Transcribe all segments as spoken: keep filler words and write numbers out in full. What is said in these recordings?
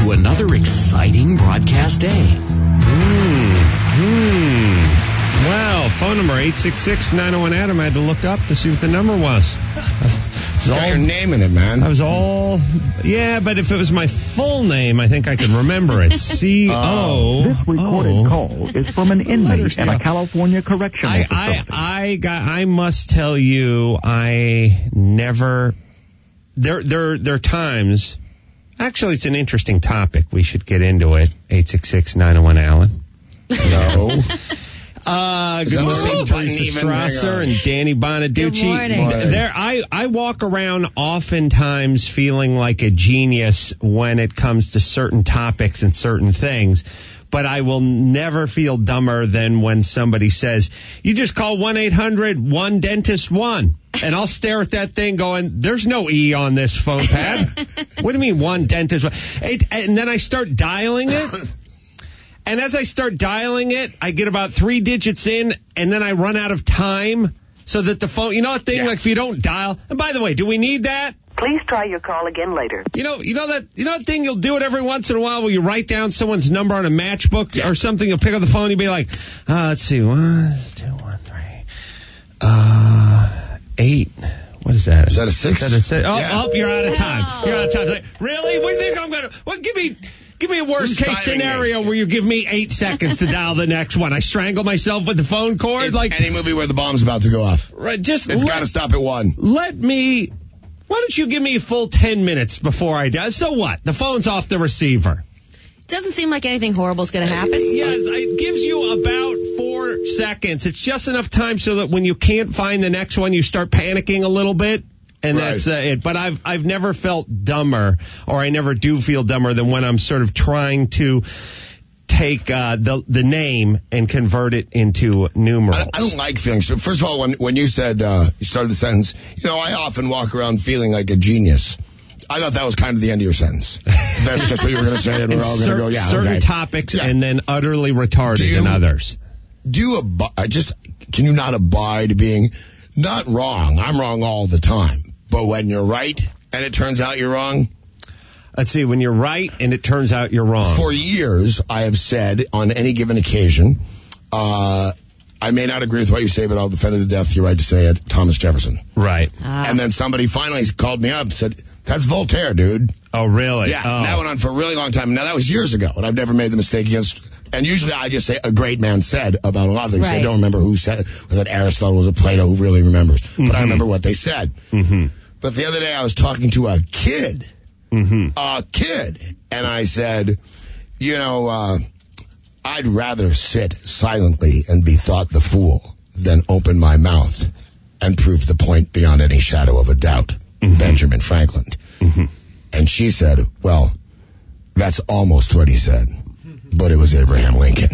to another exciting broadcast day. Hmm. Hmm. Well, phone number eight six six, nine oh one, Adam. I had to look up to see what the number was. It's got your name in it, man. I was all, yeah, but if it was my full name, I think I could remember it. C O. This recorded call is from an inmate at a California correctional I, facility. I, I, got, I must tell you, I never, there, there, there are times, actually it's an interesting topic. We should get into it. eight six six, nine oh one, Alan. No. Uh, good that morning, the same Teresa even? Strasser and Danny Bonaducci. Good morning. Morning. There, I, I walk around oftentimes feeling like a genius when it comes to certain topics and certain things, but I will never feel dumber than when somebody says, you just call one eight hundred one dentist one. And I'll stare at that thing going, there's no E on this phone pad. What do you mean one dentist one? It, and then I start dialing it. And as I start dialing it, I get about three digits in, and then I run out of time so that the phone, you know that thing, yeah. Like if you don't dial, and by the way, do we need that? Please try your call again later. You know, you know that, you know that thing, you'll do it every once in a while where you write down someone's number on a matchbook yeah. or something, you'll pick up the phone, you'll be like, uh, let's see, one, two, one, three, uh, eight. What is that? Is that a six? Is that a six? Oh, yeah. oh, you're out of time. You're out of time. Like, really? What do you think I'm going to, well, give me... Give me a worst Who's case scenario me? where you give me eight seconds to dial the next one. I strangle myself with the phone cord. It's like any movie where the bomb's about to go off. Right, just it's let, got to stop at one. Let me. Why don't you give me a full ten minutes before I dial? So what? The phone's off the receiver. Doesn't seem like anything horrible is going to happen. Yes, it gives you about four seconds. It's just enough time so that when you can't find the next one, you start panicking a little bit. And right. that's uh, it. But I've I've never felt dumber, or I never do feel dumber than when I'm sort of trying to take uh, the the name and convert it into numerals. I, I don't like feeling. So first of all, when when you said uh, you started the sentence, you know, I often walk around feeling like a genius. I thought that was kind of the end of your sentence. That's just what you were going to say, and we're all going to go, yeah, certain okay. topics, yeah. and then utterly retarded you, in others. Do you ab- just can you not abide being not wrong? I'm wrong all the time. But when you're right and it turns out you're wrong? Let's see, when you're right and it turns out you're wrong. For years, I have said on any given occasion, uh, I may not agree with what you say, but I'll defend to the death your right to say it, Thomas Jefferson. Right. Ah. And then somebody finally called me up and said, that's Voltaire, dude. Oh, really? Yeah, oh. that went on for a really long time. Now, that was years ago, and I've never made the mistake against... And usually I just say a great man said about a lot of things. Right. I don't remember who said it. Was it Aristotle? Was it Plato? Who really remembers? Mm-hmm. But I remember what they said. Mm-hmm. But the other day I was talking to a kid. Mm-hmm. A kid. And I said, you know, uh, I'd rather sit silently and be thought the fool than open my mouth and prove the point beyond any shadow of a doubt. Mm-hmm. Benjamin Franklin. Mm-hmm. And she said, well, that's almost what he said. But it was Abraham Lincoln.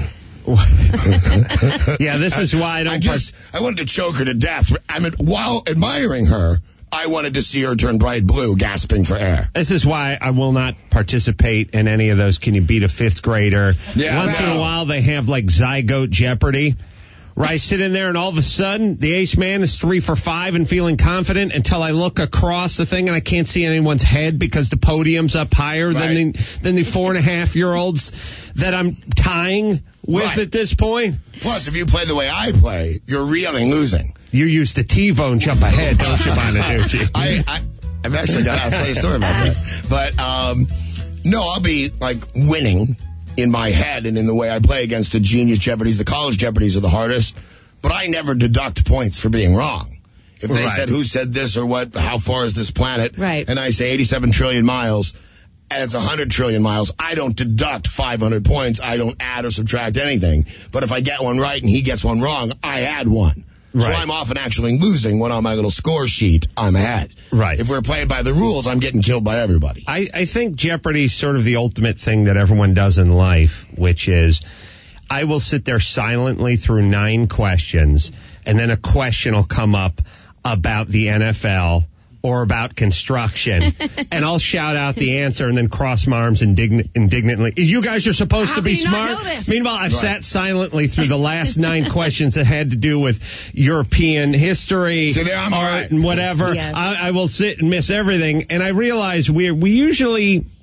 Yeah, this is why I don't... I just, I wanted to choke her to death. I mean, while admiring her, I wanted to see her turn bright blue, gasping for air. This is why I will not participate in any of those. Can you beat a fifth grader? Yeah, Once no. in a while, they have like Zygote Jeopardy, where I sit in there and all of a sudden, the ace man is three for five and feeling confident until I look across the thing and I can't see anyone's head because the podium's up higher right. than the, than the four and a half year olds that I'm tying with right. at this point. Plus, if you play the way I play, you're really losing. You used to T-bone jump ahead, don't you, Bonaducci? I, I, I've actually done, I'll tell you a story about that. But, um, no, I'll be, like, winning in my head and in the way I play against the genius Jeopardies. The college Jeopardies are the hardest. But I never deduct points for being wrong. If they right. said, who said this or what, how far is this planet? Right. And I say eighty-seven trillion miles, and it's one hundred trillion miles, I don't deduct five hundred points. I don't add or subtract anything. But if I get one right and he gets one wrong, I add one. Right. So I'm often actually losing when on my little score sheet I'm ahead. Right. If we're playing by the rules, I'm getting killed by everybody. I, I think Jeopardy's sort of the ultimate thing that everyone does in life, which is I will sit there silently through nine questions, and then a question will come up about the N F L or about construction, and I'll shout out the answer and then cross my arms indign- indignantly. You guys are supposed How to be do you not smart. know this? Meanwhile, I've Right. sat silently through the last nine questions that had to do with European history, See, there I'm art, right. and whatever. Yes. I, I will sit and miss everything, and I realize we we usually...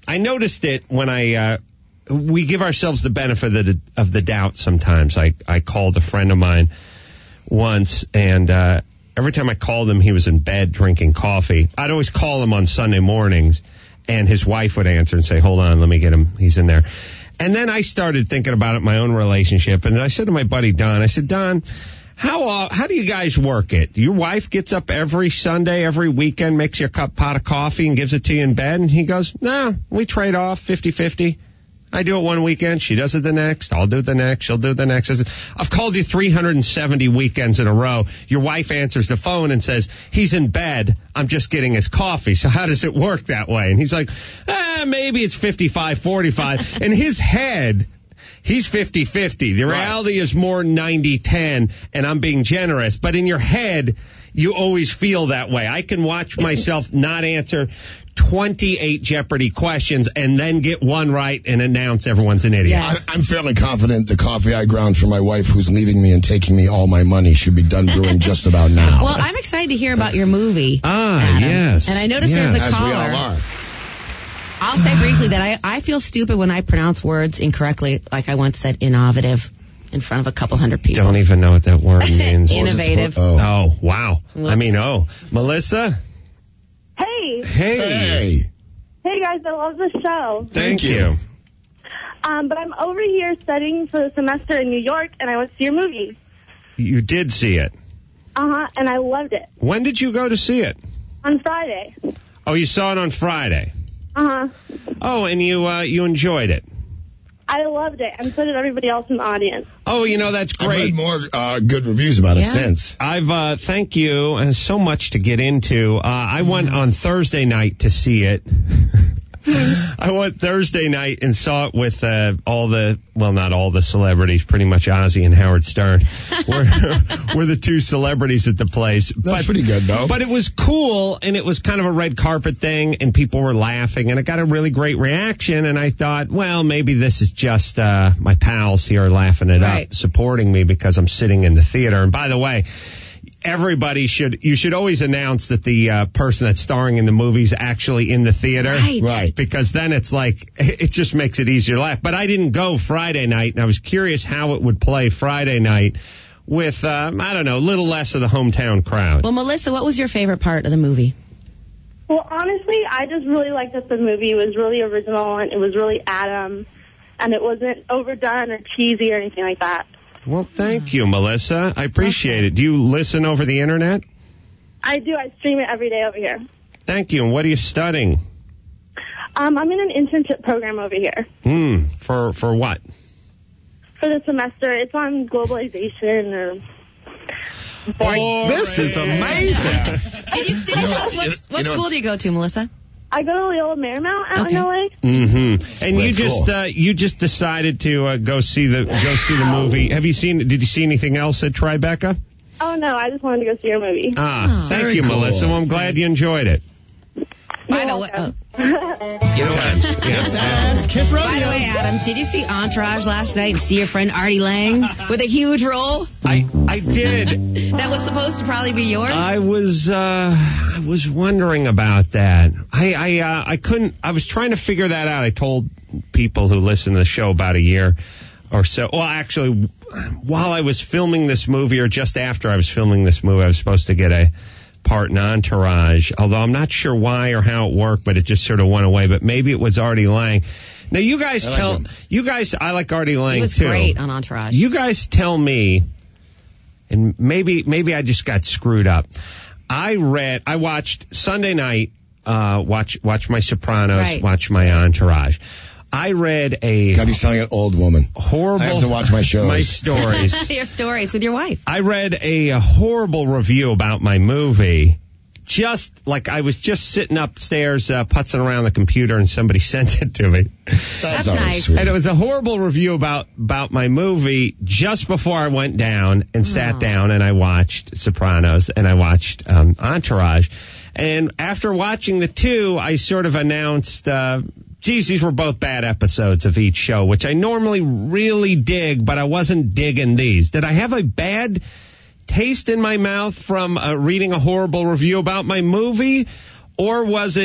I noticed it when I, uh, we give ourselves the benefit of the, of the doubt sometimes. I, I called a friend of mine once, and uh, every time I called him, he was in bed drinking coffee. I'd always call him on Sunday mornings, and his wife would answer and say, hold on, let me get him. He's in there. And then I started thinking about it, my own relationship, and I said to my buddy Don, I said, Don, how uh, how do you guys work it? Your wife gets up every Sunday, every weekend, makes you a cup pot of coffee and gives it to you in bed? And he goes, no, nah, we trade off fifty-fifty. I do it one weekend, she does it the next, I'll do it the next, she'll do it the next. I've called you three hundred seventy weekends in a row. Your wife answers the phone and says, he's in bed, I'm just getting his coffee. So how does it work that way? And he's like, ah, maybe it's fifty-five forty-five. In his head, he's fifty-fifty. The reality is more ninety ten, and I'm being generous. But in your head, you always feel that way. I can watch myself not answer twenty-eight Jeopardy questions and then get one right and announce everyone's an idiot. Yes. I, I'm fairly confident the coffee I ground for my wife, who's leaving me and taking me all my money, should be done brewing just about now. Well, I'm excited to hear about your movie. Ah, Adam. yes. And I noticed yes. there's a As caller. we all are. I'll say briefly that I, I feel stupid when I pronounce words incorrectly, like I once said innovative in front of a couple hundred people. Don't even know what that word means. Innovative. Oh. Oh, wow. Whoops. I mean, oh. Melissa? Hey, Hey. Hey. hey guys, I love the show. Thank you. Um, but I'm over here studying for the semester in New York, and I went to see your movie. You did see it. Uh-huh, and I loved it. When did you go to see it? On Friday. Oh, you saw it on Friday. Uh-huh. Oh, and you uh, you enjoyed it. I loved it, and so did everybody else in the audience. Oh, you know, that's I've great. read more uh, good reviews about it Yeah. since. I've, uh, thank you. Uh, so much to get into. Uh, I went on Thursday night to see it. I went Thursday night and saw it with uh, all the, well, not all the celebrities, pretty much Ozzy and Howard Stern were, were the two celebrities at the place. That's but, pretty good, though. But it was cool, and it was kind of a red carpet thing, and people were laughing, and it got a really great reaction, and I thought, well, maybe this is just uh, my pals here laughing it Right. up, supporting me because I'm sitting in the theater. And by the way, everybody should, you should always announce that the uh, person that's starring in the movie is actually in the theater. Right. Right. Because then it's like, it just makes it easier to laugh. But I didn't go Friday night, and I was curious how it would play Friday night with, uh, I don't know, a little less of the hometown crowd. Well, Melissa, what was your favorite part of the movie? Well, honestly, I just really liked that the movie was really original, and it was really Adam, and it wasn't overdone or cheesy or anything like that. Well, thank you, Melissa. I appreciate it. Do you listen over the internet? I do. I stream it every day over here. Thank you. And what are you studying? Um, I'm in an internship program over here Hmm. For, for what? for the semester. It's on globalization or... This is amazing. Did you, did you tell us what, You know- what you know- school do you go to, Melissa? I go to Loyola Marymount out Okay. in L A. Mm-hmm. And you That's just cool. uh, you just decided to uh, go see the go see the movie. Have you seen? Did you see anything else at Tribeca? Oh, no, I just wanted to go see your movie. Ah, Oh. thank Very you, cool. Melissa. Well, I'm glad you enjoyed it. By the way, uh, You know, yeah. Kiss by the way, Adam, did you see Entourage last night and see your friend Artie Lang with a huge role I I did. that was supposed to probably be yours? I was uh, I was wondering about that. I I uh, I couldn't. I was trying to figure that out. I told people who listen to the show about a year or so. Well, actually, while I was filming this movie, or just after I was filming this movie, I was supposed to get a part in Entourage. Although I'm not sure why or how it worked, but it just sort of went away. But maybe it was Artie Lang. Now, you guys I like tell him. you guys. I like Artie Lang he was too. great on Entourage. You guys tell me, and maybe maybe I just got screwed up. I read, I watched Sunday night, uh, watch watch my Sopranos, Right. watch my Entourage. I read a God, you're sounding an old woman. horrible. I have to watch my shows. my stories. Your stories with your wife. I read a, a horrible review about my movie. Just like I was just sitting upstairs, uh, putzing around the computer, and somebody sent it to me. That's, That's always nice. sweet. And it was a horrible review about, about my movie just before I went down and sat Aw. down and I watched Sopranos and I watched um, Entourage. And after watching the two, I sort of announced, uh, geez, these were both bad episodes of each show, which I normally really dig, but I wasn't digging these. Did I have a bad taste in my mouth from uh, reading a horrible review about my movie? Or was it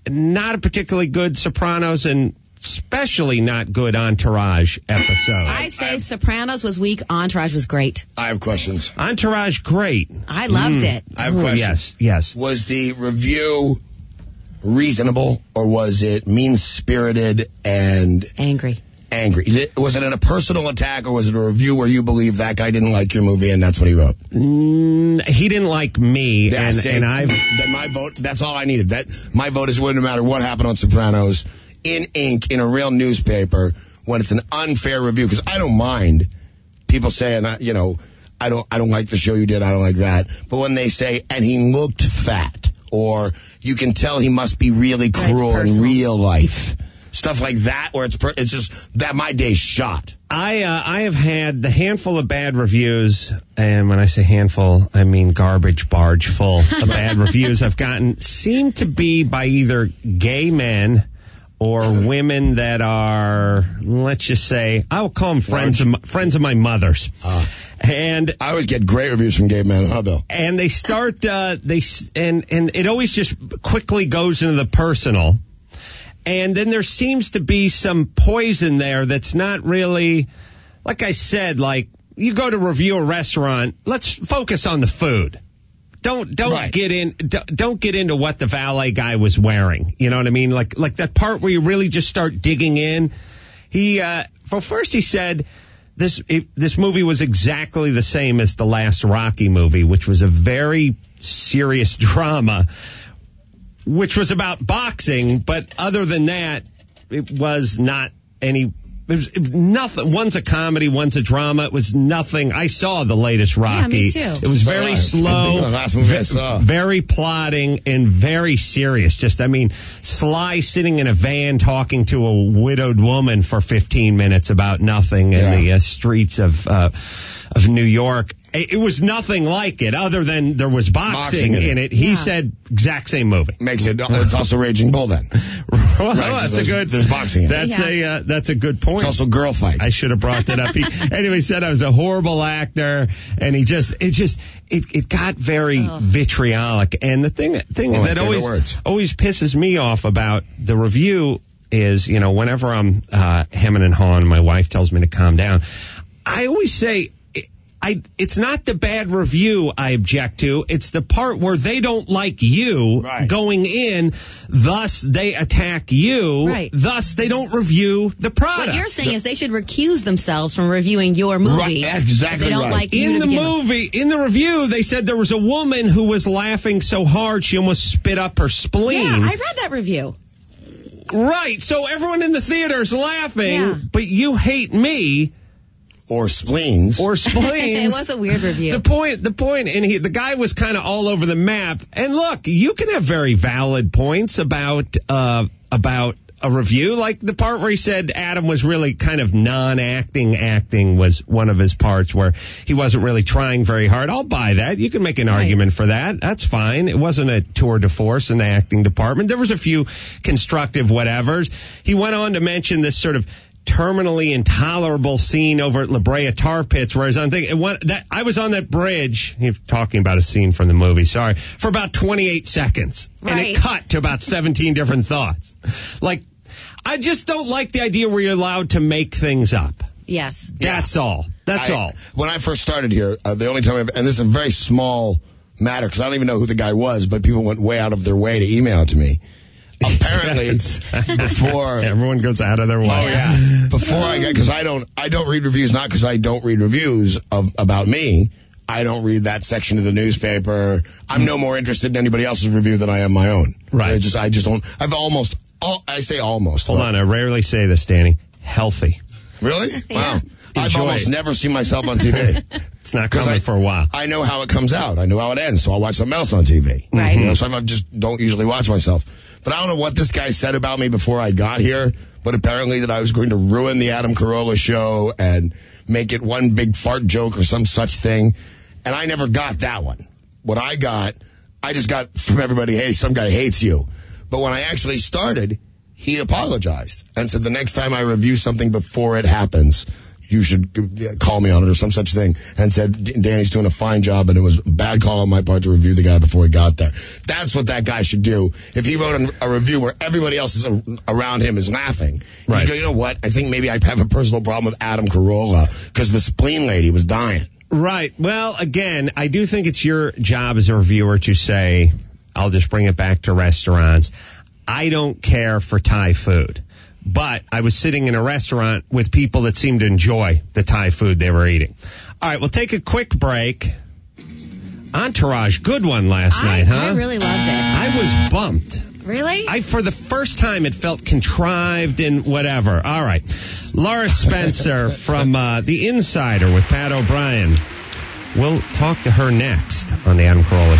not a particularly good Sopranos, and especially not good Entourage episode. I say Sopranos was weak. Entourage was great. I have questions. Entourage, great. I loved Mm. it. I have Ooh, questions. Yes, yes. Was the review reasonable, or was it mean-spirited and Angry. angry? Was it in a personal attack, or was it a review where you believe that guy didn't like your movie and that's what he wrote? Mm, he didn't like me, Yeah, and, see, and I've... then my vote, that's all I needed. That my vote is wouldn't matter what happened on Sopranos, in ink, in a real newspaper, when it's an unfair review, because I don't mind people saying, uh, you know, I don't, I don't like the show you did, I don't like that. But when they say, and he looked fat, or you can tell he must be really cruel in real life, stuff like that, where it's, per- it's just that my day's shot. I uh, I have had the handful of bad reviews, and when I say handful, I mean garbage barge full of bad reviews I've gotten, seem to be by either gay men or women that are, let's just say, I will call them friends of my, friends of my mother's. Uh, and I always get great reviews from gay men, huh, Bill? And they start, uh, they and and it always just quickly goes into the personal. And then there seems to be some poison there that's not really, like I said, like you go to review a restaurant, let's focus on the food. Don't don't right. get in don't, don't get into what the valet guy was wearing. You know what I mean? Like like that part where you really just start digging in. He uh well, first he said this it, this movie was exactly the same as the last Rocky movie, which was a very serious drama, which was about boxing, but other than that, it was not any. It was, it was nothing. One's a comedy, one's a drama. It was nothing. I saw the latest Rocky. Yeah, me too. It was very Nice. slow, The last movie I saw. very plotting, and very serious. Just, I mean, Sly sitting in a van talking to a widowed woman for fifteen minutes about nothing Yeah. in the uh, streets of uh, of New York. It, it was nothing like it, other than there was boxing, Boxing in in it. it. He Yeah. said exact same movie. Makes it, it's also Raging Bull then. Well, Right, that's a there's- good. there's boxing in it. That's Yeah. a uh, that's a good point. It's also girl fight. I should have brought that up. He, anyway, he said I was a horrible actor, and he just it just it it got very Oh. vitriolic. And the thing thing One of my that favorite always words. always pisses me off about the review is, you know, whenever I'm uh, hemming and hawing, my wife tells me to calm down. I always say. I, it's not the bad review I object to. It's the part where they don't like you Right. going in, thus they attack you, Right. thus they don't review the product. What you're saying is they should recuse themselves from reviewing your movie. Right, that's exactly if they don't right. like you In to the begin with. movie, in the review, they said there was a woman who was laughing so hard she almost spit up her spleen. Yeah, I read that review. Right, so everyone in the theater is laughing, Yeah. but you hate me or spleens. or It spleens. was a weird review. The point, the point, and he, the guy was kind of all over the map. And look, you can have very valid points about, uh, about a review, like the part where he said Adam was really kind of non-acting. Acting was one of his parts where he wasn't really trying very hard. I'll buy that. You can make an Right. argument for that. That's fine. It wasn't a tour de force in the acting department. There was a few constructive whatevers. He went on to mention this sort of terminally intolerable scene over at La Brea Tar Pits, whereas I'm thinking, what, that, I was on that bridge, he's talking about a scene from the movie, sorry, for about twenty-eight seconds. And Right. it cut to about seventeen different thoughts. Like, I just don't like the idea where you're allowed to make things up. Yes. That's all. That's I- all. When I first started here, uh, the only time, I've, and this is a very small matter because I don't even know who the guy was, but people went way out of their way to email it to me. Apparently, before Everyone goes out of their way. Oh yeah. Before I get, because I don't, I don't read reviews, not because I don't read reviews of about me. I don't read that section of the newspaper. I'm no more interested in anybody else's review than I am my own. Right. I just, I just don't. I've almost, all, I say almost. Hold on, I rarely say this, Danny. Healthy. Really? Wow. I've Enjoy almost it. never seen myself on T V. It's not 'Cause coming I- for a while. I know how it comes out. I know how it ends, so I'll watch something else on T V. Right. You know, so I just don't usually watch myself. But I don't know what this guy said about me before I got here, but apparently that I was going to ruin the Adam Carolla show and make it one big fart joke or some such thing. And I never got that one. What I got, I just got from everybody, hey, some guy hates you. But when I actually started, he apologized and said the next time I review something before it happens, you should call me on it or some such thing, and said Danny's doing a fine job and it was a bad call on my part to review the guy before he got there. That's what that guy should do. If he wrote a review where everybody else is around him is laughing, right. You go, you know what? I think maybe I have a personal problem with Adam Carolla because the spleen lady was dying. Right. Well, again, I do think it's your job as a reviewer to say, I'll just bring it back to restaurants. I don't care for Thai food. But I was sitting in a restaurant with people that seemed to enjoy the Thai food they were eating. All right, we'll take a quick break. Entourage, good one last I, night, huh? I really loved it. I was bumped. Really? I, for the first time, it felt contrived and whatever. All right. Laura Spencer from uh, The Insider with Pat O'Brien. We'll talk to her next on the Adam Carolla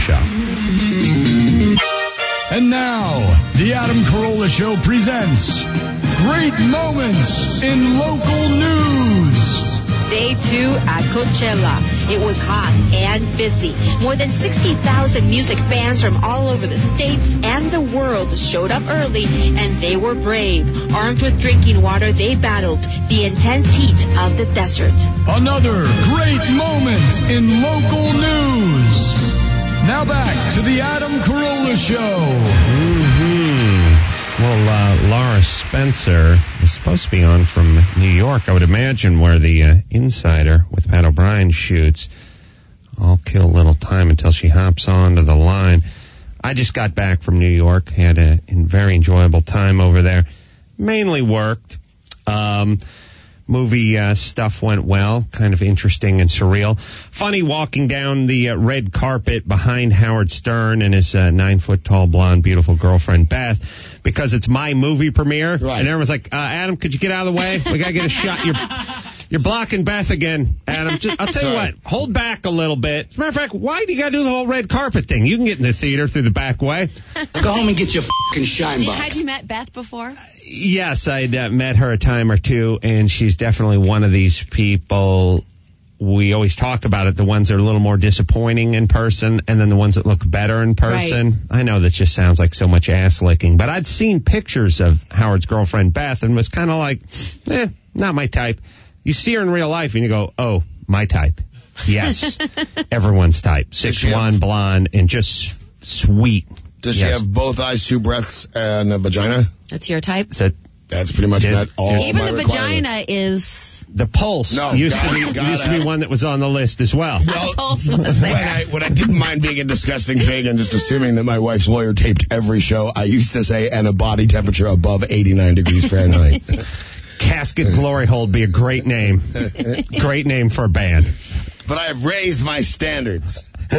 Show. And now, the Adam Carolla Show presents Great Moments in Local News. Day two at Coachella. It was hot and busy. More than sixty thousand music fans from all over the states and the world showed up early, and they were brave. Armed with drinking water, they battled the intense heat of the desert. Another great moment in local news. Now back to the Adam Carolla Show. Mm-hmm. Well, uh, Laura Spencer is supposed to be on from New York, I would imagine, where the uh, Insider with Pat O'Brien shoots. I'll kill a little time until she hops on to the line. I just got back from New York, had a, a very enjoyable time over there. Mainly worked. Um... Movie uh, stuff went well, kind of interesting and surreal. Funny walking down the uh, red carpet behind Howard Stern and his uh, nine-foot-tall, blonde, beautiful girlfriend, Beth, because it's my movie premiere. Right. And everyone's like, uh, Adam, could you get out of the way? We got to get a shot. You're, you're blocking Beth again, Adam. Just, I'll tell Sorry. you what, hold back a little bit. As a matter of fact, why do you got to do the whole red carpet thing? You can get in the theater through the back way. Go home and get your f***ing shine box. Had you met Beth before? Yes, I'd uh, met her a time or two, and she's definitely one of these people. We always talk about it, the ones that are a little more disappointing in person, and then the ones that look better in person. Right. I know that just sounds like so much ass licking, but I'd seen pictures of Howard's girlfriend, Beth, and was kind of like, eh, not my type. You see her in real life, and you go, oh, my type. Yes, everyone's type. six one, blonde, and just sweet. Does yes. she have both eyes, two breaths, and a vagina? That's your type? Is that, That's pretty much met all Even my the requirements. vagina is... The pulse No, used, God, to be, God, used to be one that was on the list as well. Well, the pulse was there. When I, when I didn't mind being a disgusting pig and just assuming that my wife's lawyer taped every show, I used to say, and a body temperature above eighty-nine degrees Fahrenheit. Casket Glory Hole would be a great name. Great name for a band. But I have raised my standards.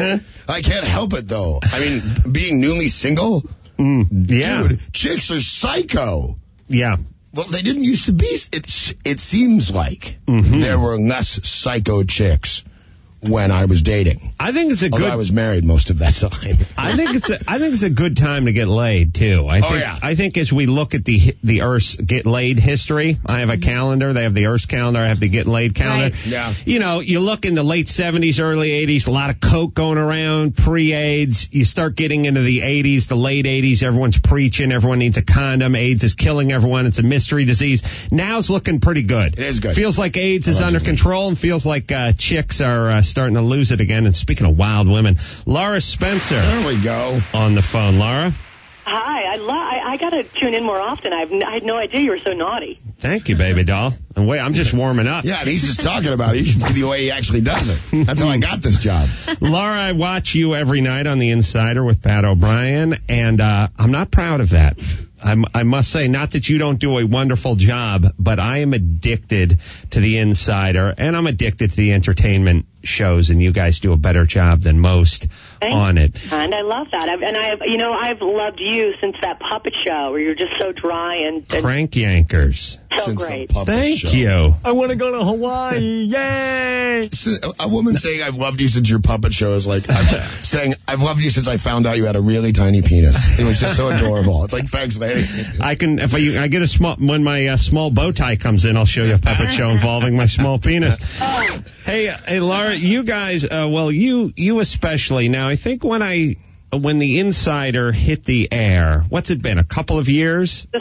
I can't help it, though. I mean, being newly single, mm, yeah. dude, chicks are psycho. Yeah. Well, they didn't used to be. It, it seems like mm-hmm. there were less psycho chicks when I was dating. I think it's a Although good. I was married most of that time. I think it's a, I think it's a good time to get laid too. I Oh, think yeah. I think as we look at the the Earth's get laid history, I have a calendar. They have the Earth's calendar. I have the get laid calendar. Right. Yeah. You know, you look in the late seventies, early eighties, a lot of coke going around, pre-AIDS. You start getting into the eighties, the late eighties. Everyone's preaching. Everyone needs a condom. AIDS is killing everyone. It's a mystery disease. Now's looking pretty good. It is good. Feels like AIDS is Allegedly. under control, and feels like uh, chicks are uh, starting to lose it again. And speaking of wild women, Laura Spencer. There we go. On the phone. Laura? Hi, I lo- I, I got to tune in more often. I've n- I had no idea you were so naughty. Thank you, baby doll. And wait, I'm just warming up. Yeah, and he's just talking about it. You should see the way he actually does it. That's how I got this job. Laura, I watch you every night on The Insider with Pat O'Brien, and uh, I'm not proud of that. I'm, I must say, not that you don't do a wonderful job, but I am addicted to The Insider, and I'm addicted to the entertainment shows, and you guys do a better job than most Thanks. on it. And I love that. I've, and I've, you know, I've loved you since that puppet show where you're just so dry and, and Crank Yankers. so Since the great. puppet Thank show. you. I want to go to Hawaii. Yay! A woman saying I've loved you since your puppet show is like I'm saying I've loved you since I found out you had a really tiny penis. It was just so adorable. It's like, thanks, lady. I can, if I, I get a small, when my uh, small bow tie comes in, I'll show you a puppet show involving my small penis. Hey, uh, hey, Laura, you guys, uh, well, you, you especially. Now, I think when I, when The Insider hit the air, what's it been, a couple of years? So we're in our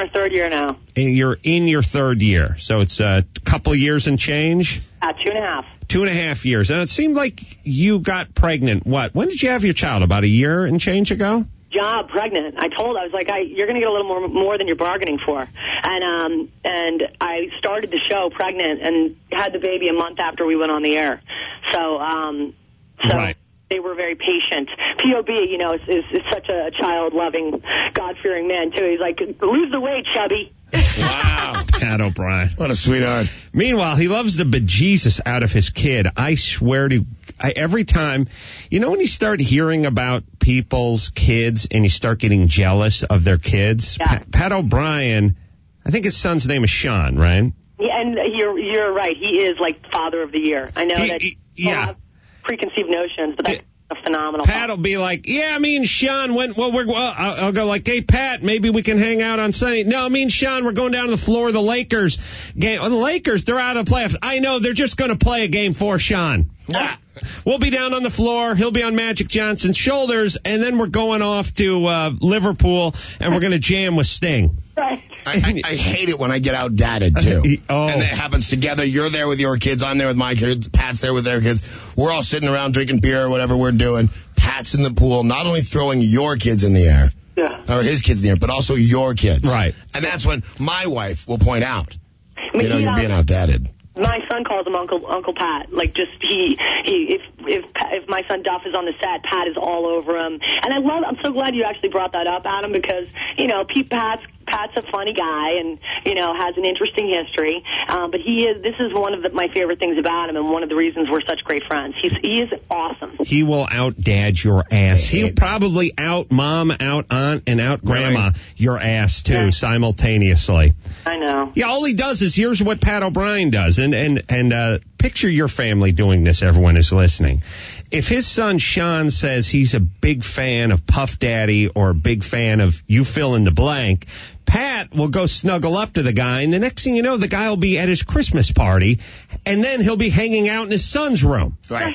my third year now. And you're in your third year. So it's a couple of years and change? Uh, two and a half. Two and a half years. And it seemed like you got pregnant, what? When did you have your child? About a year and change ago? Job pregnant. I told I was like, I, you're going to get a little more more than you're bargaining for. And um and I started the show pregnant and had the baby a month after we went on the air. So um so right. They were very patient. P O B, you know, is, is, is such a child-loving, God-fearing man, too. He's like, lose the weight, chubby. Wow. Pat O'Brien. What a sweetheart. Meanwhile, he loves the bejesus out of his kid. I swear to I, every time, you know when you start hearing about people's kids and you start getting jealous of their kids? Yeah. Pat, Pat O'Brien, I think his son's name is Sean, right? Yeah, and you're you're right. He is like father of the year. I know He- that he- people yeah. have preconceived notions, but that's a phenomenal. Pat will be like, yeah, me and Sean went, well, we're, well, I'll, I'll go like, hey, Pat, maybe we can hang out on Sunday. No, me and Sean, we're going down to the floor of the Lakers game. Oh, the Lakers, they're out of the playoffs. I know, they're just going to play a game for Sean. Yeah. We'll be down on the floor. He'll be on Magic Johnson's shoulders, and then we're going off to uh, Liverpool, and we're going to jam with Sting. Right. I, I, I hate it when I get outdadded, too. Oh. And it happens together. You're there with your kids. I'm there with my kids. Pat's there with their kids. We're all sitting around drinking beer or whatever we're doing. Pat's in the pool, not only throwing your kids in the air, Yeah. or his kids in the air, but also your kids. Right. And that's when my wife will point out, I mean, you know, he, you're um, being outdadded. My son calls him Uncle Uncle Pat. Like, just he he if if if my son Duff is on the set, Pat is all over him. And I love. I'm so glad you actually brought that up, Adam, because you know, Pete Pat's Pat's a funny guy and you know has an interesting history. Um, but he is. This is one of the, my favorite things about him, and one of the reasons we're such great friends. He's he is awesome. He will out dad your ass. He'll probably out mom, out aunt, and out grandma your ass too, Yeah. simultaneously. I know. Yeah, all he does is here's what Pat O'Brien does, and and and uh, picture your family doing this. Everyone is listening. If his son Sean says he's a big fan of Puff Daddy or a big fan of you fill in the blank, Pat will go snuggle up to the guy, and the next thing you know, the guy will be at his Christmas party, and then he'll be hanging out in his son's room. Right.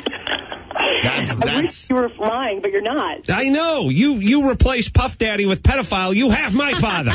That's, I wish that's, you were lying, but you're not. I know. You you replace Puff Daddy with pedophile. You have my father.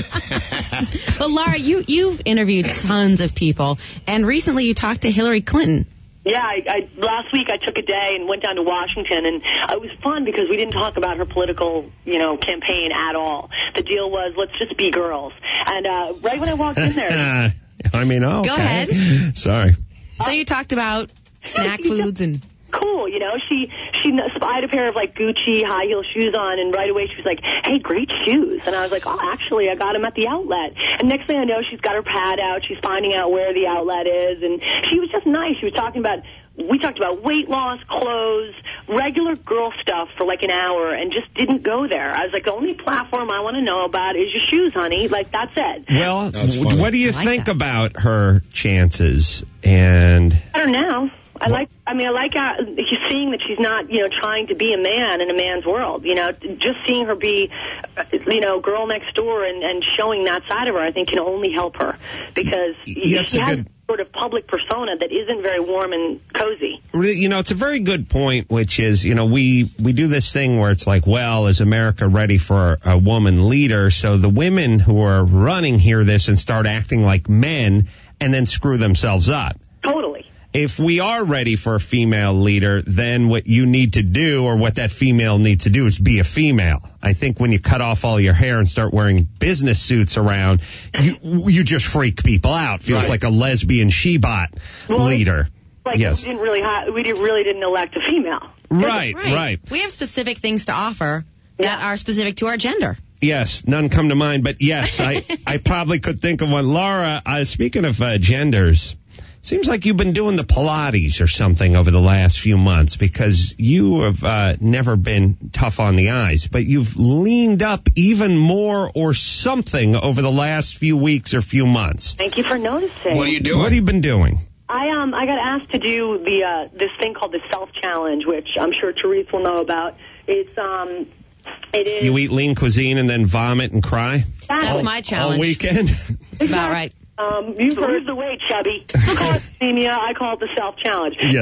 But Laura, you you've interviewed tons of people, and recently you talked to Hillary Clinton. Yeah, I, I last week I took a day and went down to Washington, and it was fun because we didn't talk about her political, you know, campaign at all. The deal was let's just be girls. And uh, right when I walked in there, I mean, oh, Go okay. ahead. Sorry. So you talked about snack foods and cool, you know, she she spied a pair of like Gucci high heel shoes on, and right away she was like, "Hey, great shoes!" And I was like, "Oh, actually, I got them at the outlet." And next thing I know, she's got her pad out. She's finding out where the outlet is, and she was just nice. She was talking about. We talked about weight loss, clothes, regular girl stuff for like an hour and just didn't go there. I was like, the only platform I want to know about is your shoes, honey. Like, that's it. Well, That's w- funny. what do you I like think that. about her chances? And Better now. I like, I mean, I like uh, seeing that she's not, you know, trying to be a man in a man's world. You know, just seeing her be, uh, you know, girl next door and, and showing that side of her, I think can only help her because Yeah, it's she a has good- sort of public persona that isn't very warm and cozy. you know, it's a very good point, which is, you know, we, we do this thing where it's like, well, is America ready for a woman leader? So the women who are running hear this and start acting like men and then screw themselves up. Totally. If we are ready for a female leader, then what you need to do, or what that female needs to do, is be a female. I think when you cut off all your hair and start wearing business suits around, you you just freak people out. Feels Right. like a lesbian she-bot Well, leader. Like Yes. we didn't really, ha- we did, really didn't elect a female. Right, right. We have specific things to offer that Yeah. are specific to our gender. Yes, none come to mind, but yes, I, I probably could think of one. Laura, uh, speaking of uh, genders, seems like you've been doing the Pilates or something over the last few months, because you have uh, never been tough on the eyes, but you've leaned up even more or something over the last few weeks or few months. Thank you for noticing. what are you doing? What have you been doing? I um I got asked to do the uh, this thing called the self challenge, which I'm sure Therese will know about. It's um it is You eat lean cuisine and then vomit and cry That's Oh, my all challenge. weekend? That's about right. um you lose the weight, chubby. You call it anemia, I call it the self challenge. Yes.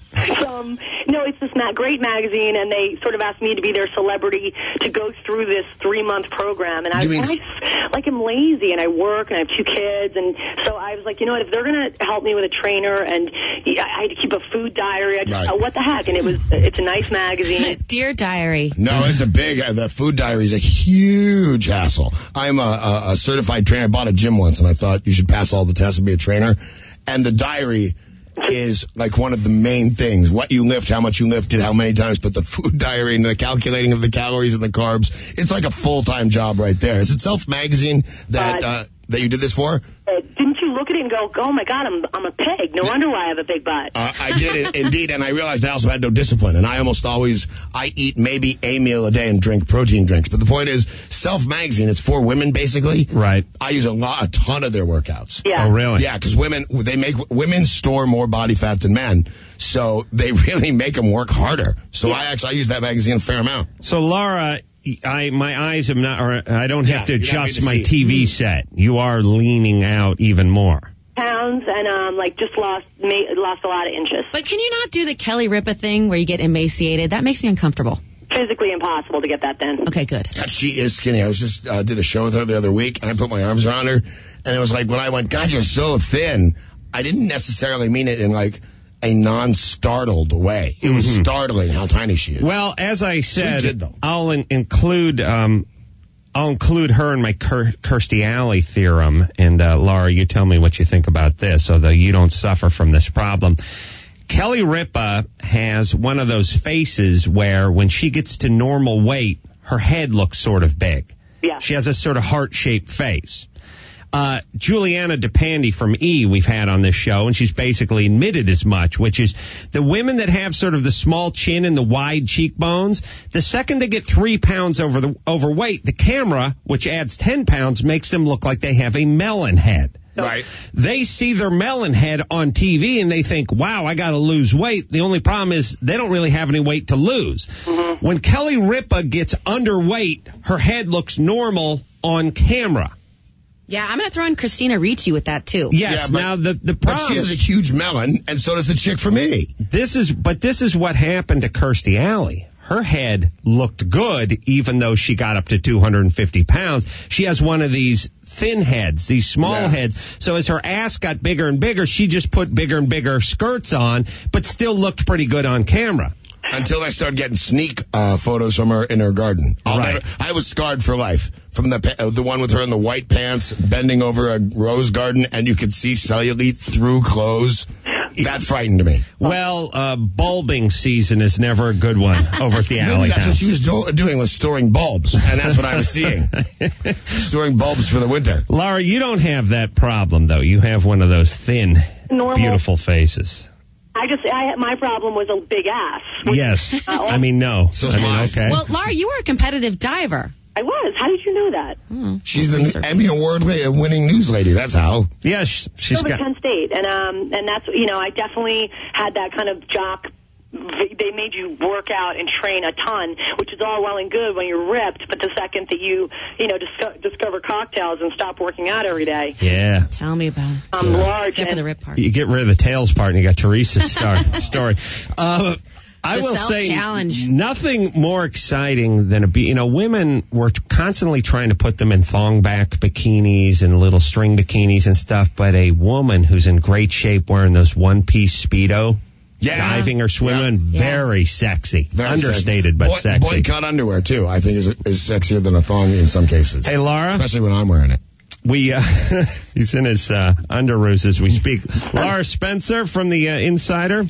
Um, no, it's this ma- great magazine, and they sort of asked me to be their celebrity to go through this three-month program. And I was nice, like, I'm lazy, and I work, and I have two kids, and so I was like, you know what, if they're going to help me with a trainer, and I had to keep a food diary, I just right. thought, what the heck? And it was, it's a nice magazine. Dear Diary. No, it's a big, uh, the food diary is a huge hassle. I'm a, a, a certified trainer. I bought a gym once, and I thought you should pass all the tests and be a trainer. And the diary is like one of the main things. What you lift, how much you lifted, how many times, but the food diary and the calculating of the calories and the carbs, it's like a full-time job right there. Is it Self Magazine that, uh, that you did this for? Uh, didn't you look at it and go, oh my God, I'm I'm a pig. No wonder why I have a big butt. Uh, I did it indeed, and I realized I also had no discipline. And I almost always, I eat maybe a meal a day and drink protein drinks. But the point is, Self Magazine, it's for women basically. Right. I use a lot, a ton of their workouts. Yeah. Oh, really? Yeah, because women, they make, women store more body fat than men. So they really make them work harder. So yeah. I actually, I use that magazine a fair amount. So Laura, I my eyes have not, or I don't have Yeah, to adjust to my see. T V set. You are leaning out even more. Pounds and um like just lost ma- lost a lot of inches. But can you not do the Kelly Ripa thing where you get emaciated? That makes me uncomfortable. Physically impossible to get that thin. Okay, good. God, she is skinny. I was just, uh, did a show with her the other week, and I put my arms around her, and it was like, when I went, God, you're so thin, I didn't necessarily mean it in like a non-startled way. It was Mm-hmm. startling how tiny she is. Well, as I said, kid, though. I'll in- include um, I'll include her in my Kir- Kirstie Alley theorem. And uh, Laura, you tell me what you think about this, although you don't suffer from this problem. Kelly Ripa has one of those faces where when she gets to normal weight, her head looks sort of big. Yeah. She has a sort of heart-shaped face. Uh, Juliana DePandy from E! we've had on this show, and she's basically admitted as much, which is the women that have sort of the small chin and the wide cheekbones, the second they get three pounds over the overweight, the camera, which adds ten pounds, makes them look like they have a melon head. Right. They see their melon head on T V and they think, wow, I got to lose weight. The only problem is they don't really have any weight to lose. Mm-hmm. When Kelly Ripa gets underweight, her head looks normal on camera. Yeah, I'm going to throw in Christina Ricci with that, too. Yes, Yeah, but- now the, the But problem... she has a huge melon, and so does the chick for me. This is, but this is what happened to Kirstie Alley. Her head looked good, even though she got up to two hundred fifty pounds. She has one of these thin heads, these small Yeah. heads. So as her ass got bigger and bigger, she just put bigger and bigger skirts on, but still looked pretty good on camera. Until I started getting sneak uh, photos from her in her garden. I'll Right. never, I was scarred for life from the pa- uh, the one with her in the white pants, bending over a rose garden, and you could see cellulite through clothes. That frightened me. Well, uh, bulbing season is never a good one over at the Maybe alley that's house. what she was do- doing, was storing bulbs, and that's what I was seeing. Storing bulbs for the winter. Laura, you don't have that problem, though. You have one of those thin, Normal. beautiful faces. I just, I, my problem was a big ass. Which, Yes. uh, I mean, no. So I mean, mine. okay. Well, Laura, you were a competitive diver. I was. How did you know that? She's the Emmy Award la- winning news lady. That's how. yes, she's Still got... Penn State, and um, and that's, you know, I definitely had that kind of jock. They made you work out and train a ton, which is all well and good when you're ripped, but the second that you, you know, disco- discover cocktails and stop working out every day, Yeah. Tell me about it. I'm large. Except for and- the rip part. You get rid of the tails part and you got Teresa's star, story. Uh, I The will say self-challenge. nothing more exciting than a, be- you know, women were constantly trying to put them in thong back bikinis and little string bikinis and stuff, but a woman who's in great shape wearing those one piece Speedo, Yeah. diving or swimming, Yeah. very sexy. Very Understated, sexy. but Boy, sexy. Boycott underwear, too, I think is, is sexier than a thong in some cases. Hey, Laura. Especially when I'm wearing it. We, uh, he's in his, uh, underoos as we speak. Laura Spencer from the uh, Insider.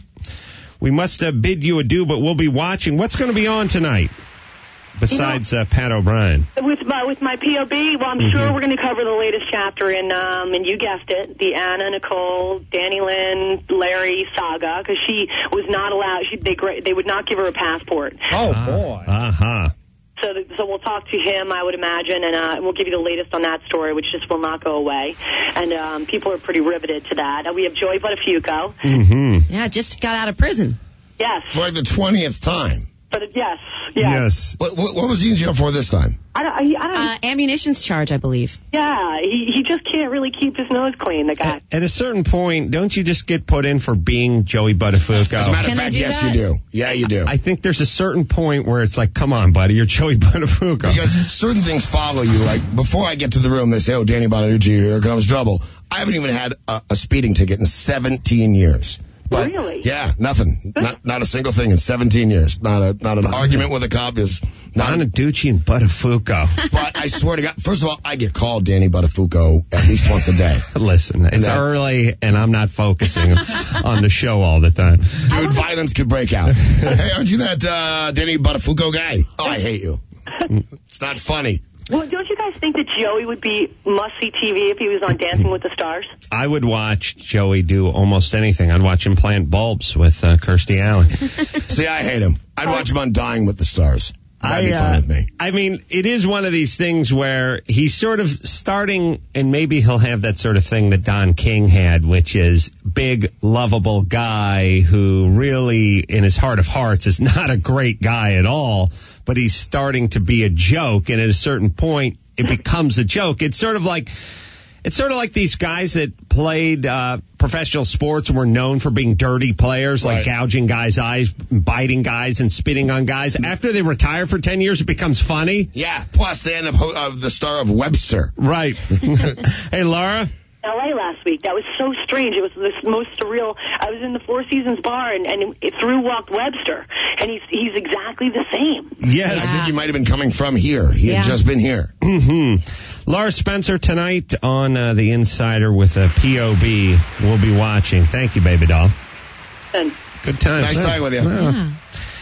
We must uh, bid you adieu, but we'll be watching. What's going to be on tonight besides uh, Pat O'Brien? With my with my P O B, well, I'm Mm-hmm. sure we're going to cover the latest chapter in, um, and you guessed it, the Anna Nicole, Danny Lynn, Larry saga, because she was not allowed. She they gra- they would not give her a passport. Oh, boy. Uh-huh. So, th- so we'll talk to him, I would imagine, and uh, we'll give you the latest on that story, which just will not go away. And um, people are pretty riveted to that. Uh, we have Joey Buttafuoco. Mm-hmm. Yeah, just got out of prison. Yes. For like the twentieth time. But it, yes, yes. Yes. What, what, what was he in jail for this time? I don't, I, I don't, Uh, ammunitions charge, I believe. yeah, he, he just can't really keep his nose clean, the guy. At, at a certain point, don't you just get put in for being Joey Buttafuoco? As a matter Can of I fact, do yes, that? you do. Yeah, you do. I think there's a certain point where it's like, come on, buddy, you're Joey Buttafuoco. Because certain things follow you. Like, before I get to the room, they say, oh, Danny Bonaducci, here comes trouble. I haven't even had a, a speeding ticket in seventeen years. But, Really? Yeah, nothing. Not not a single thing in seventeen years. Not a not an argument with a cop is not. Bonaducci and Buttafuoco. But I swear to God, first of all, I get called Danny Buttafuoco at least once a day. Listen, it's that- early, and I'm not focusing on the show all the time. Dude, violence could break out. Hey, aren't you that uh, Danny Buttafuoco guy? Oh, I hate you. It's not funny. Well, don't you guys think that Joey would be must-see T V if he was on Dancing with the Stars? I would watch Joey do almost anything. I'd watch him plant bulbs with uh, Kirstie Alley. See, I hate him. I'd watch him on Dying with the Stars. That'd be I, fun uh, with me. I mean, it is one of these things where he's sort of starting, and maybe he'll have that sort of thing that Don King had, which is big, lovable guy who really, in his heart of hearts, is not a great guy at all, but he's starting to be a joke, and at a certain point, it becomes a joke. It's sort of like... It's sort of like these guys that played uh, professional sports and were known for being dirty players, like Right. gouging guys' eyes, biting guys, and spitting on guys. After they retire for ten years, it becomes funny. Yeah, plus they end up ho- uh, the star of Webster. Right. Hey, Laura? L A last week. That was so strange. It was the most surreal. I was in the Four Seasons bar, and, and it, through walked Webster, and he's he's exactly the same. Yes. I think he might have been coming from here. He Yeah. had just been here. Mm-hmm. Laura Spencer tonight on uh, The Insider with a P O B. We'll be watching. Thank you, baby doll. And Good time. Nice talking with you. Yeah.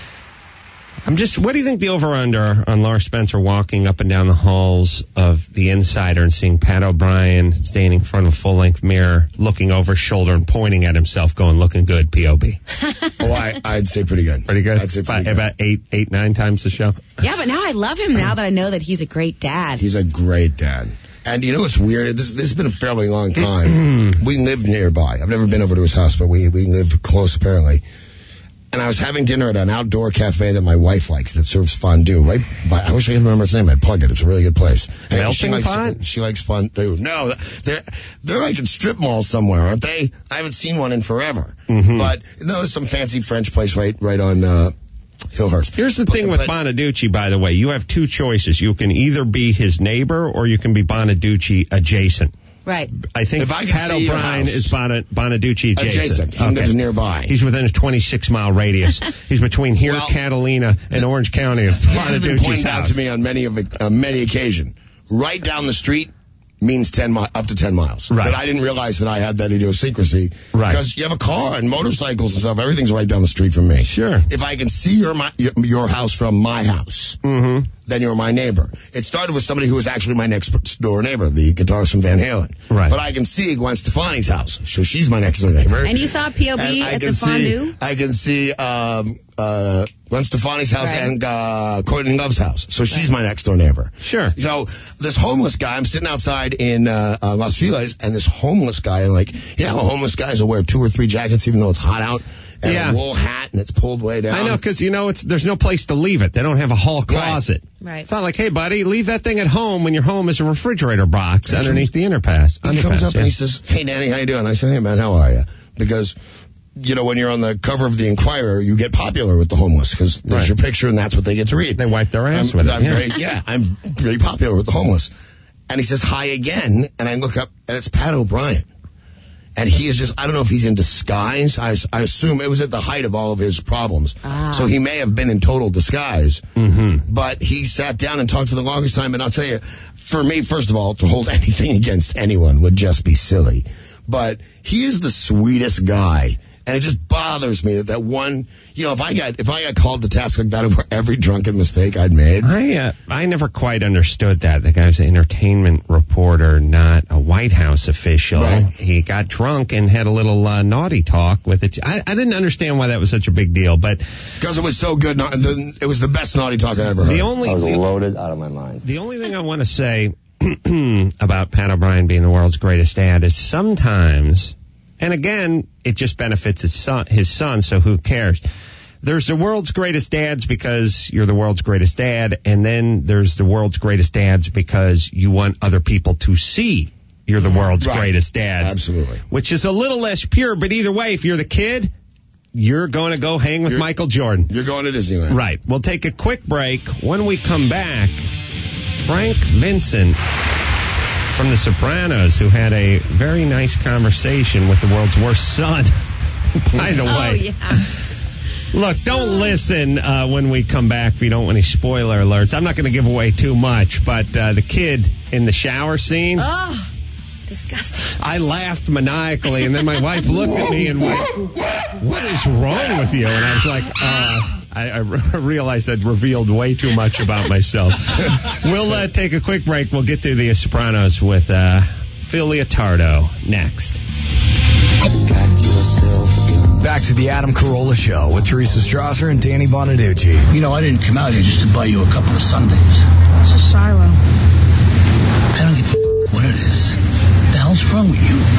I'm just, what do you think the over-under on Laura Spencer walking up and down the halls of The Insider and seeing Pat O'Brien standing in front of a full-length mirror, looking over his shoulder and pointing at himself, going, looking good, P O B? Oh, I, I'd say pretty good. Pretty good? I'd say pretty about, good. about eight, eight, nine times the show? Yeah, but now I love him now that I know that he's a great dad. He's a great dad. And you know what's weird? This, this has been a fairly long time. We live nearby. I've never been over to his house, but we, we live close apparently. And I was having dinner at an outdoor cafe that my wife likes that serves fondue. Right by, I wish I could remember its name. I'd plug it. It's a really good place. And Melting she likes, Pot? She likes fondue. No, they're they're like in strip malls somewhere, aren't they? I haven't seen one in forever. Mm-hmm. But no, there's some fancy French place right right on uh, Hillhurst. Here's the But- thing with but- Bonaducci, by the way. You have two choices. You can either be his neighbor or you can be Bonaducci adjacent. Right. I think If I can Pat see your O'Brien house. is Bon- Bonaducci adjacent. Adjacent. He lives nearby. He's within a twenty-six mile radius. He's between here, Well, Catalina, and Orange County of This has been Bonaducci's pointed out house. to me on many of uh, many occasion. Right down the street means ten mi- up to ten miles. Right. But I didn't realize that I had that idiosyncrasy. Right. Because you have a car and motorcycles and stuff. Everything's right down the street from me. Sure. If I can see your my, your, your house from my house, Mm-hmm. then you're my neighbor. It started with somebody who was actually my next door neighbor, the guitarist from Van Halen. Right. But I can see Gwen Stefani's house, so she's my next door neighbor. And you saw P O B And I at can the fondue? See, I can see um, uh, Gwen Stefani's house Right. and uh, Courtney Love's house. So she's my next door neighbor. Sure. So this homeless guy, I'm sitting outside in uh, uh, Los Feliz, and this homeless guy, like, you know, homeless guys will wear two or three jackets even though it's hot out, and Yeah. a wool hat, and it's pulled way down. I know, because, you know, it's there's no place to leave it. They don't have a hall closet. Right. It's not like, hey, buddy, leave that thing at home when your home is a refrigerator box He underneath comes- the underpass. He comes underpass, up yeah. and he says, hey, Danny, how you doing? I say, hey, man, how are you? Because, you know, when you're on the cover of the Inquirer, you get popular with the homeless because there's Right. your picture and that's what they get to read. They wipe their ass I'm, with it. I'm yeah. very, yeah, I'm very popular with the homeless. And he says, hi again. And I look up and it's Pat O'Brien. And he is just, I don't know if he's in disguise. I, I assume it was at the height of all of his problems. Ah. So he may have been in total disguise. Mm-hmm. But he sat down and talked for the longest time. And I'll tell you, for me, first of all, to hold anything against anyone would just be silly. But he is the sweetest guy. And it just bothers me that that one, you know, if I got if I got called to task like that over every drunken mistake I'd made. I uh, I never quite understood that. The guy's an entertainment reporter, not a White House official. Right. He got drunk and had a little uh, naughty talk with it. I, I didn't understand why that was such a big deal, but Because it was so good. Not, the, it was the best naughty talk I ever heard. the only I was the, loaded out of my mind. the only thing I want to say about Pat O'Brien being the world's greatest dad is sometimes, and again, it just benefits his son, his son, so who cares? There's the world's greatest dads because you're the world's greatest dad, and then there's the world's greatest dads because you want other people to see you're the world's right. greatest dads. Absolutely. Which is a little less pure, but either way, if you're the kid, you're going to go hang with you're, Michael Jordan. You're going to Disneyland. Right. We'll take a quick break. When we come back, Frank Vincent from The Sopranos, who had a very nice conversation with the world's worst son, by the oh, way. Yeah. Look, don't listen uh, when we come back if you don't want any spoiler alerts. I'm not going to give away too much, but uh, the kid in the shower scene. Oh, disgusting. I laughed maniacally, and then my wife looked at me and went, "What is wrong with you?" And I was like, uh, I, I realized I'd revealed way too much about myself. We'll uh, take a quick break. We'll get to The Sopranos with uh, Phil Leotardo next. Back to the Adam Carolla Show with Teresa Strasser and Danny Bonaducci. You know, I didn't come out here just to buy you a couple of Sundays. It's a Shiloh. I don't give a what it is. The hell's wrong with you?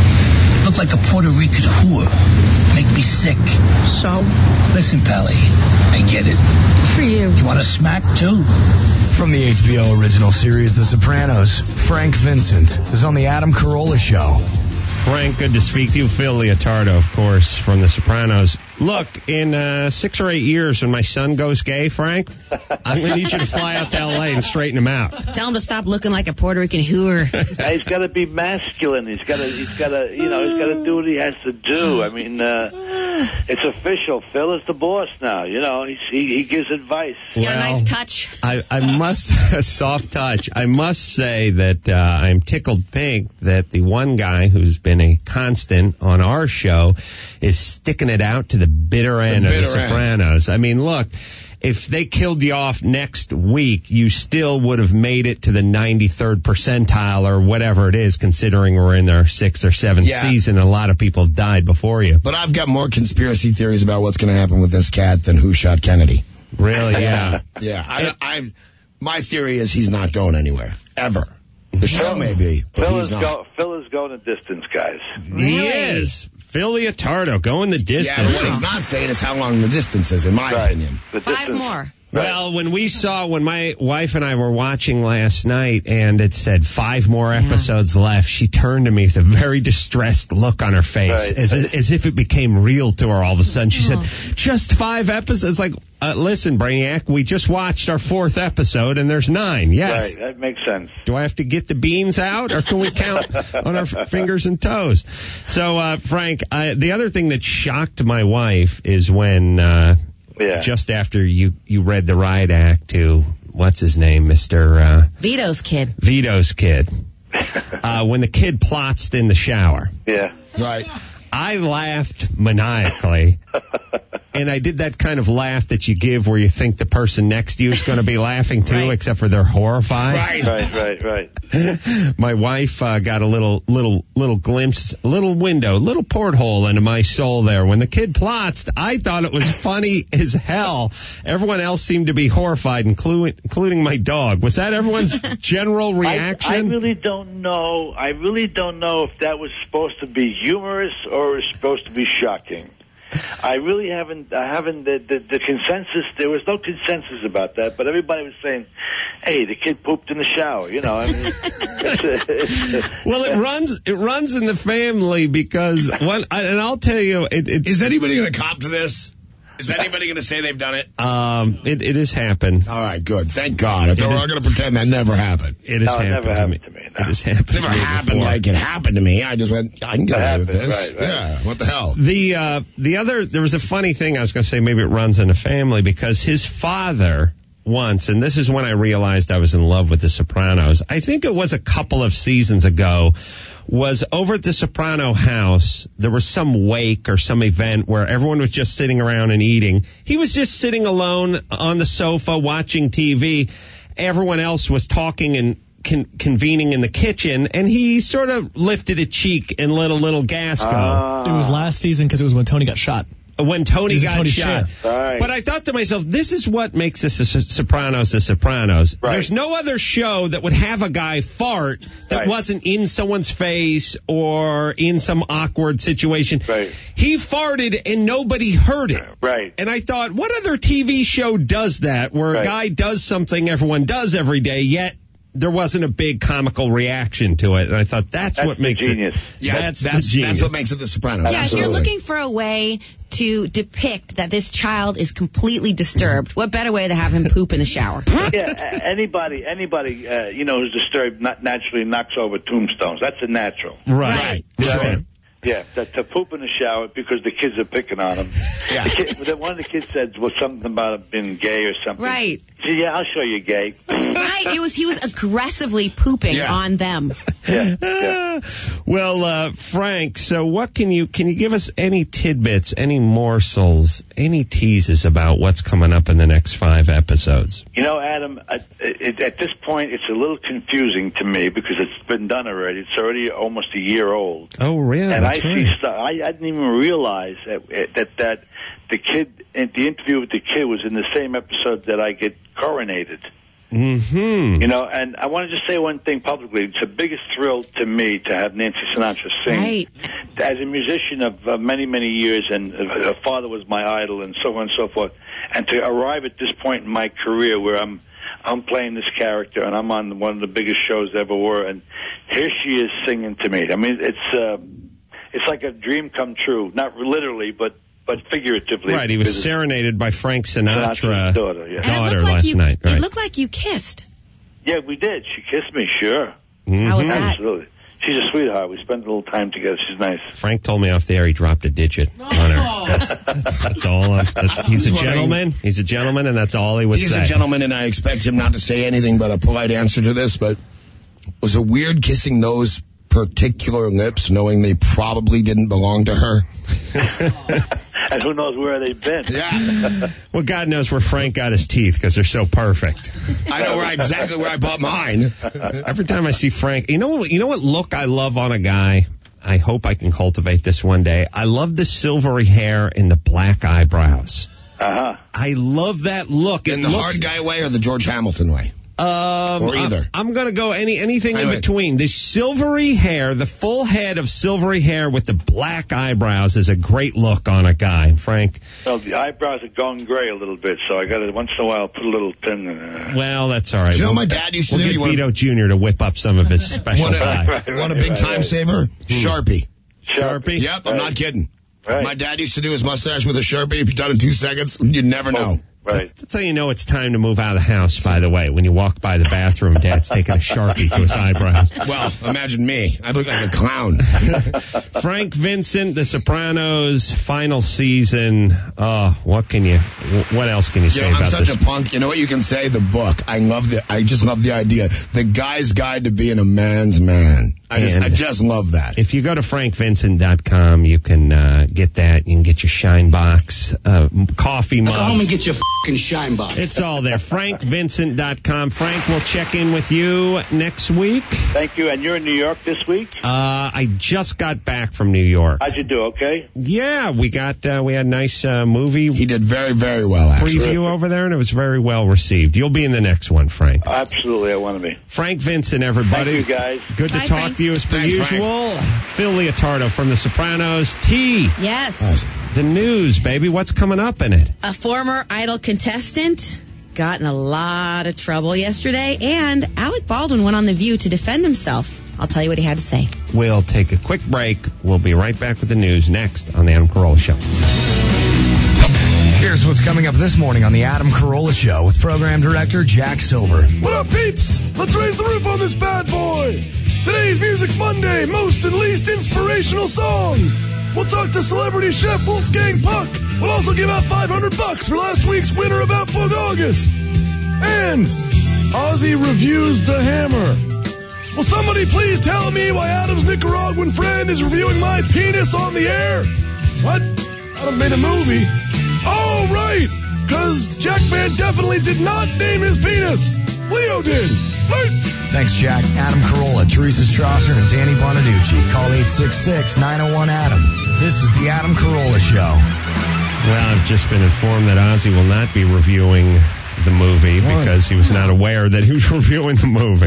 Look like a Puerto Rican whore. Make me sick. So? Listen, Pally, I get it. For you. You want a smack, too? From the H B O original series The Sopranos, Frank Vincent is on the Adam Carolla Show. Frank, good to speak to you. Phil Leotardo, of course, from The Sopranos. Look, in uh, six or eight years, when my son goes gay, Frank, I'm going to need you to fly out to L A and straighten him out. Tell him to stop looking like a Puerto Rican hooer. He's got to be masculine. He's got to, he's got to, you know, he's got to do what he has to do. I mean, uh, it's official. Phil is the boss now. You know, he's, he he gives advice. He's got Well, a nice touch. I, I must, a soft touch. I must say that uh, I'm tickled pink that the one guy who's been a constant on our show is sticking it out to the bitter end The of The bitter end. Sopranos. I mean, look, if they killed you off next week, you still would have made it to the ninety-third percentile or whatever it is, considering we're in our sixth or seventh Yeah. season. A lot of people have died before you. But I've got more conspiracy theories about what's going to happen with this cat than who shot Kennedy. Really, yeah. Yeah, I, I, my theory is he's not going anywhere, ever. The show may be, but Phil he's is, not. go, Phil is going the distance, guys. He is. Phil Leotardo going the Yeah, but distance. what he's not saying is how long the distance is, in my Right. opinion. The Five distance- more. Well, when we saw, when my wife and I were watching last night and it said five more episodes left, she turned to me with a very distressed look on her face, Right. as, as if it became real to her all of a sudden. She said, just five episodes? Like, uh, listen, Brainiac, we just watched our fourth episode and there's nine. Yes. Right, that makes sense. Do I have to get the beans out, or can we count on our f- fingers and toes? So, uh, Frank, I, the other thing that shocked my wife is when, uh, Yeah. just after you, you read the riot act to, what's his name, Mister Uh, Vito's kid. Vito's kid, uh, when the kid plotzed in the shower, Yeah. Right. I laughed maniacally. And I did that kind of laugh that you give where you think the person next to you is going to be laughing too, Right. except for they're horrified. Right. Right, right, right. My wife uh, got a little, little, little glimpse, a little window, little porthole into my soul there. When the kid plotzed, I thought it was funny as hell. Everyone else seemed to be horrified, including, including my dog. Was that everyone's general reaction? I, I really don't know. I really don't know if that was supposed to be humorous or it was supposed to be shocking. I really haven't, I haven't, the, the, the consensus, there was no consensus about that, but everybody was saying, hey, the kid pooped in the shower, you know, I mean, it's a, it's a, Well, it runs, it runs in the family because one, and I'll tell you, it, it Is anybody going to cop to this? Is anybody going to say they've done it? um, it, it has happened. All right, good. Thank God. If they were going to pretend that never happened. It has No, it happened, never to, happened me. to me, no. It has happened. Never to me happened before. like it happened to me. I just went, I can get It away with happened, this. right, right. Yeah, what the hell? The uh, the other, there was a funny thing I was going to say, maybe it runs in the family, because his father once, and this is when I realized I was in love with The Sopranos, I think it was a couple of seasons ago, was over at the Soprano house. There was some wake or some event where everyone was just sitting around and eating. He was just sitting alone on the sofa watching T V. Everyone else was talking and Con- convening in the kitchen, and he sort of lifted a cheek and let a little gas go. uh, It was last season because it was when Tony got shot. when Tony He's a got Tony shot. All right. But I thought to myself, this is what makes the Sopranos the Sopranos. Right. There's no other show that would have a guy fart that Right. wasn't in someone's face or in some awkward situation. Right. He farted and nobody heard it. Right. And I thought, what other T V show does that, where Right. a guy does something everyone does every day, yet there wasn't a big comical reaction to it? And I thought, that's, That's what the makes genius. it. Yeah, that's, that's, the genius. that's what makes it The Sopranos. Yeah, if you're Absolutely. looking for a way to depict that this child is completely disturbed, what better way to have him poop in the shower? Yeah, a- anybody, anybody, uh, you know, who's disturbed not naturally knocks over tombstones. That's a natural. Right. You know what I Sure. mean? Yeah, to, to poop in the shower because the kids are picking on him. Yeah. The kid, one of the kids said was something about him being gay or something. Right. He said, yeah, I'll show you gay. Right. It was he was aggressively pooping Yeah. on them. Yeah, yeah. Well, uh, Frank, so what can you, can you give us any tidbits, any morsels, any teases about what's coming up in the next five episodes? You know, Adam, at, at, at this point, it's a little confusing to me because it's been done already. It's already almost a year old. Oh, really? And I That's see right. stuff. I, I didn't even realize that, that that the kid, the interview with the kid was in the same episode that I get coronated. Mm-hmm. You know, and I want to just say one thing publicly. It's the biggest thrill to me to have Nancy Sinatra sing. Right. As a musician of uh, many, many years, and uh, her father was my idol, and so on and so forth. And to arrive at this point in my career where I'm I'm playing this character, and I'm on one of the biggest shows there ever were, and here she is singing to me. I mean, it's uh, it's like a dream come true. Not literally, but but figuratively. Right, he was Because it's serenaded by Frank Sinatra, Sinatra's daughter, yeah. And it daughter looked like last you, night. It Right. looked like you kissed. Yeah, we did. She kissed me, sure. How was Mhm. that? Absolutely. She's a sweetheart. We spent a little time together. She's nice. Frank told me off the air he dropped a digit on her. That's, that's, that's all. I'm, that's, he's a That's what I- gentleman. He's a gentleman, and that's all he would He's say. a gentleman, and I expect him not to say anything but a polite answer to this, but was it weird kissing those particular lips, knowing they probably didn't belong to her? And who knows where they've been. Yeah. Well, God knows where Frank got his teeth because they're so perfect. I know where exactly where I bought mine. Every time I see Frank, you know what? You know what look I love on a guy. I hope I can cultivate this one day. I love the silvery hair and the black eyebrows. Uh-huh. I love that look. In It the looks, hard guy way or the George Hamilton way? Um, Or either. I'm, I'm going to go any anything Anyway. in between. The silvery hair, the full head of silvery hair with the black eyebrows is a great look on a guy, Frank. Well, the eyebrows are going gray a little bit, so I got to once in a while put a little thin. Uh, Well, that's all right. Do you know we'll, what my dad used to we'll do? get You wanna- Vito Junior to whip up some of his special Want dye. a, Right, right, want a big right, time right. saver? Sharpie. Sharpie? Yep, I'm not kidding. Right. My dad used to do his mustache with a Sharpie. If you done it in two seconds, you'd never know. Right. That's how you know it's time to move out of the house, by the way. When you walk by the bathroom, Dad's taking a Sharpie to his eyebrows. Well, imagine me. I look like a clown. Frank Vincent, The Sopranos, final season. Oh, what can you, what else can you You say know, I'm about such this? a punk. You know what you can say? The book. I love the. I just love the idea. The guy's guide to being a man's man. I just, And I just love that. If you go to frank vincent dot com, you can uh, get that. You can get your Shine Box, uh, coffee Go home mugs. and get your fucking shine box. It's all there. frank vincent dot com. Frank, we'll check in with you next week. Thank you. And you're in New York this week? Uh, I just got back from New York. How'd you do? Okay? Yeah, we got, uh, we had a nice uh, movie He did very, very well, actually. preview over there, and it was very well received. You'll be in the next one, Frank. Absolutely, I want to be. Frank Vincent, everybody. Thank you, guys. Good to Bye, talk Frank. to you as per Thanks, Frank. usual. Phil Leotardo from The Sopranos. T, Yes. the news, baby. What's coming up in it? A former Idol contestant got in a lot of trouble yesterday, and Alec Baldwin went on The View to defend himself. I'll tell you what he had to say. We'll take a quick break. We'll be right back with the news next on The Adam Carolla Show. Here's what's coming up this morning on the Adam Carolla Show with program director Jack Silver. What up, peeps? Let's raise the roof on this bad boy. Today's Music Monday, most and least inspirational song. We'll talk to celebrity chef Wolfgang Puck. We'll also give out five hundred bucks for last week's winner of Outbook August. And Ozzy reviews The Hammer. Will somebody please tell me why Adam's Nicaraguan friend is reviewing my penis on the air? What? Adam made a movie. Oh, right. Because Jackman definitely did not name his penis. Leo did. Right. Thanks, Jack. Adam Carolla, Teresa Strasser, and Danny Bonaducci. Call eight six six, nine oh one, A D A M. This is the Adam Carolla Show. Well, I've just been informed that Ozzy will not be reviewing the movie because he was not aware that he was reviewing the movie.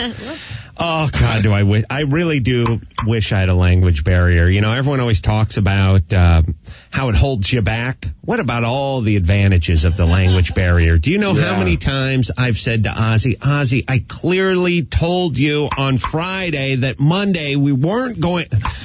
Oh, God, do I wish. I really do wish I had a language barrier. You know, everyone always talks about uh, how it holds you back. What about all the advantages of the language barrier? Do you know yeah. how many times I've said to Ozzy, Ozzy, I clearly told you on Friday that Monday we weren't going...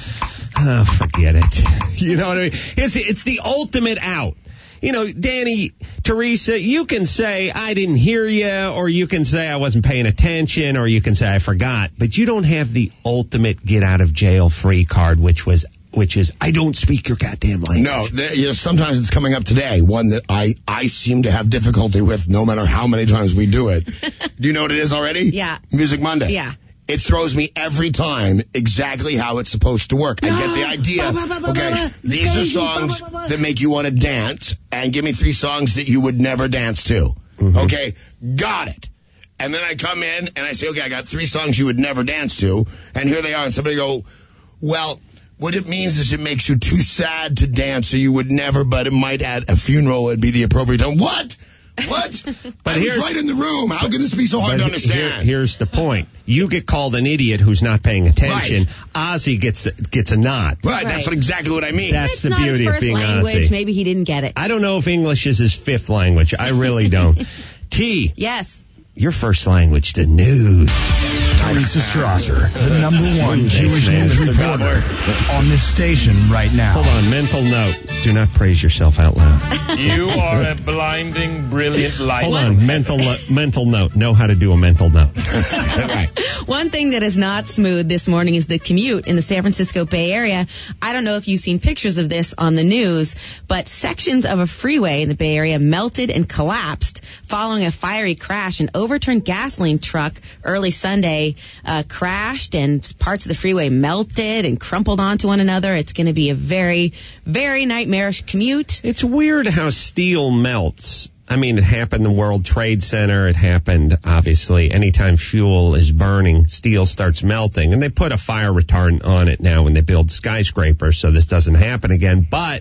Oh, forget it. You know what I mean? It's, it's the ultimate out. You know, Danny, Teresa, you can say, I didn't hear you, or you can say I wasn't paying attention, or you can say I forgot. But you don't have the ultimate get-out-of-jail-free card, which was, which is, I don't speak your goddamn language. No, the, you know, sometimes it's coming up today, one that I, I seem to have difficulty with no matter how many times we do it. Do you know what it is already? Yeah. Music Monday. Yeah. It throws me every time exactly how it's supposed to work. I get the idea. Okay, these are songs that make you want to dance, and give me three songs that you would never dance to. Mm-hmm. Okay, got it. And then I come in and I say, okay, I got three songs you would never dance to, and here they are. And somebody go, well, what it means is it makes you too sad to dance, so you would never, but it might at a funeral it'd be the appropriate time. What? What? But I was right in the room. How can this be so hard to understand? Here, here's the point. You get called an idiot who's not paying attention. Right. Ozzy gets gets a nod. Right, right. That's what, exactly what I mean. That's the not beauty his first of being language. Ozzy. Maybe he didn't get it. I don't know if English is his fifth language. I really don't. T. Yes. Your first language, the news. Teresa Strasser, the number one Jewish news reporter on this station right now. Hold on, mental note. Do not praise yourself out loud. You are a blinding, brilliant light. Hold on, mental lo- mental note. Know how to do a mental note. Right. One thing that is not smooth this morning is the commute in the San Francisco Bay Area. I don't know if you've seen pictures of this on the news, but sections of a freeway in the Bay Area melted and collapsed following a fiery crash. An overturned gasoline truck early Sunday uh, crashed, and parts of the freeway melted and crumpled onto one another. It's going to be a very, very nightmarish commute. It's weird how steel melts. I mean, it happened in the World Trade Center. It happened, obviously, anytime fuel is burning, steel starts melting. And they put a fire retardant on it now when they build skyscrapers, so this doesn't happen again. But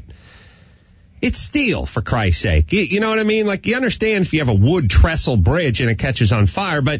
it's steel, for Christ's sake. You, you know what I mean? Like, you understand if you have a wood trestle bridge and it catches on fire, but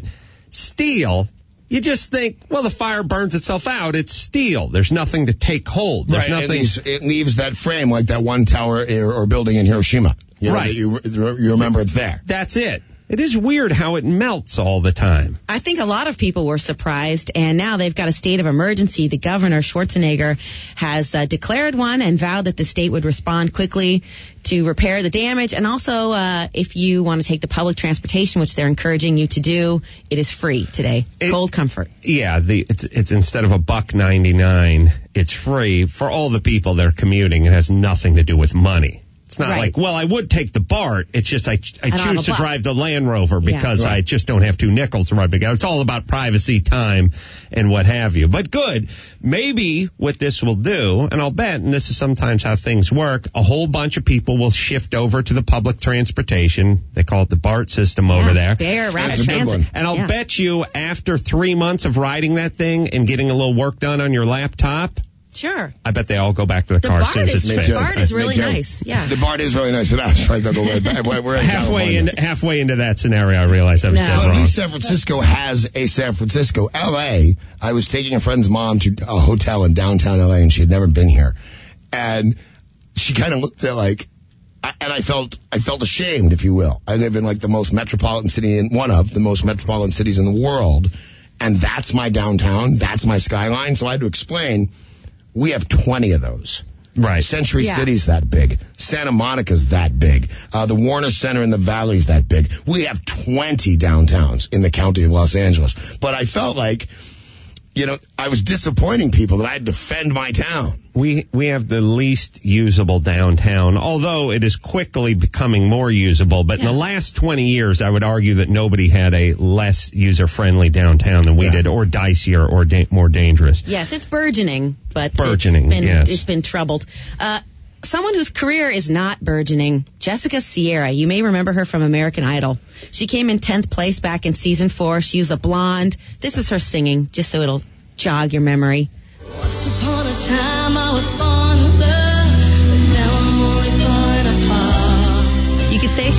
steel, you just think, well, the fire burns itself out. It's steel. There's nothing to take hold. There's right, nothing. It leaves, it leaves that frame like that one tower or, or building in Hiroshima. You know, right. You, you remember it's there. That's it. It is weird how it melts all the time. I think a lot of people were surprised, and now they've got a state of emergency. The governor, Schwarzenegger, has uh, declared one and vowed that the state would respond quickly to repair the damage. And also, uh, if you want to take the public transportation, which they're encouraging you to do, it is free today. It, Cold Comfort. Yeah, the, it's, it's instead of a buck ninety-nine, it's free for all the people that are commuting. It has nothing to do with money. It's not right. like, well, I would take the BART. It's just I, I, I choose to drive the Land Rover because yeah, right. I just don't have two nickels to rub together. It's all about privacy, time, and what have you. But good. Maybe what this will do, and I'll bet, and this is sometimes how things work, a whole bunch of people will shift over to the public transportation. They call it the BART system yeah, over there. Bear Rapid Transit. And I'll yeah. bet you after three months of riding that thing and getting a little work done on your laptop, sure. I bet they all go back to the, the car BART as soon as it's is, fixed. The BART is really nice. Yeah. The BART is really nice for that. Right, they'll go right back. We're halfway into halfway into that scenario, I realized I was no. dead well, wrong. at least San Francisco has a San Francisco. L A, I was taking a friend's mom to a hotel in downtown L A, and she had never been here. And she kind of looked at like, and I felt I felt ashamed, if you will. I live in like the most metropolitan city, in one of the most metropolitan cities in the world, and that's my downtown. That's my skyline. So I had to explain. We have twenty of those. Right. Century yeah. City's that big. Santa Monica's that big. Uh, the Warner Center in the Valley's that big. We have twenty downtowns in the county of Los Angeles. But I felt like, you know, I was disappointing people that I had to defend my town. We we have the least usable downtown, although it is quickly becoming more usable. But yeah. in the last twenty years, I would argue that nobody had a less user-friendly downtown than we yeah. did, or dicier, or da- more dangerous. Yes, it's burgeoning, but burgeoning, it's been, yes. it's been troubled. Uh, someone whose career is not burgeoning, Jessica Sierra. You may remember her from American Idol. She came in tenth place back in season four. She was a blonde. This is her singing, just so it'll jog your memory. Once upon a time I was fond of love, but now I'm only part of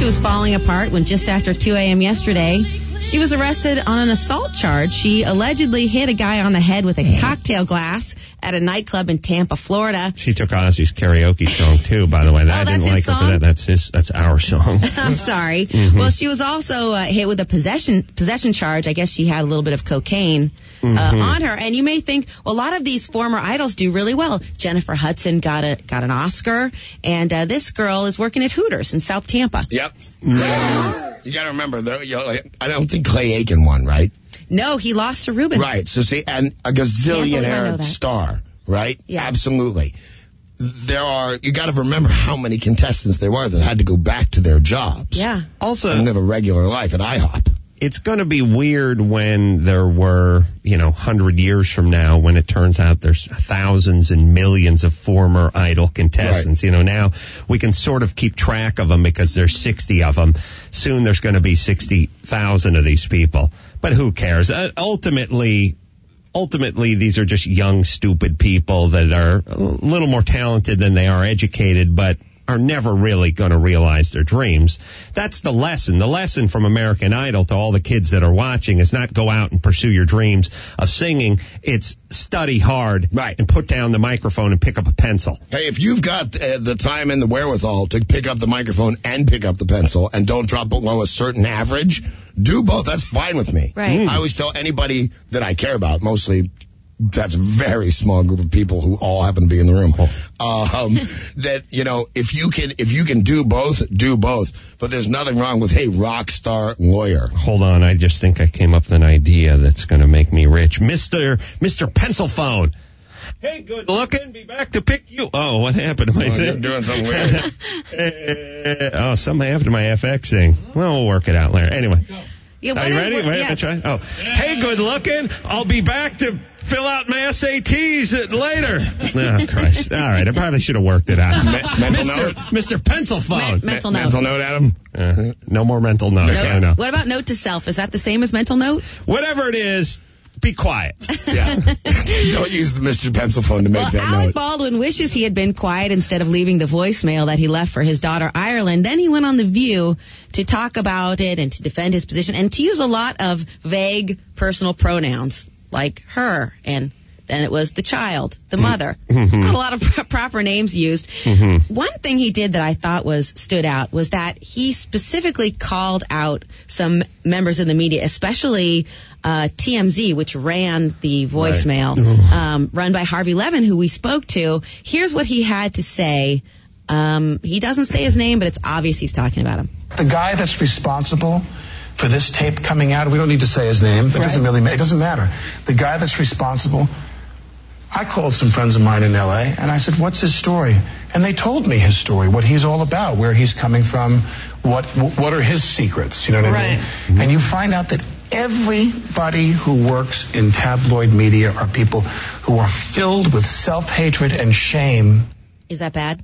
was falling apart when just after two a.m. yesterday, she was arrested on an assault charge. She allegedly hit a guy on the head with a cocktail glass at a nightclub in Tampa, Florida. She took Ozzy's karaoke song, too, by the way. That, oh, I didn't that's like his her song? for that. That's, his, that's our song. I'm sorry. Mm-hmm. Well, she was also uh, hit with a possession possession charge. I guess she had a little bit of cocaine uh, Mm-hmm. on her. And you may think, well, a lot of these former idols do really well. Jennifer Hudson got a got an Oscar, and uh, this girl is working at Hooters in South Tampa. Yep. You got to remember, though, you know, I don't think Clay Aiken won, right? No, he lost to Ruben. Right. So see, and a Can't believe I know gazillionaire that. star, right? Yeah. Absolutely. There are, you got to remember how many contestants there were that had to go back to their jobs. Yeah. Also, and live a regular life at IHOP. It's going to be weird when there were, you know, hundred years from now when it turns out there's thousands and millions of former Idol contestants. Right. You know, now we can sort of keep track of them because there's sixty of them. Soon there's going to be sixty thousand of these people. But who cares? Uh, ultimately, ultimately, these are just young, stupid people that are a little more talented than they are educated, but are never really going to realize their dreams. That's the lesson. The lesson from American Idol to all the kids that are watching is not go out and pursue your dreams of singing. It's study hard, right, and put down the microphone and pick up a pencil. Hey, if you've got uh, the time and the wherewithal to pick up the microphone and pick up the pencil and don't drop below a certain average, do both. That's fine with me. Right. Mm. I always tell anybody that I care about, mostly that's a very small group of people who all happen to be in the room. Um, that, you know, if you can, if you can do both, do both. But there's nothing wrong with, hey, rock star lawyer. Hold on. I just think I came up with an idea that's going to make me rich. Mister Mister Pencil Phone. Hey, good looking. Be back to pick you. Oh, what happened to my Oh, thing? you're doing something weird. uh, oh, something happened to my F X thing. Well, we'll work it out later. Anyway. Yeah, Are you is- ready? what- Wait, yes. I'm trying. Oh, hey, good looking. I'll be back to fill out my S A Ts later. Oh, Christ. All right. I probably should have worked it out. mental Mister note? Mister Pencil Phone. Me- mental Me- note. Mental note, Adam? Uh-huh. No more mental notes. Note- I know. What about note to self? Is that the same as mental note? Whatever it is, be quiet. Yeah. Don't use the Mister Pencil Phone to make Well, that Alec note. Baldwin wishes he had been quiet instead of leaving the voicemail that he left for his daughter Ireland. Then he went on The View to talk about it and to defend his position and to use a lot of vague personal pronouns like her, and then it was the child, the mother. Mm-hmm. Not a lot of pro- proper names used. Mm-hmm. One thing he did that I thought was stood out was that he specifically called out some members of the media, especially uh, T M Z, which ran the voicemail, Right. um, run by Harvey Levin, who we spoke to. Here's what he had to say. Um, he doesn't say his name, but it's obvious he's talking about him. The guy that's responsible for this tape coming out, we don't need to say his name. It Right. doesn't really, ma- it doesn't matter. The guy that's responsible, I called some friends of mine in L A and I said, what's his story? And they told me his story, what he's all about, where he's coming from, what what are his secrets, you know what I mean? Right. And you find out that everybody who works in tabloid media are people who are filled with self-hatred and shame. Is that bad?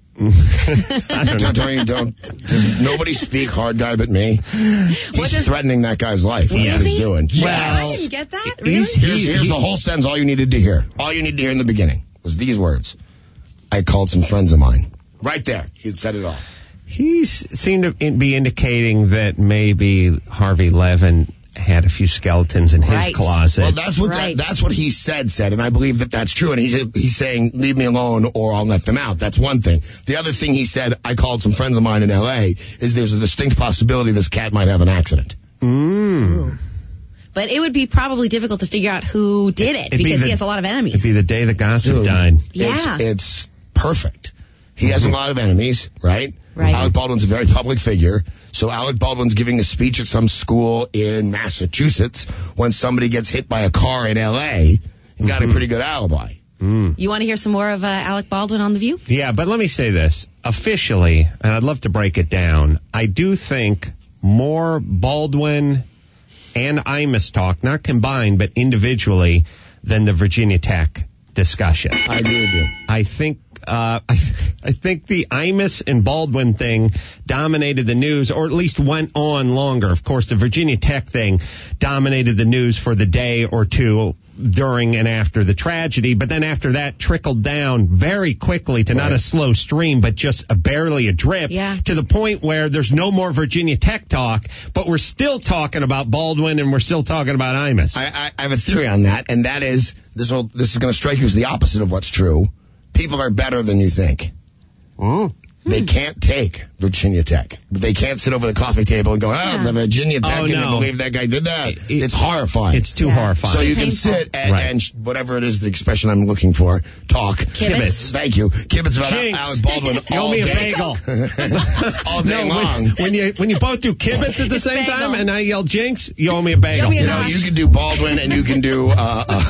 I don't know. Don't, don't, does nobody speak hard guy but me? He's does- threatening that guy's life. That's Is what he's he? doing. I Yes. didn't get that. Really? He's- Here's, he- here's he- the whole sentence, all you needed to hear. All you need to hear in the beginning was these words. I called some friends of mine. Right there. He had said it all. He seemed to in- be indicating that maybe Harvey Levin had a few skeletons in his Right. closet. Well, that's what Right. that, that's what he said, said, and I believe that that's true. And he's he's saying, leave me alone or I'll let them out. That's one thing. The other thing he said, I called some friends of mine in L A, is there's a distinct possibility this cat might have an accident. Mm. But it would be probably difficult to figure out who did it It'd be because the- he has a lot of enemies. It'd be the day the gossip Dude, died. Yeah. It's, it's perfect. He has a lot of enemies, right? Right. Alec Baldwin's a very public figure. So Alec Baldwin's giving a speech at some school in Massachusetts when somebody gets hit by a car in L A and got a pretty good alibi. You want to hear some more of uh, Alec Baldwin on The View? Yeah, but let me say this. Officially, and I'd love to break it down, I do think more Baldwin and Imus talk, not combined, but individually, than the Virginia Tech discussion. I agree with you. I think uh, I, I think the Imus and Baldwin thing dominated the news, or at least went on longer. Of course, the Virginia Tech thing dominated the news for the day or two during and after the tragedy, but then after that trickled down very quickly to right. not a slow stream, but just a barely a drip, yeah. to the point where there's no more Virginia Tech talk, but we're still talking about Baldwin and we're still talking about Imus. I, I, I have a theory on that, and that is, this will, this is going to strike you as the opposite of what's true. People are better than you think. Mm. They can't take Virginia Tech. They can't sit over the coffee table and go, oh, yeah. the Virginia Tech, oh, I can't no. believe that guy did that. It, it's horrifying. It's too yeah. horrifying. So you can painful. sit and, right. and sh- whatever it is, the expression I'm looking for, talk. Kibitz. Thank you. Kibitz about Jinx. Alec Baldwin You all owe me a day. bagel. all day no, long. when, when you when you both do kibitz at the same Bagel. time and I yell jinx, you owe me a bagel. me a You know, you can do Baldwin and you can do uh, uh,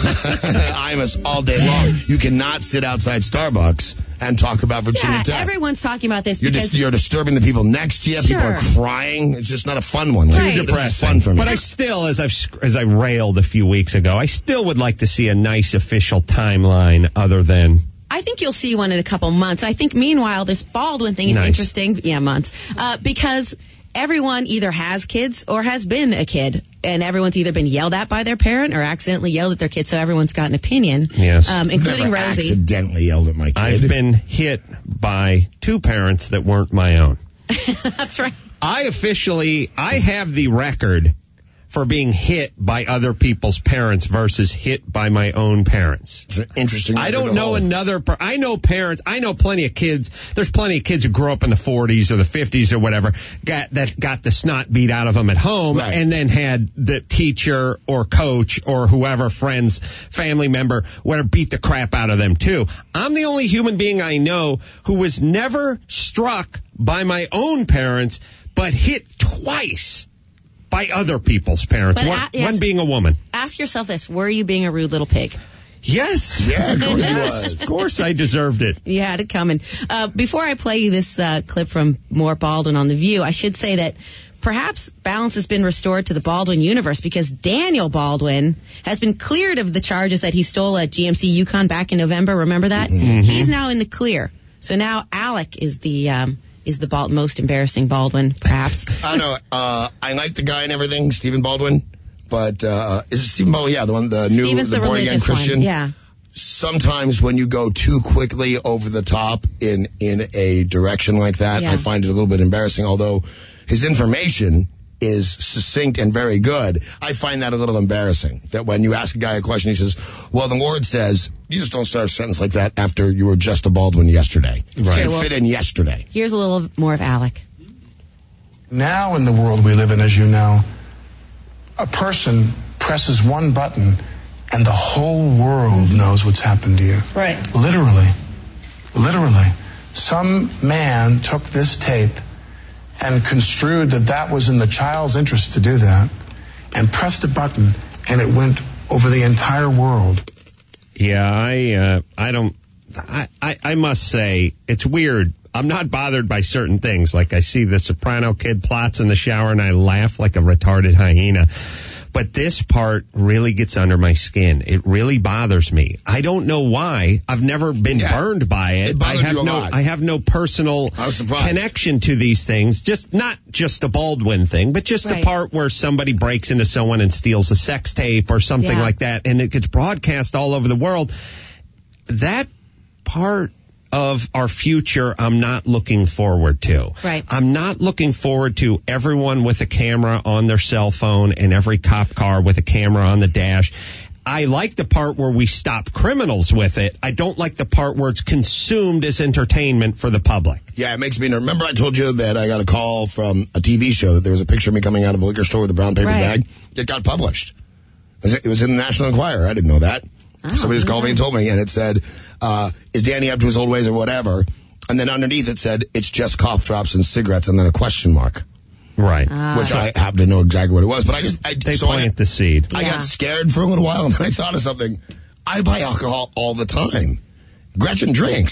Imus all day long. You cannot sit outside Starbucks and talk about Virginia Yeah, Tech. everyone's talking about this You're, because just, you're disturbing the people next to you. People Sure. are crying. It's just not a fun one. Right. This is Depressing. fun for me. But I still, as I've as I railed a few weeks ago, I still would like to see a nice official timeline other than. I think you'll see one in a couple months. I think, meanwhile, this Baldwin thing is Nice. interesting. Yeah, months. Uh, because everyone either has kids or has been a kid. And everyone's either been yelled at by their parent or accidentally yelled at their kid, so everyone's got an opinion. Yes. Um, including Never Rosie. accidentally yelled at my kid. I've been hit by two parents that weren't my own. That's right. I officially, I have the record for being hit by other people's parents versus hit by my own parents. It's an interesting. I don't know another. Per- I know parents. I know plenty of kids. There's plenty of kids who grew up in the forties or the fifties or whatever, got that got the snot beat out of them at home, Right. and then had the teacher or coach or whoever, friends, family member, whatever, beat the crap out of them too. I'm the only human being I know who was never struck by my own parents, but hit twice by other people's parents, But one, a- yes. one being a woman. Ask yourself this. Were you being a rude little pig? Yes. Yeah, of course he Yes, was. of course I deserved it. You had it coming. Uh, before I play you this uh, clip from More Baldwin on The View, I should say that perhaps balance has been restored to the Baldwin universe because Daniel Baldwin has been cleared of the charges that he stole a G M C Yukon back in November. Remember that? Mm-hmm. He's now in the clear. So now Alec is the um, is the Bald- most embarrassing Baldwin, perhaps. I don't know. Uh, I like the guy and everything, Stephen Baldwin. But uh, is it Stephen Baldwin? Yeah, the one, the new, Stephen's the, the born again religious Christian. one. Yeah. Sometimes when you go too quickly over the top in in a direction like that, Yeah. I find it a little bit embarrassing. Although his information is succinct and very good, I find that a little embarrassing. That when you ask a guy a question, he says, "Well, the Lord says," you just don't start a sentence like that after you were just a Baldwin yesterday. Right. It Well- fit in yesterday. Here's a little more of Alec. Now in the world we live in, as you know, a person presses one button and the whole world knows what's happened to you. Right. Literally. Literally. Some man took this tape and construed that that was in the child's interest to do that and pressed a button and it went over the entire world. Yeah, I uh, I don't I, I I must say it's weird. I'm not bothered by certain things. Like I see the Soprano kid plots in the shower and I laugh like a retarded hyena. But this part really gets under my skin. It really bothers me. I don't know why. I've never been Yeah. burned by it. It I bothered have you a no lot. I have no personal I was surprised. connection to these things. Just not just the Baldwin thing, but just Right. the part where somebody breaks into someone and steals a sex tape or something Yeah. like that and it gets broadcast all over the world. That part of our future I'm not looking forward to. Right. I'm not looking forward to everyone with a camera on their cell phone and every cop car with a camera on the dash. I like the part where we stop criminals with it. I don't like the part where it's consumed as entertainment for the public. Yeah, it makes me, remember I told you that I got a call from a T V show that there was a picture of me coming out of a liquor store with a brown paper Right. bag? It got published. It was, it was in the National Enquirer. I didn't know that. Oh, Somebody just called me and told me, and it said, uh, is Danny up to his old ways or whatever? And then underneath it said, it's just cough drops and cigarettes, and then a question mark. Right. Ah. Which I happen to know exactly what it was. But I just, I, They so plant I, the seed. I Yeah. got scared for a little while, and then I thought of something. I buy alcohol all the time. Gretchen drinks.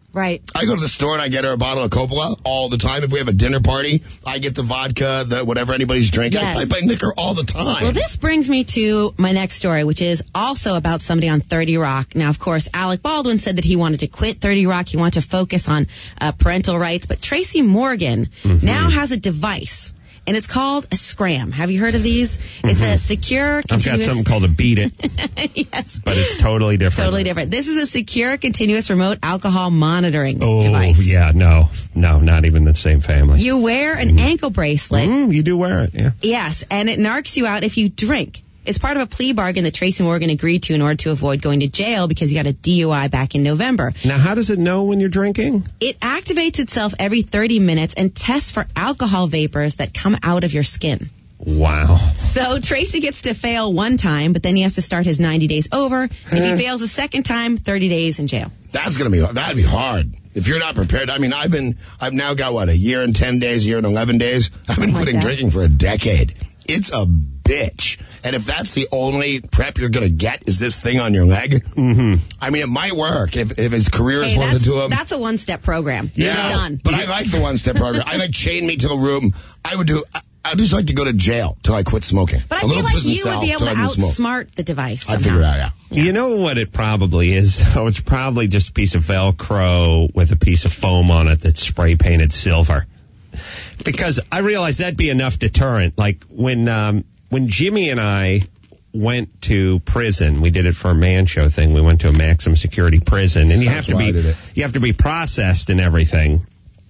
Right. I go to the store and I get her a bottle of Coppola all the time. If we have a dinner party, I get the vodka, the whatever anybody's drinking. Yes. I buy liquor all the time. Well, this brings me to my next story, which is also about somebody on thirty Rock. Now, of course, Alec Baldwin said that he wanted to quit thirty Rock. He wanted to focus on uh, parental rights. But Tracy Morgan Mm-hmm. now has a device, and it's called a Scram. Have you heard of these? It's a secure, I've got continuous... something called a Beat It, yes. but it's totally different. Totally different. This is a secure, continuous remote alcohol monitoring Oh, device. yeah, no. No, not even the same family. You wear an ankle bracelet. Mm, you do wear it, yeah. Yes, and it narcs you out if you drink. It's part of a plea bargain that Tracy Morgan agreed to in order to avoid going to jail because he got a D U I back in November. Now, how does it know when you're drinking? It activates itself every thirty minutes and tests for alcohol vapors that come out of your skin. Wow. So Tracy gets to fail one time, but then he has to start his ninety days over. If he fails a second time, thirty days in jail. That's gonna be that'd be hard if you're not prepared. I mean, I've been I've now got what a year and ten days, a year and eleven days. I've been Like quitting that. drinking for a decade. It's a bitch. And if that's the only prep you're gonna get is this thing on your leg, mm-hmm. I mean, it might work if if his career is Hey, worth it that's, to him. that's a one-step program. You're Yeah, done. but I like the one-step program. I like chain me to the room. I would do. I, I'd just like to go to jail till I quit smoking. But I a feel little like prison you would cell be able till to I didn't smoke. outsmart the device. I'd somehow. figure it out. Yeah. You know what it probably is, though? It's probably just a piece of Velcro with a piece of foam on it that's spray painted silver. Because I realize that'd be enough deterrent. Like when um, when Jimmy and I went to prison, we did it for a man show thing. We went to a maximum security prison, and you have That's to why I be did it. you have to be processed and everything.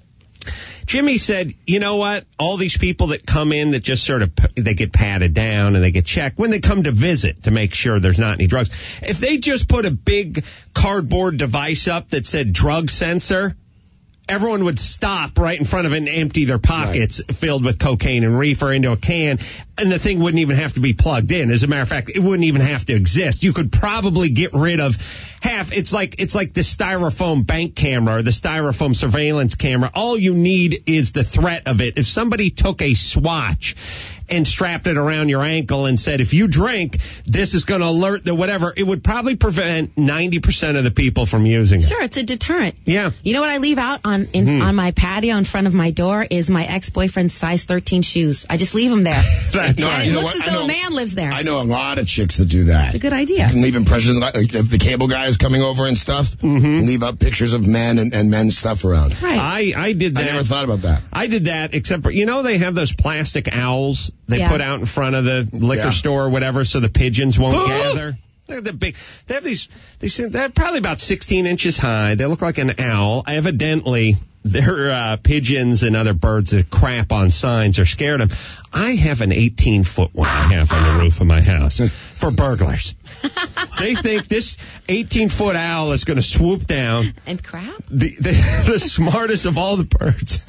Jimmy said, you know what? All these people that come in that just sort of, they get patted down and they get checked when they come to visit to make sure there's not any drugs. If they just put a big cardboard device up that said drug sensor, everyone would stop right in front of it and empty their pockets right. filled with cocaine and reefer into a can, and the thing wouldn't even have to be plugged in. As a matter of fact, it wouldn't even have to exist. You could probably get rid of half. It's like it's like the styrofoam bank camera or the styrofoam surveillance camera. All you need is the threat of it. If somebody took a swatch and strapped it around your ankle and said, if you drink, this is going to alert the whatever, it would probably prevent ninety percent of the people from using it. Sure, it's a deterrent. Yeah. You know what I leave out on in, Hmm. on my patio in front of my door is my ex-boyfriend's size thirteen shoes. I just leave them there. That's and right. it You know looks what? as I though know- a man lives there. I know a lot of chicks that do that. It's a good idea. You can leave impressions, like if the cable guy is coming over and stuff, Mm-hmm. leave up pictures of men and, and men's stuff around. Right. I, I did that. I never thought about that. I did that, except for, you know, they have those plastic owls they Yeah. put out in front of the liquor Yeah. store or whatever so the pigeons won't gather. They're the big, they have these, they say they're probably about sixteen inches high. They look like an owl. Evidently, they're uh, pigeons and other birds that crap on signs are scared of them. I have an eighteen foot one I have on the roof of my house for burglars. They think this eighteen foot owl is going to swoop down. And crap? The, the, the smartest of all the birds.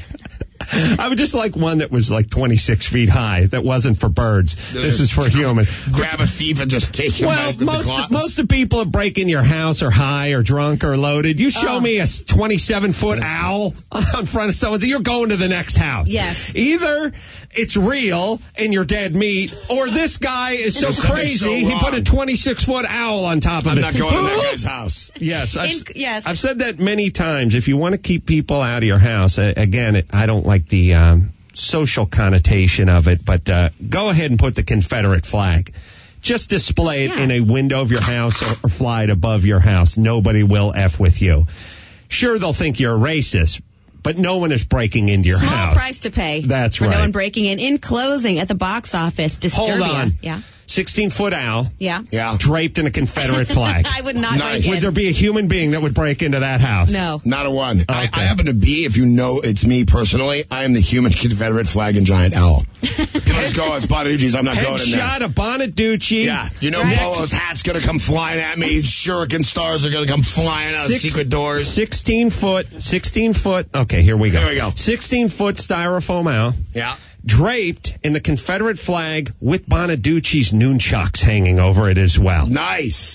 I would just like one that was like twenty-six feet high. That wasn't for birds. This is for human. Grab a thief and just take him Well, out with most the claws. most of the people that break in your house are high or drunk or loaded. You show Oh. me a twenty-seven foot owl on front of someone, you're going to the next house. Yes. Either it's real and you're dead meat, or this guy is so This guy is crazy so he put a wrong. twenty-six foot owl on top of I'm it. not going to that guy's house. Yes, I've, In- yes. I've said that many times. If you want to keep people out of your house, uh, again, it, I don't like the um, social connotation of it, but uh, go ahead and put the Confederate flag. Just display it Yeah. in a window of your house or, or fly it above your house. Nobody will F with you. Sure, they'll think you're a racist, but no one is breaking into your Small house. price to pay. That's for right. no one breaking in. In closing, at the box office, Disturbia. Hold on. Yeah. sixteen foot owl. Yeah. Yeah. Draped in a Confederate flag. I would not Nice. break Would in. there be a human being that would break into that house? No. Not a one. I, Okay. I happen to be, if you know it's me personally, I am the human Confederate flag and giant owl. People just go, it's Bonaducci's, I'm not going in there. Headshot of Bonaducci. Yeah, you know Right. Polo's hat's gonna come flying at me. Shuriken stars are gonna come flying out of Six- secret doors. sixteen foot, sixteen foot. Okay, here we go. Here we go. sixteen foot styrofoam owl. Yeah. Draped in the Confederate flag with Bonaducci's nunchucks hanging over it as well. Nice.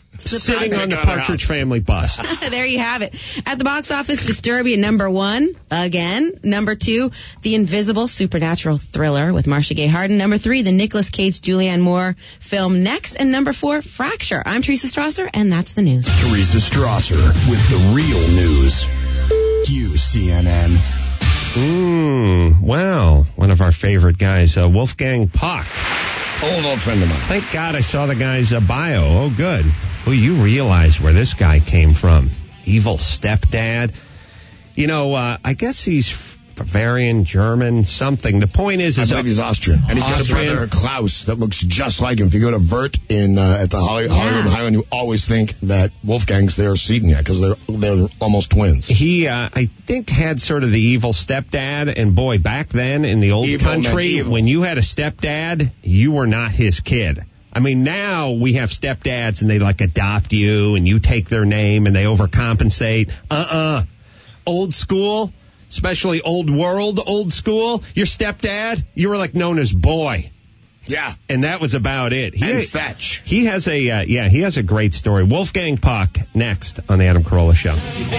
Sitting on the Partridge Family bus. There you have it. At the box office, Disturbia number one, again. Number two, The Invisible Supernatural Thriller with Marcia Gay Harden. Number three, the Nicolas Cage, Julianne Moore film Next. And number four, Fracture. I'm Teresa Strasser, and that's the news. Teresa Strasser with the real news. Q C N N. Mmm, wow. One of our favorite guys, uh, Wolfgang Puck. Old, old friend of mine. Thank God I saw the guy's uh, bio. Oh, good. Well, you realize where this guy came from. Evil stepdad. You know, uh, I guess he's Bavarian, German, something. The point is, I is believe he's Austrian. And he's got a brother, Klaus, that looks just like him. If you go to Vert in uh, at the Holly, yeah. Hollywood Highland, you always think that Wolfgang's there seating it because they're they're almost twins. He, uh, I think, had sort of the evil stepdad. And boy, back then in the old Evil country, when you had a stepdad, you were not his kid. I mean, now we have stepdads and they like adopt you and you take their name and they overcompensate. Uh-uh. Old school. Especially old world, old school. Your stepdad, you were like known as boy. Yeah. And that was about it. He, and fetch. He has a, uh, yeah, he has a great story. Wolfgang Puck, next on the Adam Carolla Show.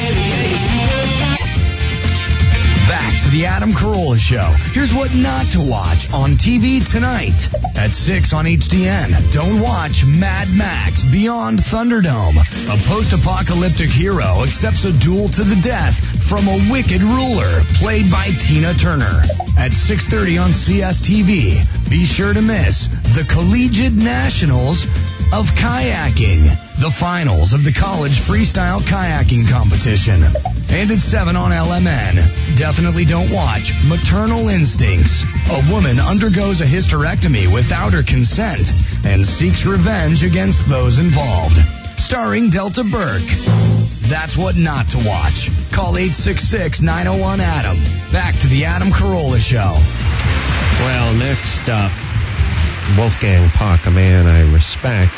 Back to the Adam Carolla Show. Here's what not to watch on T V tonight. At six on H D N, don't watch Mad Max Beyond Thunderdome. A post-apocalyptic hero accepts a duel to the death from a wicked ruler, played by Tina Turner. At six thirty on C S T V, be sure to miss the Collegiate Nationals of Kayaking, the finals of the college freestyle kayaking competition. And at seven on L M N, definitely don't watch Maternal Instincts. A woman undergoes a hysterectomy without her consent and seeks revenge against those involved. Starring Delta Burke. That's what not to watch. Call eight six six, nine oh one, A D A M. Back to the Adam Carolla Show. Well, next up, Wolfgang Puck, a man I respect.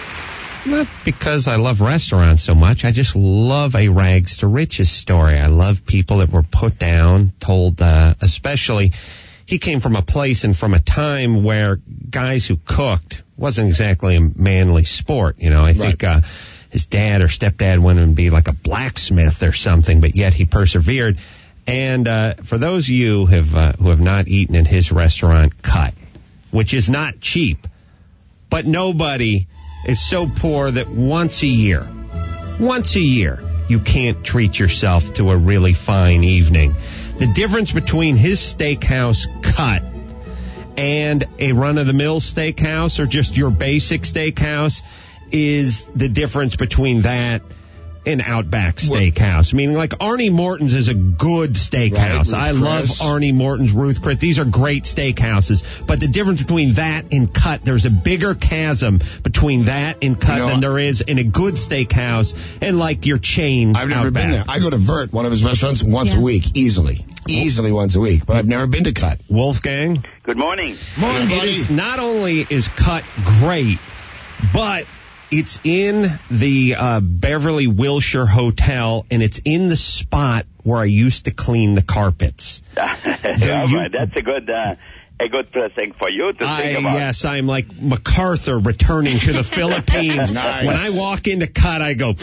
Not because I love restaurants so much. I just love a rags to riches story. I love people that were put down, told, uh, especially, he came from a place and from a time where guys who cooked wasn't exactly a manly sport. You know, I think, uh, his dad or stepdad wanted him to be like a blacksmith or something, but yet he persevered. And, uh, for those of you who have, uh, who have not eaten at his restaurant, Cut, which is not cheap, but nobody is so poor that once a year, once a year, you can't treat yourself to a really fine evening. The difference between his steakhouse, Cut, and a run-of-the-mill steakhouse or just your basic steakhouse is the difference between that and Outback Steakhouse. Meaning, like, Arnie Morton's is a good steakhouse. Right, I love Chris. Arnie Morton's, Ruth Chris. These are great steakhouses. But the difference between that and Cut, there's a bigger chasm between that and Cut You know, than there is in a good steakhouse and, like, your chain I've never Outback. been there. I go to Vert, one of his restaurants, once Yeah. a week, easily. Easily once a week. But I've never been to Cut. Wolfgang? Good morning. Morning, It buddy. is, not only is Cut great, but it's in the uh, Beverly Wilshire Hotel, and it's in the spot where I used to clean the carpets. Yeah, you- right. That's a good, uh, a good thing for you to I, think about. yes, I'm like MacArthur returning to the Philippines. Nice. When I walk into Cut, I go,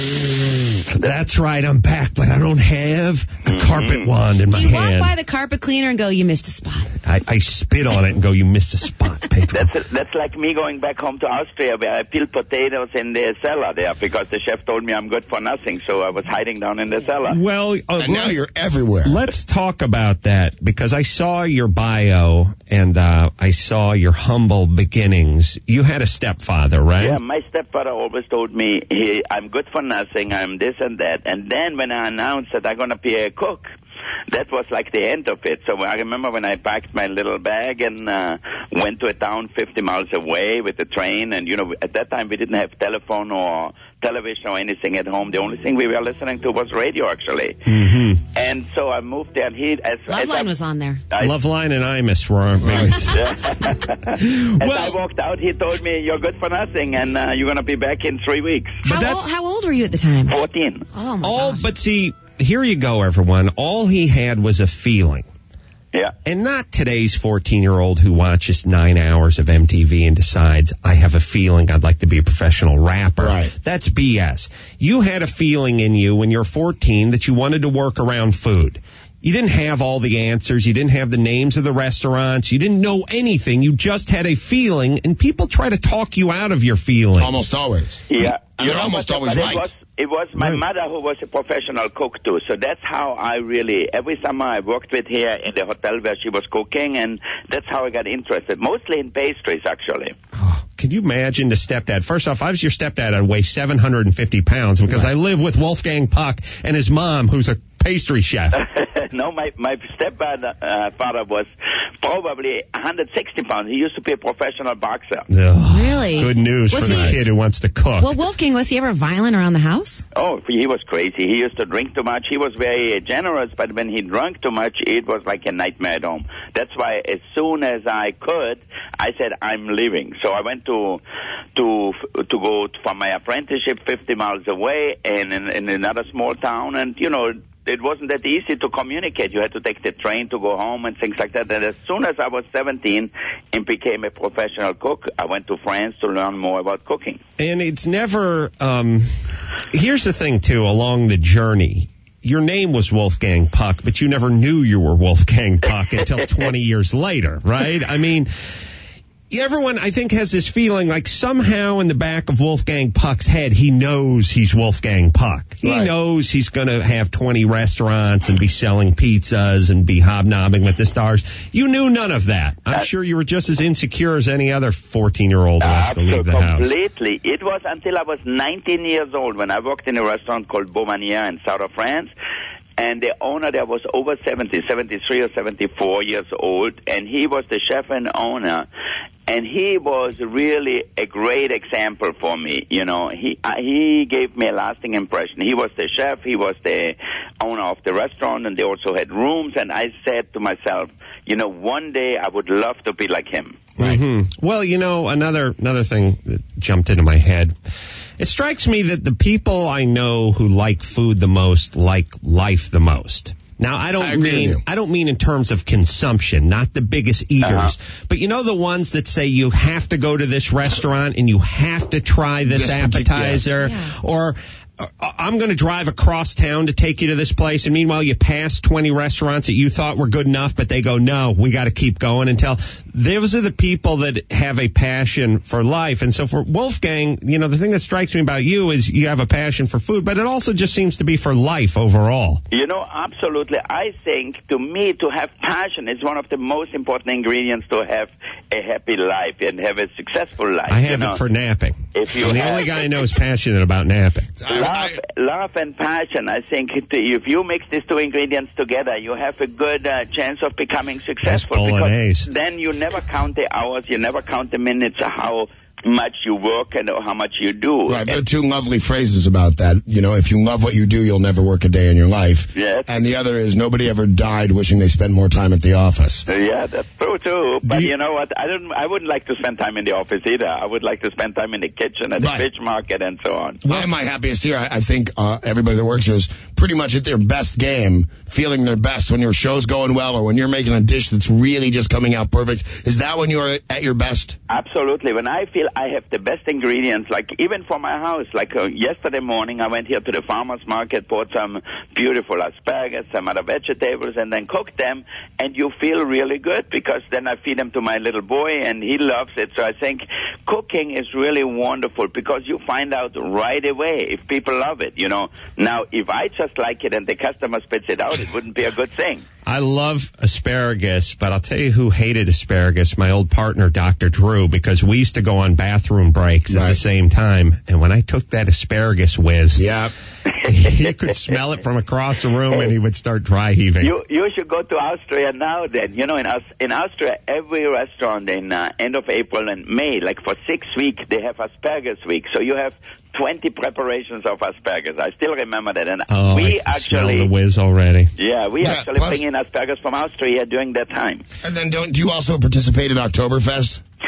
that's right, I'm back, but I don't have a Mm-hmm. carpet wand in my Do you walk hand. by the carpet cleaner and go, you missed a spot? I, I spit on it and go, you missed a spot, Pedro. That's, that's like me going back home to Austria where I peel potatoes in the cellar there because the chef told me I'm good for nothing, so I was hiding down in the cellar. Well, uh, And now you're everywhere. Let's talk about that because I saw your bio and uh, I saw your humble beginnings. You had a stepfather, right? Yeah, my stepfather always told me, he, I'm good for nothing, I'm this and that. And then when I announced that I'm going to be a cook, that was like the end of it. So I remember when I packed my little bag and uh, went to a town fifty miles away with the train. And, you know, at that time we didn't have telephone or television or anything at home. The only thing we were listening to was radio, actually. Mm-hmm. And so I moved there. And he, as, as I, Loveline was on there. I, Loveline and Imus were our biggest. as I walked out, he told me, you're good for nothing, and uh, you're going to be back in three weeks. How, that's- old, how old were you at the time? fourteen. Oh, my All, gosh. but see, here you go, everyone. All he had was a feeling. Yeah. And not today's fourteen-year-old who watches nine hours of M T V and decides, I have a feeling I'd like to be a professional rapper. Right. That's B S. You had a feeling in you when you were fourteen that you wanted to work around food. You didn't have all the answers. You didn't have the names of the restaurants. You didn't know anything. You just had a feeling, and people try to talk you out of your feelings. Almost always. Yeah. And they're almost but, always but right. It was, it was my Right. mother who was a professional cook, too. So that's how I really, every summer I worked with her in the hotel where she was cooking, and that's how I got interested, mostly in pastries, actually. Can you imagine the stepdad? First off, I was your stepdad. I'd weigh seven hundred fifty pounds because Right. I live with Wolfgang Puck and his mom, who's a pastry chef. No, my, my stepfather uh, father was probably one hundred sixty pounds. He used to be a professional boxer. Ugh, Really? good news Was for the he- kid who wants to cook. Well, Wolfgang, was he ever violent around the house? Oh, he was crazy. He used to drink too much. He was very generous, but when he drank too much, it was like a nightmare at home. That's why as soon as I could, I said, I'm leaving. So I went to to to go for my apprenticeship fifty miles away and in, in another small town. And, you know, it wasn't that easy to communicate. You had to take the train to go home and things like that. And as soon as I was seventeen and became a professional cook, I went to France to learn more about cooking. And it's never, um, here's the thing, too, along the journey. Your name was Wolfgang Puck, but you never knew you were Wolfgang Puck until twenty years later, right? I mean, everyone, I think, has this feeling like somehow in the back of Wolfgang Puck's head, he knows he's Wolfgang Puck. He Right. knows he's going to have twenty restaurants and be selling pizzas and be hobnobbing with the stars. You knew none of that. I'm sure you were just as insecure as any other fourteen-year-old who has to leave the house. Completely. It was until I was nineteen years old when I worked in a restaurant called Beaumanière in south of France. And the owner there was over seventy, seventy-three or seventy-four years old, and he was the chef and owner. And he was really a great example for me. You know, he uh, he gave me a lasting impression. He was the chef, he was the owner of the restaurant, and they also had rooms. And I said to myself, you know, one day I would love to be like him. hmm Well, you know, another another thing that jumped into my head. It strikes me that the people I know who like food the most like life the most. Now, I don't I agree with mean you. I don't mean in terms of consumption, not the biggest eaters, Uh-huh. but you know the ones that say you have to go to this restaurant and you have to try this, This partic- appetizer, yes. or uh, I'm going to drive across town to take you to this place, and meanwhile you pass twenty restaurants that you thought were good enough, but they go, no, we got to keep going until. Those are the people that have a passion for life. And so for Wolfgang, you know, the thing that strikes me about you is you have a passion for food, but it also just seems to be for life overall. You know, absolutely. I think, to me, to have passion is one of the most important ingredients to have a happy life and have a successful life. I have you know? it for napping. If you I'm the have- only guy I know is passionate about napping. Love, love and passion. I think if you mix these two ingredients together, you have a good uh, chance of becoming successful. That's bolognese. Because then you never count the hours, you never count the minutes, or how much you work and how much you do. Right, there are two lovely phrases about that. You know, if you love what you do, you'll never work a day in your life. Yes. And the other is nobody ever died wishing they spent more time at the office. Yeah, that's true too. But you- you, know what? I don't. I wouldn't like to spend time in the office either. I would like to spend time in the kitchen, at the Right. fish market, and so on. I'm my happiest here. I, I think uh, everybody that works here is pretty much at their best game, feeling their best when your show's going well or when you're making a dish that's really just coming out perfect. Is that when you're at your best? Absolutely. When I feel I have the best ingredients, like even for my house, like uh, yesterday morning I went here to the farmer's market, bought some beautiful asparagus, some other vegetables, and then cooked them, and you feel really good because then I feed them to my little boy, and he loves it. So I think cooking is really wonderful because you find out right away if people love it, you know. Now, if I just like it and the customer spits it out, it wouldn't be a good thing. I love asparagus, but I'll tell you who hated asparagus, my old partner, Doctor Drew, because we used to go on bathroom breaks at Right. the same time. And when I took that asparagus whiz, Yeah. he could smell it from across the room and he would start dry heaving. You you should go to Austria now. Then you know in Aus- in Austria every restaurant in uh, end of April and May, like for six weeks, they have asparagus week. So you have twenty preparations of asparagus. I still remember that, and oh, we I can smell actually the whiz already. yeah we Yeah, actually plus- bring in asparagus from Austria during that time. And then don't do you also participate at Oktoberfest?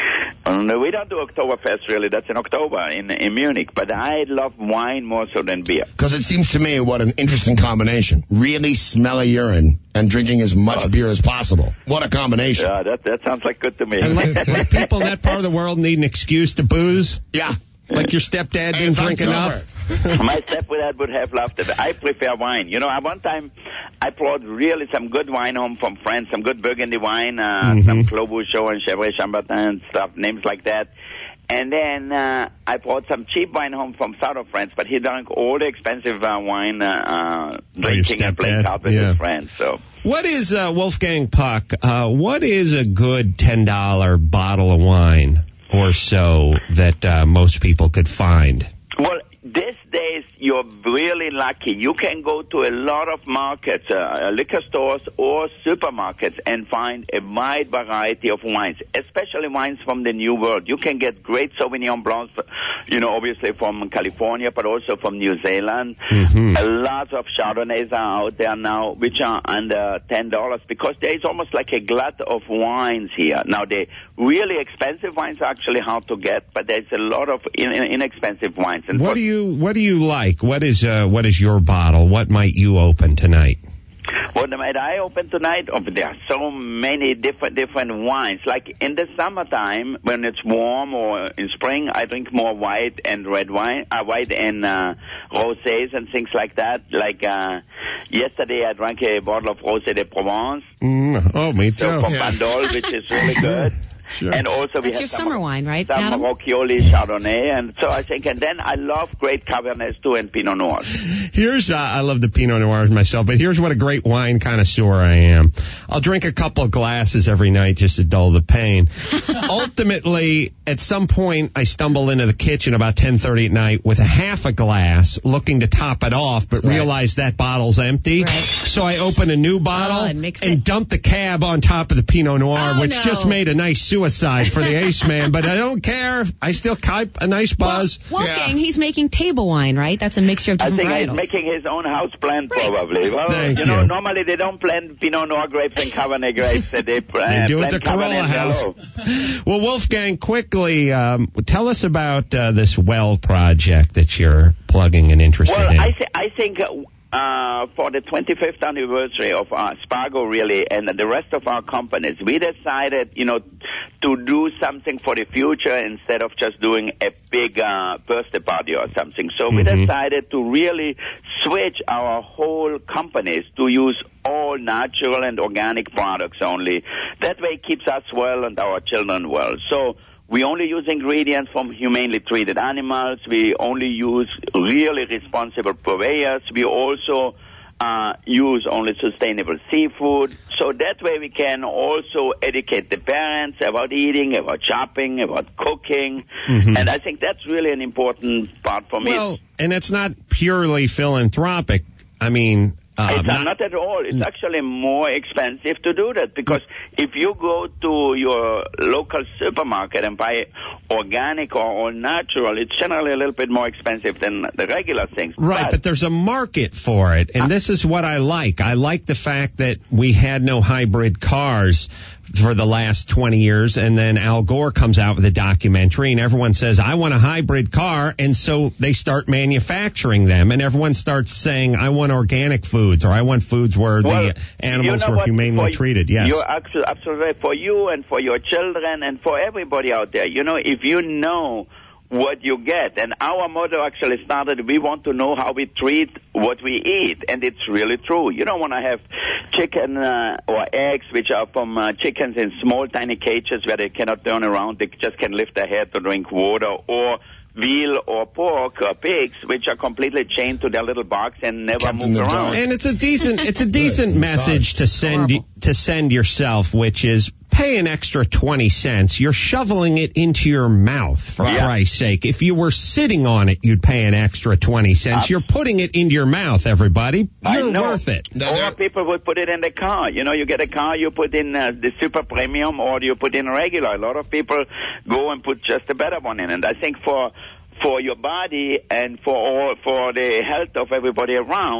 No, we don't do Oktoberfest, really. That's in October in, in Munich. But I love wine more so than beer. Because it seems to me what an interesting combination. Really smelly urine and drinking as much oh. beer as possible. What a combination. Yeah, that that sounds like good to me. And like, like people in that part of the world need an excuse to booze. Yeah. Like your stepdad didn't drink enough. My stepdad would have loved it. I prefer wine. You know, at one time I brought really some good wine home from France, some good Burgundy wine, uh, mm-hmm. some Clos Bouchot and Chèvre Chambertin and stuff, names like that. And then uh, I brought some cheap wine home from south of France, but he drank all the expensive uh, wine, uh, uh, drinking and playing cards with yeah. his friends. So, what is uh, Wolfgang Puck? Uh, what is a good ten dollar bottle of wine or so that uh, most people could find? Well, these days you're really lucky. You can go to a lot of markets, uh, liquor stores or supermarkets and find a wide variety of wines, especially wines from the New World. You can get great Sauvignon Blancs, you know, obviously from California, but also from New Zealand. Mm-hmm. A lot of Chardonnays are out there now, which are under ten dollars because there is almost like a glut of wines here. Now, the really expensive wines are actually hard to get, but there's a lot of in, in, inexpensive wines. And what do you What do you like? What is uh, what is your bottle? What might you open tonight? What might I open tonight? Oh, there are so many different different wines. Like in the summertime, when it's warm, or in spring, I drink more white and red wine, uh, white and uh, rosés and things like that. Like uh, yesterday, I drank a bottle of Rosé de Provence. Mm, oh, me too. So from yeah. Bandol, which is really good. Sure. And also we That's have your some, summer wine, right, some Adam? Rocchioli Chardonnay, and so I think, and then I love great Cabernets too and Pinot Noirs. Here's, uh, I love the Pinot Noirs myself, but here's what a great wine connoisseur I am. I'll drink a couple of glasses every night just to dull the pain. Ultimately, at some point, I stumble into the kitchen about ten thirty at night with a half a glass, looking to top it off, but right. realize that bottle's empty. Right. So I open a new bottle oh, and, mix and it. dump the cab on top of the Pinot Noir, oh, which no. just made a nice suicide for the Ace Man, but I don't care. I still keep a nice buzz. Well, Wolfgang, yeah. he's making table wine, right? That's a mixture of different I think varietals. he's making his own house blend, right. probably. Well, Thank you know, you. normally they don't blend Pinot Noir grapes and Cabernet grapes. They, they uh, do it at the Corolla House. Well, Wolfgang, quickly, um, tell us about uh, this well project that you're plugging and interested well, in. Well, I, th- I think... Uh, Uh, for the twenty-fifth anniversary of uh, Spargo, really, and the rest of our companies, we decided, you know, to do something for the future instead of just doing a big uh, birthday party or something. So mm-hmm. we decided to really switch our whole companies to use all natural and organic products only. That way it keeps us well and our children well. So we only use ingredients from humanely treated animals. We only use really responsible purveyors. We also uh, use only sustainable seafood. So that way we can also educate the parents about eating, about shopping, about cooking. Mm-hmm. And I think that's really an important part for me. Well, and it's not purely philanthropic. I mean... Uh, it's not, not at all. It's actually more expensive to do that because if you go to your local supermarket and buy organic or all natural, it's generally a little bit more expensive than the regular things. Right, but, but there's a market for it, and uh, this is what I like. I like the fact that we had no hybrid cars for the last twenty years, and then Al Gore comes out with a documentary, and everyone says, I want a hybrid car, and so they start manufacturing them, and everyone starts saying, I want organic foods, or I want foods where well, the animals you know were what? humanely for treated. Yes. You're absolutely right. For you and for your children and for everybody out there, you know, if you know what you get. And our motto actually started, we want to know how we treat what we eat. And it's really true. You don't want to have chicken uh, or eggs, which are from uh, chickens in small, tiny cages where they cannot turn around. They just can lift their head to drink water, or veal or pork or pigs, which are completely chained to their little box and never Kept move around. And it's a decent, it's a decent message to send to send yourself, which is pay an extra twenty cents. You're shoveling it into your mouth, for yeah. Christ's sake. If you were sitting on it, you'd pay an extra twenty cents. Uh, You're putting it into your mouth, everybody. You're worth it. Or people would put it in the car. You know, you get a car, you put in uh, the super premium, or you put in regular. A lot of people go and put just a better one in. And I think for for your body and for all, for the health of everybody around,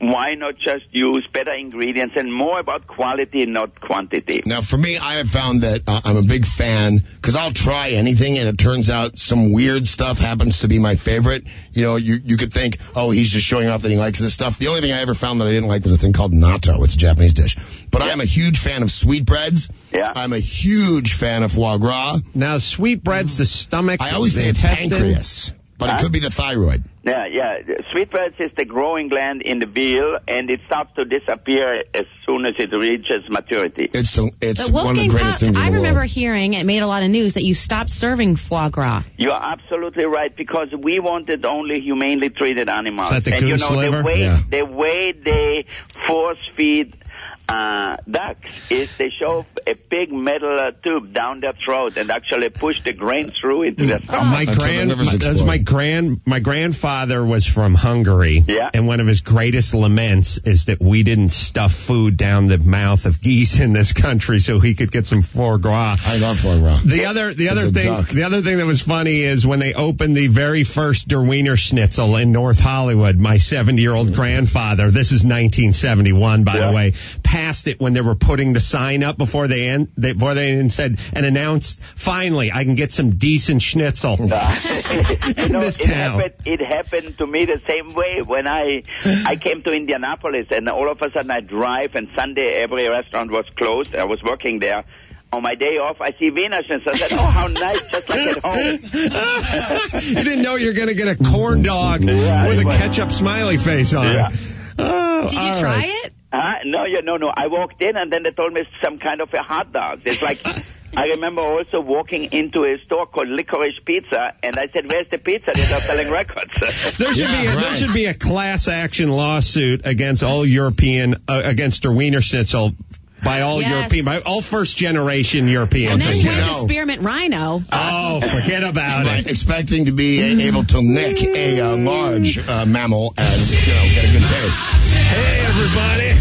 why not just use better ingredients and more about quality, not quantity? Now, for me, I have found that uh, I'm a big fan, because I'll try anything, and it turns out some weird stuff happens to be my favorite. You know, you, you could think, oh, he's just showing off that he likes this stuff. The only thing I ever found that I didn't like was a thing called natto. It's a Japanese dish. But yeah. I'm a huge fan of sweetbreads. Yeah. I'm a huge fan of foie gras. Now, sweetbreads, the stomach, I always say it's intestine. pancreas, but huh? It could be the thyroid. Yeah, yeah. Sweetbreads is the growing gland in the veal, and it starts to disappear as soon as it reaches maturity. It's the, it's but one of the greatest things in the I world. remember hearing, it made a lot of news, that you stopped serving foie gras. You're absolutely right, because we wanted only humanely treated animals. Is that the and you goose know, liver? the way, Yeah. the way they force feed Uh, ducks is they shove a big metal uh, tube down their throat and actually push the grain through into their stomach. My grand, my, that's my grand, my grandfather was from Hungary, yeah. and one of his greatest laments is that we didn't stuff food down the mouth of geese in this country so he could get some foie gras. I love foie gras. The other, the other It's a thing, duck. the other thing that was funny is when they opened the very first Der Wiener Schnitzel in North Hollywood. My seventy-year-old grandfather, this is nineteen seventy-one, by yeah. the way, passed it when they were putting the sign up before they end, they, before they and said and announced, finally, I can get some decent schnitzel Uh, in you know, this it town. Happened, it happened to me the same way when I I came to Indianapolis, and all of a sudden I drive, and Sunday every restaurant was closed. I was working there. On my day off, I see Wiener Schnitzel. I said, oh, how nice, just like at home. You didn't know you were going to get a corn dog Yeah, with a was- ketchup smiley face on Yeah. it. Oh, Did you all try right. it? Uh, no, yeah, no, no. I walked in, and then they told me it's some kind of a hot dog. It's like, I remember also walking into a store called Licorice Pizza, and I said, where's the pizza? They're not selling records. There should Yeah, be a, right. there should be a class action lawsuit against all European uh, against Der Wiener Schnitzel by all Yes. European, by all first generation Europeans. And then You you went know. to Spearmint Rhino. Oh, forget about Right, it. expecting to be a- able to nick a uh, large uh, mammal and, you know, get a good taste. Hey, everybody.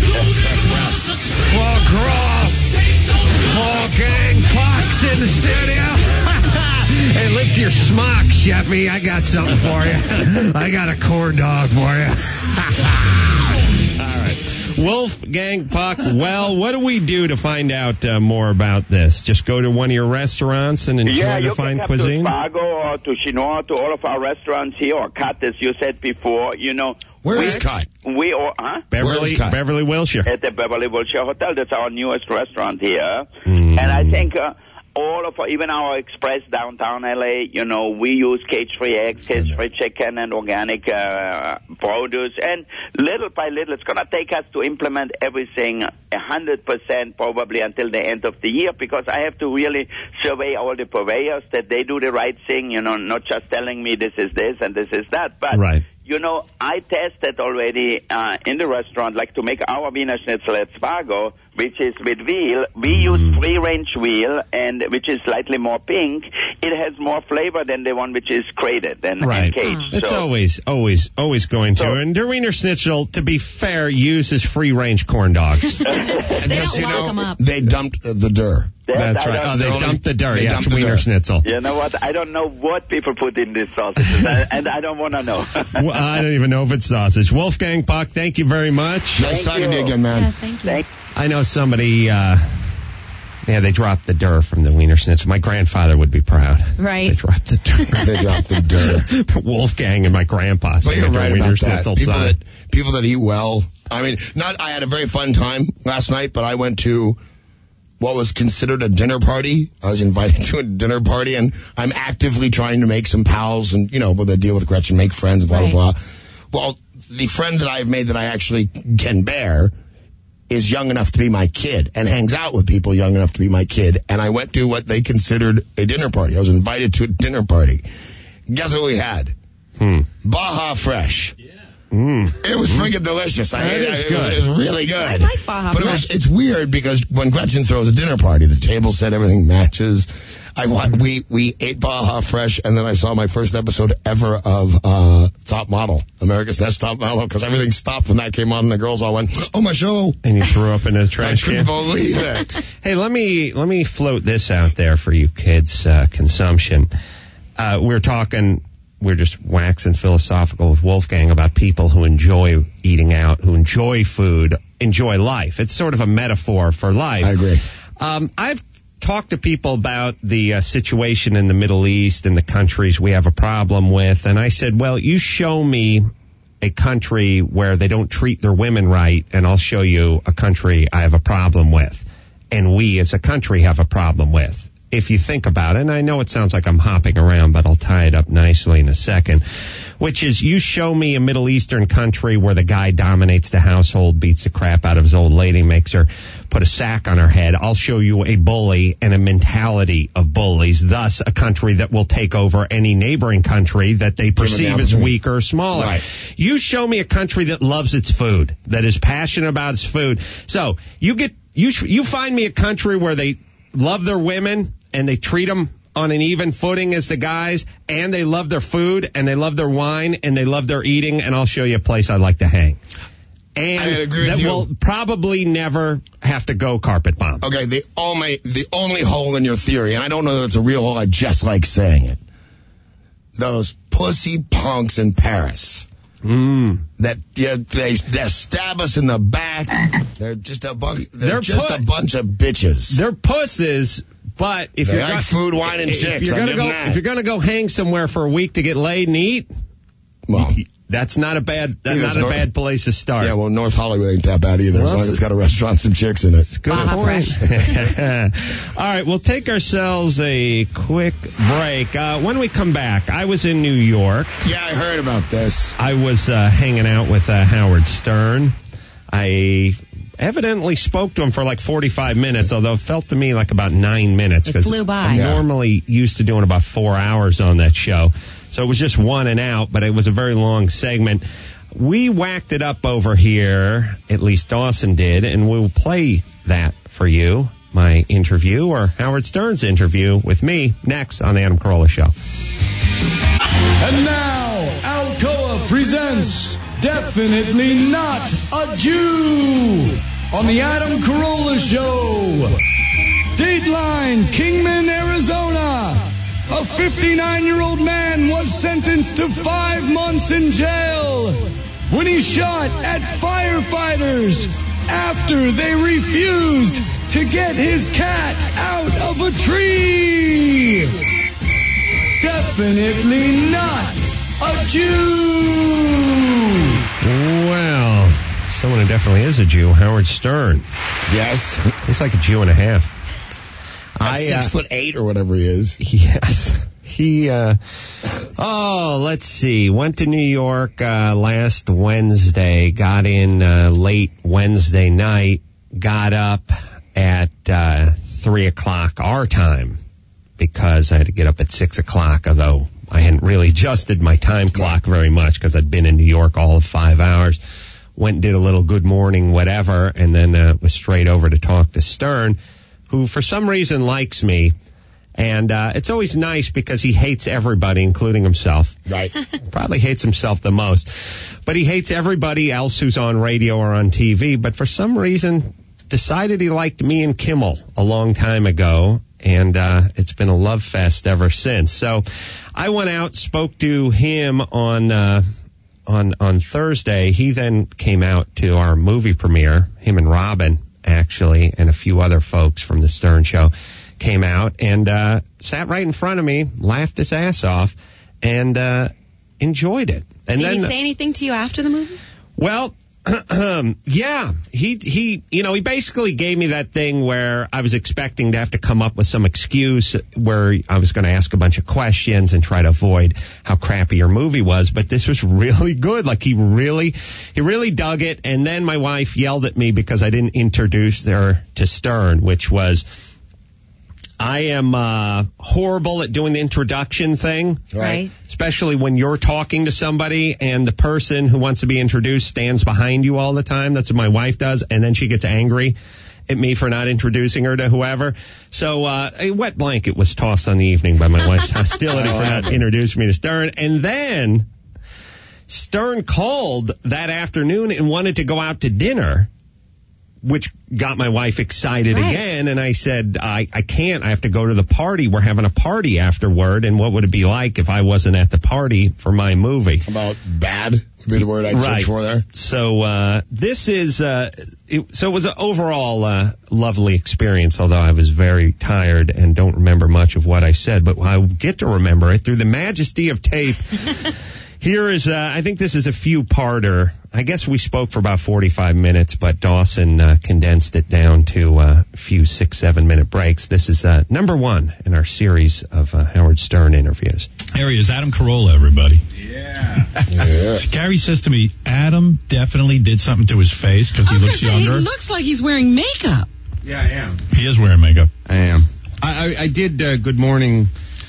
Foie gras. Foie gang Fox in the studio. Hey, lift your smock, Sheffy. I got something for you. I got a corn dog for you. All right. Wolfgang Puck, well, what do we do to find out uh, more about this? Just go to one of your restaurants and enjoy yeah, the you fine can come cuisine? to Spago or to Chinois, to all of our restaurants here, or Cut, as you said before. You know, Where we, is Cut? We all, huh? Beverly, Cut? Beverly Wilshire. At the Beverly Wilshire Hotel. That's our newest restaurant here. Mm. And I think uh, all of our, even our Express downtown L A, you know, we use cage-free eggs, cage-free chicken, and organic uh, produce. And little by little, it's going to take us to implement everything one hundred percent probably until the end of the year, because I have to really survey all the purveyors that they do the right thing, you know, not just telling me this is this and this is that. But Right. you know, I tested already uh, in the restaurant, like to make our Wiener Schnitzel at Spago, which is with veal. We use free-range veal, and which is slightly more pink. It has more flavor than the one which is crated and, Right. and caged. It's so, always, always, always going to. So- and Der Wiener Schnitzel, to be fair, uses free-range corn dogs. And They just, don't you lock know, 'em up. they dumped uh, the dir. that That's I right. don't Oh, they know. dumped the dirt. They Yeah, dumped it's the Wiener dirt. Schnitzel. You know what? I don't know what people put in these sausages, and, and I don't want to know. Well, I don't even know if it's sausage. Wolfgang Puck, thank you very much. Nice Thank talking to you. you again, man. Yeah, thank you. Thank I know somebody, uh, yeah, they dropped the dir from the Wiener Schnitzel. My grandfather would be proud. They Right. dropped the dir. They dropped the dir. Wolfgang and my grandpa But saying you're the right Wiener about that. Schnitzel People side. that, people that eat well. I mean, not. I had a very fun time last night, but I went to what was considered a dinner party. I was invited to a dinner party, and I'm actively trying to make some pals, and you know, with the deal with Gretchen, make friends, blah Right. blah blah. Well, the friend that I've made that I actually can bear is young enough to be my kid and hangs out with people young enough to be my kid. And I went to what they considered a dinner party. I was invited to a dinner party. Guess what we had? Hmm. Baja Fresh. Mm. It was freaking delicious. I, That it, is it, good. Was, it was really good. I like Baja But it was, Fresh. it's weird because when Gretchen throws a dinner party, the table set, everything matches. I wa- we we ate Baja Fresh, and then I saw my first episode ever of uh, Top Model, America's Next Top Model, because everything stopped when that came on, and the girls all went, "Oh, my show!" And you threw up in a I trash couldn't can. believe it. Hey, let me let me float this out there for you kids' uh, consumption. Uh, we're talking we're just waxing philosophical with Wolfgang about people who enjoy eating out, who enjoy food, enjoy life. It's sort of a metaphor for life. I agree. Um, I've talked to people about the uh, situation in the Middle East and the countries we have a problem with, and I said, well, you show me a country where they don't treat their women right, and I'll show you a country I have a problem with, and we as a country have a problem with. If you think about it, and I know it sounds like I'm hopping around, but I'll tie it up nicely in a second, which is you show me a Middle Eastern country where the guy dominates the household, beats the crap out of his old lady, makes her put a sack on her head. I'll show you a bully and a mentality of bullies, thus a country that will take over any neighboring country that they perceive as weaker or smaller. Right. You show me a country that loves its food, that is passionate about its food. So you get you you find me a country where they love their women and they treat them on an even footing as the guys, and they love their food, and they love their wine, and they love their eating, and I'll show you a place I'd like to hang. And I agree with that you. will probably never have to go carpet bomb. Okay, the only the only hole in your theory, and I don't know that it's a real hole, I just like saying it. Those pussy punks in Paris. Mm. That yeah, they, they stab us in the back. They're just a bu- they're, They're just pu- a bunch of bitches. They're pusses, but if They you're like food, wine, and if chicks, you're I'll gonna give go, them that. if you're gonna go hang somewhere for a week to get laid and eat, well, that's not a bad that's Either not a North- bad place to start. Yeah, well, North Hollywood ain't that bad either, Well, as long as it's got a restaurant, some chicks in it. Good point. All right, we'll take ourselves a quick break. Uh, when we come back, I was in New York. Yeah, I heard about this. I was uh, hanging out with uh, Howard Stern. I evidently spoke to him for like forty-five minutes, although it felt to me like about nine minutes. It flew by. I'm Yeah. normally used to doing about four hours on that show. So it was just one and out, but it was a very long segment. We whacked it up over here, at least Dawson did, and we'll play that for you, my interview, or Howard Stern's interview with me, next on the Adam Carolla Show. And now, Alcoa presents Definitely Not a Jew on the Adam Carolla Show. Dateline, Kingman, Arizona. A fifty-nine-year-old man was sentenced to five months in jail when he shot at firefighters after they refused to get his cat out of a tree. Definitely not a Jew. Well, someone who definitely is a Jew, Howard Stern. Yes. He's like a Jew and a half. I, six uh, foot eight or whatever he is. Yes. He, uh, oh, let's see. Went to New York uh, last Wednesday, got in uh, late Wednesday night, got up at uh, three o'clock our time because I had to get up at six o'clock, although I hadn't really adjusted my time clock very much because I'd been in New York all of five hours. Went and did a little good morning, whatever, and then uh, was straight over to talk to Stern, who for some reason likes me. And uh, it's always nice because he hates everybody, including himself. Right. Probably hates himself the most. But he hates everybody else who's on radio or on T V. But for some reason, decided he liked me and Kimmel a long time ago. And uh, it's been a love fest ever since. So I went out, spoke to him on uh, on on Thursday. He then came out to our movie premiere, him and Robin, actually, and a few other folks from the Stern Show came out and uh, sat right in front of me, laughed his ass off, and uh, enjoyed it. And Did then, he say anything to you after the movie? Well, yeah, he, he, you know, he basically gave me that thing where I was expecting to have to come up with some excuse where I was going to ask a bunch of questions and try to avoid how crappy your movie was. But this was really good. Like he really, he really dug it. And then my wife yelled at me because I didn't introduce her to Stern, which was, I am uh, horrible at doing the introduction thing. Right. Especially when you're talking to somebody and the person who wants to be introduced stands behind you all the time. That's what my wife does. And then she gets angry at me for not introducing her to whoever. So uh, a wet blanket was tossed on the evening by my wife's hostility for not introducing me to Stern. And then Stern called that afternoon and wanted to go out to dinner which got my wife excited Right. again. And I said, I, I can't. I have to go to the party. We're having a party afterward. And what would it be like if I wasn't at the party for my movie? About bad would be the word I'd Right. search for there. So uh, this is, uh, it, so it was an overall uh, lovely experience, although I was very tired and don't remember much of what I said. But I get to remember it through the majesty of tape. Here is, uh, I think this is a few-parter. I guess we spoke for about forty-five minutes, but Dawson uh, condensed it down to uh, a few six, seven-minute breaks. This is uh, number one in our series of uh, Howard Stern interviews. Harry, is Adam Carolla, everybody. Yeah. yeah. Gary says to me, Adam definitely did something to his face because he I was looks gonna say, younger. He looks like he's wearing makeup. Yeah, I am. He is wearing makeup. I am. I, I, I did uh, Good Morning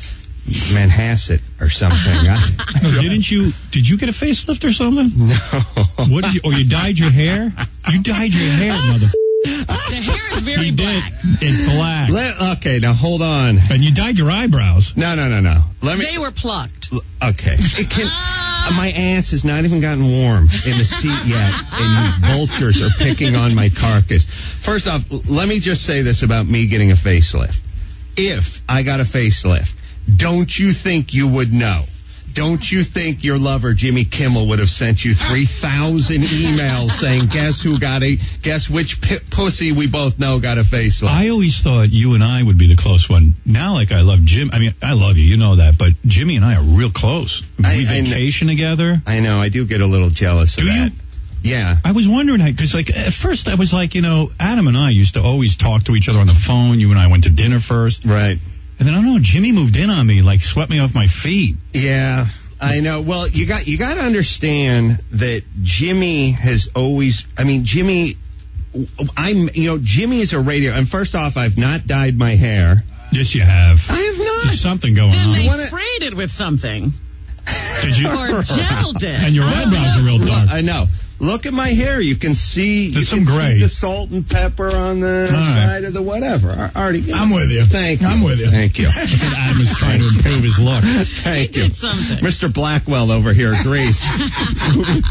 Manhasset or something. I, No, didn't you? Did you get a facelift or something? No. What did you? Or you dyed your hair? You dyed your hair, mother. The hair is very He black. did. It's black. Let, okay, now hold on. And you dyed your eyebrows. No, no, no, no. Let me. They were plucked. Okay. It can, uh, my ass has not even gotten warm in the seat yet, and you vultures are picking on my carcass. First off, l- let me just say this about me getting a facelift. If I got a facelift, don't you think you would know? Don't you think your lover, Jimmy Kimmel, would have sent you three thousand emails saying, guess who got a, guess which p- pussy we both know got a facelift? I always thought you and I would be the close one. Now, like, I love Jim. I mean, I love you. You know that. But Jimmy and I are real close. We I- I kn- vacation together. I know, I do get a little jealous of Do you? that. Yeah. I was wondering, because, like, at first I was like, you know, Adam and I used to always talk to each other on the phone. You and I went to dinner first. Right. And then, I don't know, Jimmy moved in on me, like, swept me off my feet. Yeah, I know. Well, you got you got to understand that Jimmy has always. I mean, Jimmy. I'm. You know, Jimmy is a radio. And first off, I've not dyed my hair. Yes, you have. I have not. There's something going Then on. they wanna- sprayed it with something. Did you? Or gelled it. And your eyebrows are real dark. I know. Look at my hair. You can see. There's you some can gray. See the salt and pepper on the All right. side of the whatever. Ar- Artie, I'm with you. Thank you. I'm with you. Thank you. I think Adam is trying to improve his look. Thank He you. did something. Mister Blackwell over here agrees with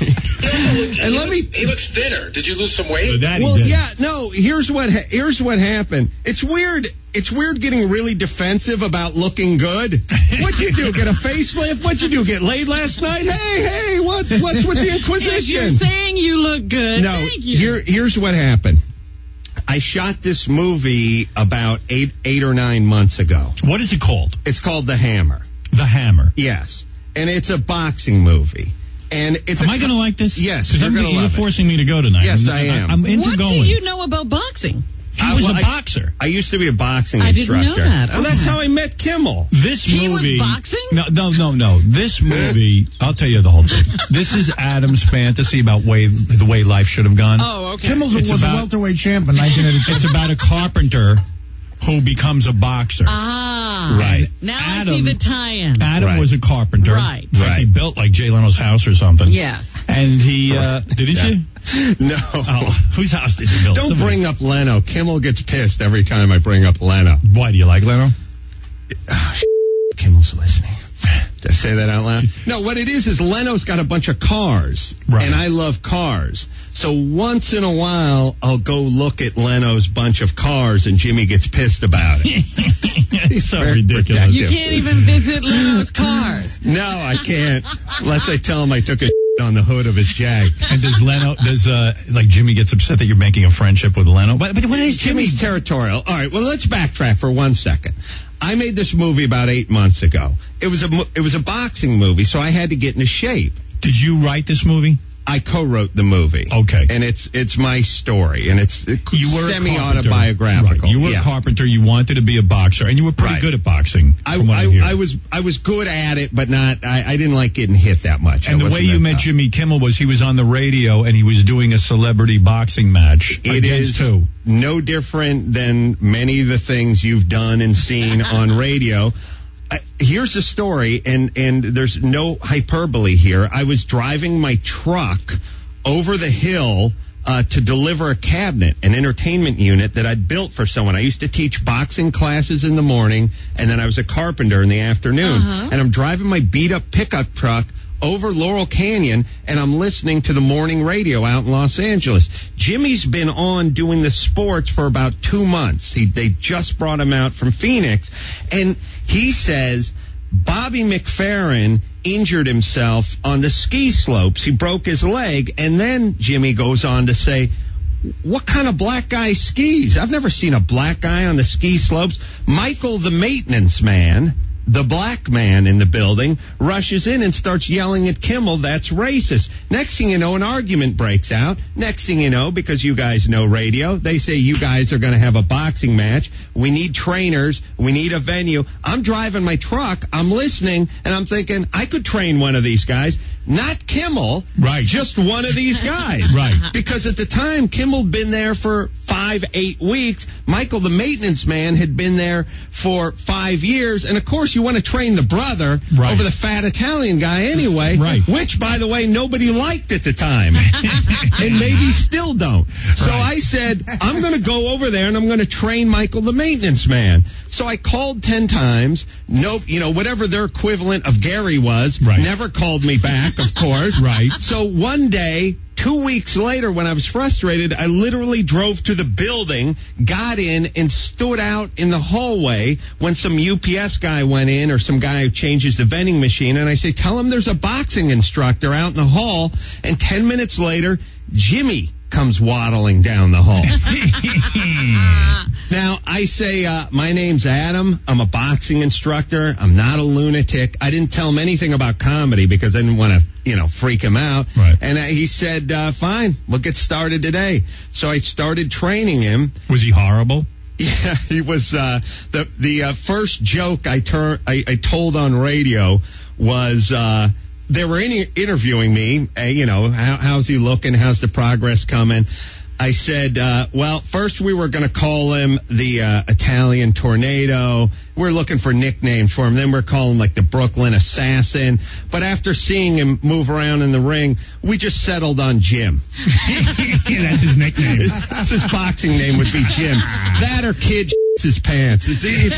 me. And let me. He looks thinner. Did you lose some weight? That he Well, did. yeah, no. Here's what ha- here's what happened. It's weird. It's weird getting really defensive about looking good. What'd you do? Get a facelift? What'd you do? Get laid last night? Hey, hey, what what's with the If Inquisition? you're saying you look good, No, thank you. here here's what happened. I shot this movie about eight eight or nine months ago. What is it called? It's called The Hammer. The Hammer. Yes, and it's a boxing movie. And it's Am a I going to like this? Yes, Because you're I'm gonna you're love it. forcing me to go tonight. Yes, I'm, I am. I'm into what going. do you know about boxing? He I- was well, a I- boxer. I used to be a boxing I didn't instructor. know that. Well, that's Okay. how I met Kimmel. This He was movie. boxing? No, no, no, no. This movie. I'll tell you the whole thing. This is Adam's fantasy about way the way life should have gone. Oh, okay. Kimmel It's was about- a welterweight champ in nineteen eighty-two. It's about a carpenter who becomes a boxer. Ah. Right. Now I Adam- see the tie-in. Adam Right. was a carpenter. Right. In fact, Right. He built like Jay Leno's house or something. Yes. And he uh, didn't Yeah. you? No. Oh, whose house did you build? Don't Somebody- bring up Leno. Kimmel gets pissed every time I bring up Leno. Why do you like Leno? Oh, Kimmel's listening. Did I say that out loud? No, what it is is Leno's got a bunch of cars, Right. and I love cars. So once in a while, I'll go look at Leno's bunch of cars, and Jimmy gets pissed about it. It's so very ridiculous. protective. You can't even visit Leno's cars. No, I can't, unless I tell him I took a on the hood of his Jag. And does Leno, does, uh, like Jimmy gets upset that you're making a friendship with Leno? But, but what is Jimmy? Jimmy's territorial. All right, well, let's backtrack for one second. I made this movie about eight months ago. It was a mo- it was a boxing movie, so I had to get into shape. Did you write this movie? I co-wrote the movie. Okay. And it's it's my story, and it's You were a semi-autobiographical. carpenter. Right. You were Yeah. a carpenter. You wanted to be a boxer, and you were pretty Right. good at boxing. I, from what I, I, hear. I was I was good at it, but not. I, I didn't like getting hit that much. And I the way wasn't you that met tough. Jimmy Kimmel was he was on the radio and he was doing a celebrity boxing match. It against is who? no different than many of the things you've done and seen on radio. Uh, here's the story, and, and there's no hyperbole here. I was driving my truck over the hill uh, to deliver a cabinet, an entertainment unit that I'd built for someone. I used to teach boxing classes in the morning, and then I was a carpenter in the afternoon. Uh-huh. And I'm driving my beat-up pickup truck over Laurel Canyon, and I'm listening to the morning radio out in Los Angeles. Jimmy's been on doing the sports for about two months. He, they just brought him out from Phoenix, and he says Bobby McFerrin injured himself on the ski slopes. He broke his leg, and then Jimmy goes on to say, what kind of black guy skis? I've never seen a black guy on the ski slopes. Michael, the maintenance man, the black man in the building, rushes in and starts yelling at Kimmel, that's racist. Next thing you know, an argument breaks out. Next thing you know, because you guys know radio, they say you guys are going to have a boxing match. We need trainers. We need a venue. I'm driving my truck. I'm listening, and I'm thinking, I could train one of these guys. Not Kimmel. Right. Just one of these guys. Right. Because at the time, Kimmel'd been there for five, eight weeks. Michael, the maintenance man, had been there for five years. And, of course, you want to train the brother right. over the fat Italian guy anyway. Right. Which, by the way, nobody liked at the time. And maybe still don't. So right. I said, I'm going to go over there and I'm going to train Michael, the maintenance man. So I called ten times. Nope, you know, whatever their equivalent of Gary was, right. never called me back, of course. Right. So one day, two weeks later, when I was frustrated, I literally drove to the building, got in, and stood out in the hallway when some U P S guy went in or some guy who changes the vending machine. And I say, tell him there's a boxing instructor out in the hall. And ten minutes later, Jimmy comes waddling down the hall. Now, I say, uh, my name's Adam. I'm a boxing instructor. I'm not a lunatic. I didn't tell him anything about comedy because I didn't want to, you know, freak him out. Right. And uh, he said, uh, fine, we'll get started today. So I started training him. Was he horrible? Yeah, he was, uh, the, the, uh, first joke I tur- I, I told on radio was, uh, they were in- interviewing me, uh, you know, how, how's he looking? How's the progress coming? I said, uh, well, first we were going to call him the uh, Italian Tornado. We're looking for nicknames for him. Then we're calling him like the Brooklyn Assassin. But after seeing him move around in the ring, we just settled on Jim. Yeah, that's his nickname. That's his boxing name would be Jim. That or Kid his pants. It's, it's,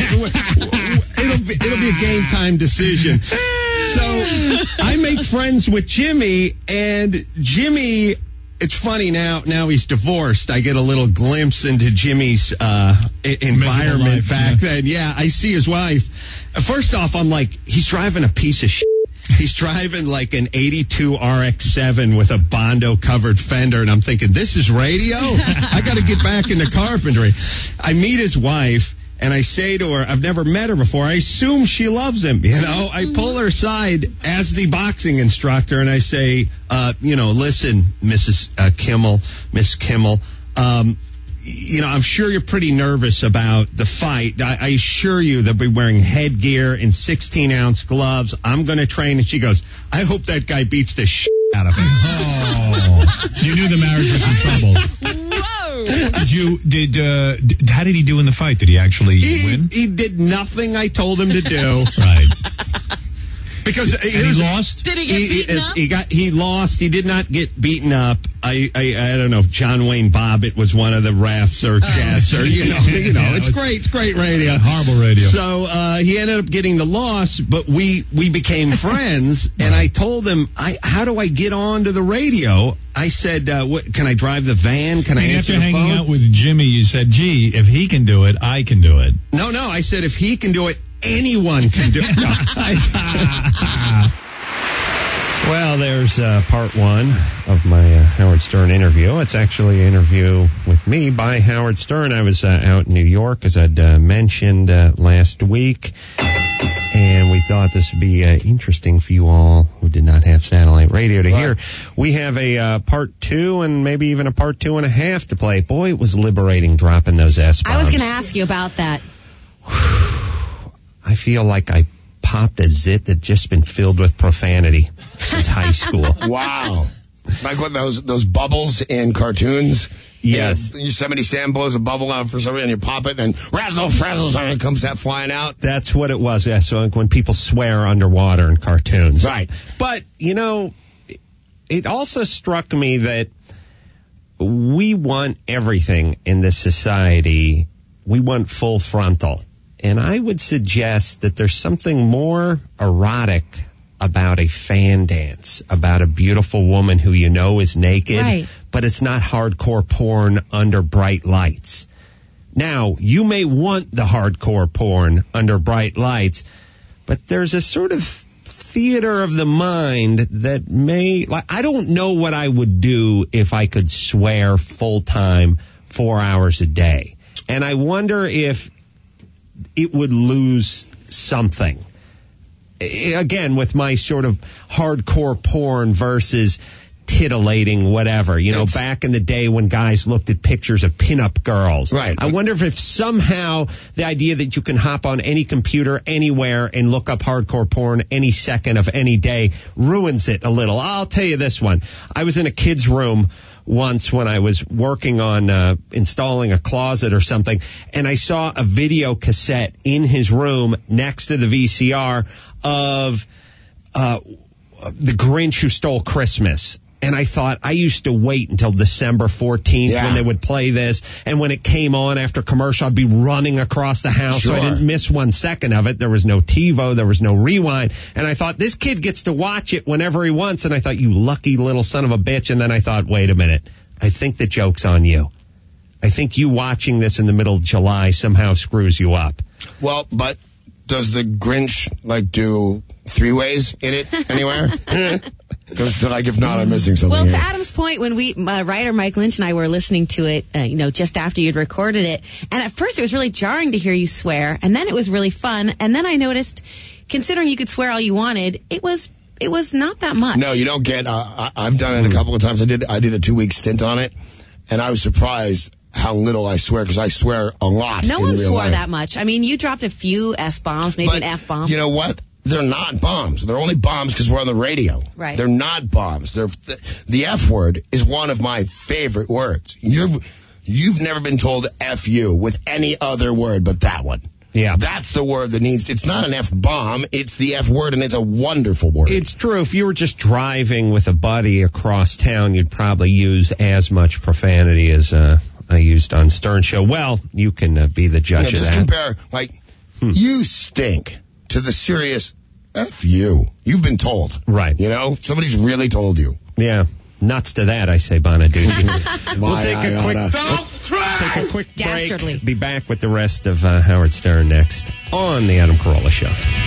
it'll be, it'll be a game time decision. So I make friends with Jimmy, and Jimmy, it's funny now, now he's divorced. I get a little glimpse into Jimmy's uh, environment life, back yeah. then. Yeah, I see his wife. First off, I'm like, he's driving a piece of shit. He's driving like an eighty-two R X seven with a Bondo covered fender, and I'm thinking, this is radio? I got to get back into carpentry. I meet his wife, and I say to her, I've never met her before. I assume she loves him. You know, I pull her aside as the boxing instructor, and I say, uh, you know, listen, Missus Uh, Kimmel, Miss Kimmel, um, you know, I'm sure you're pretty nervous about the fight. I, I assure you they'll be wearing headgear and sixteen ounce gloves. I'm going to train. And she goes, I hope that guy beats the shit out of him. Oh, you knew the marriage was in trouble. Whoa. Did you, did, uh, d- how did he do in the fight? Did he actually he, win? He did nothing I told him to do. Right. Because and he lost? Did he get he, beaten he, up? He got he lost. He did not get beaten up. I I, I don't know if John Wayne Bobbitt was one of the refs or guests or you know you know yeah, it's, it's great it's great radio horrible radio. So uh, he ended up getting the loss, but we we became friends. Right. And I told him, I how do I get on to the radio? I said, uh, what, can I drive the van? Can I and answer after the phone? hanging out with Jimmy, you said, gee, if he can do it, I can do it. No, no, I said if he can do it, anyone can do it. No. Well, there's uh, part one of my uh, Howard Stern interview. It's actually an interview with me by Howard Stern. I was uh, out in New York, as I'd uh, mentioned uh, last week, and we thought this would be uh, interesting for you all who did not have satellite radio to hear. We have a uh, part two and maybe even a part two and a half to play. Boy, it was liberating dropping those S-bombs. I was going to ask you about that. I feel like I popped a zit that just been filled with profanity since high school. Wow. Like what, those those bubbles in cartoons? Yes. You know, Yosemite Sam blows a bubble out for some reason, and you pop it, and razzle frazzles, and it comes that flying out. That's what it was, yeah. So like when people swear underwater in cartoons. Right. But, you know, it also struck me that we want everything in this society. We want full frontal. And I would suggest that there's something more erotic about a fan dance, about a beautiful woman who you know is naked, Right. but it's not hardcore porn under bright lights. Now, you may want the hardcore porn under bright lights, but there's a sort of theater of the mind that may, like, I don't know what I would do if I could swear full time four hours a day. And I wonder if it would lose something. Again, with my sort of hardcore porn versus titillating whatever, you know, It's, back in the day when guys looked at pictures of pinup girls. Right. I wonder if, if somehow the idea that you can hop on any computer anywhere and look up hardcore porn any second of any day ruins it a little. I'll tell you this one. I was in a kid's room once when I was working on uh, installing a closet or something, and I saw a video cassette in his room next to the V C R of uh, The Grinch Who Stole Christmas. And I thought, I used to wait until December fourteenth Yeah. when they would play this. And when it came on after commercial, I'd be running across the house. So I Sure. didn't miss one second of it. There was no TiVo. There was no rewind. And I thought, this kid gets to watch it whenever he wants. And I thought, you lucky little son of a bitch. And then I thought, wait a minute. I think the joke's on you. I think you watching this in the middle of July somehow screws you up. Well, but does the Grinch, like, do three ways in it anywhere? Because, like, if not, I'm missing something Well, to here. Adam's point, when we, uh, writer Mike Lynch and I were listening to it, uh, you know, just after you'd recorded it, and at first it was really jarring to hear you swear, and then it was really fun, and then I noticed, considering you could swear all you wanted, it was it was not that much. No, you don't get, uh, I, I've done it a couple of times. I did I did a two-week stint on it, and I was surprised how little I swear, because I swear a lot No in one real swore life. that much. I mean, you dropped a few S-bombs, maybe But an F-bomb. You know what? They're not bombs. They're only bombs because we're on the radio. Right. They're not bombs. They're the, the F word is one of my favorite words. You've you've never been told F you with any other word but that one. Yeah. That's the word that needs, it's not an F bomb, it's the F word, and it's a wonderful word. It's true. If you were just driving with a buddy across town, you'd probably use as much profanity as uh, I used on Stern Show. Well, you can uh, be the judge You know, of just that. compare, like, you stink to the serious F you. You've been told. Right. You know, somebody's really told you. Yeah. Nuts to that, I say, Bonaduce. we'll take a quick, Iota. we'll take a quick Dastardly. break. Be back with the rest of uh, Howard Stern next on The Adam Carolla Show.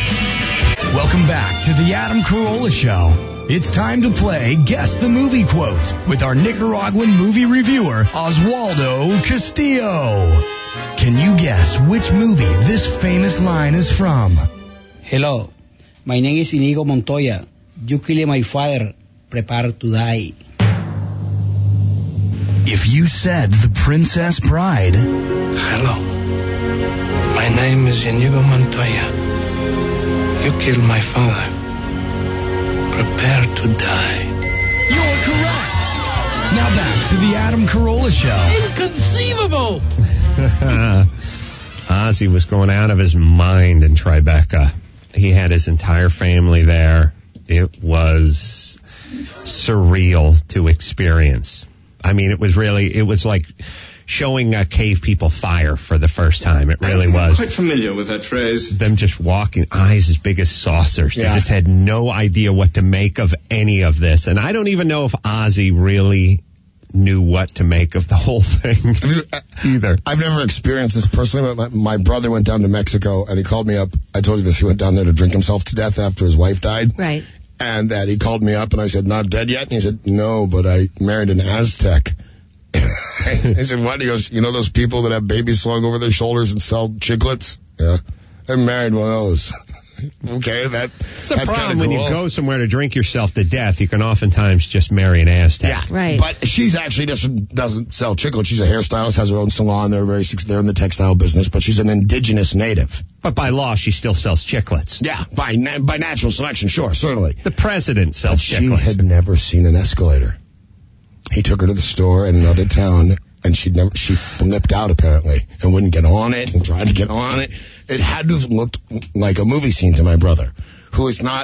Welcome back to the Adam Carolla Show. It's time to play Guess the Movie Quote with our Nicaraguan movie reviewer, Oswaldo Castillo. Can you guess which movie this famous line is from? Hello, my name is Inigo Montoya. You killed my father. Prepare to die. If you said The Princess Bride, Hello. My name is Inigo Montoya. You killed my father. Prepare to die. you're correct. Now back to the Adam Carolla Show. Inconceivable! Ozzy was going out of his mind in Tribeca. He had his entire family there. It was surreal to experience. I mean, it was really, it was like showing uh, cave people fire for the first time. It really I'm was. quite familiar with that phrase. Them just walking, eyes as big as saucers. Yeah. They just had no idea what to make of any of this. And I don't even know if Ozzy really knew what to make of the whole thing either. I've never experienced this personally, but my, my brother went down to Mexico, and he called me up. I told you this. He went down there to drink himself to death after his wife died. Right. And that he called me up, and I said, not dead yet? And he said, no, but I married an Aztec. I said, what? He goes, you know those people that have babies slung over their shoulders and sell chiclets? Yeah. I married one of those. Okay, that, It's the that's problem kind when of cool. you go somewhere to drink yourself to death. You can oftentimes just marry an Aztec. Yeah, Right. But she's actually doesn't doesn't sell chiclets. She's a hairstylist, has her own salon. They're very suc- they're in the textile business, but she's an indigenous native. But by law, she still sells chiclets. Yeah, by na- by natural selection, sure, certainly. The president sells But she chiclets. had never seen an escalator. He took her to the store in another town, and she never she flipped out apparently and wouldn't get on it and tried to get on it. It had to have looked like a movie scene to my brother, who is not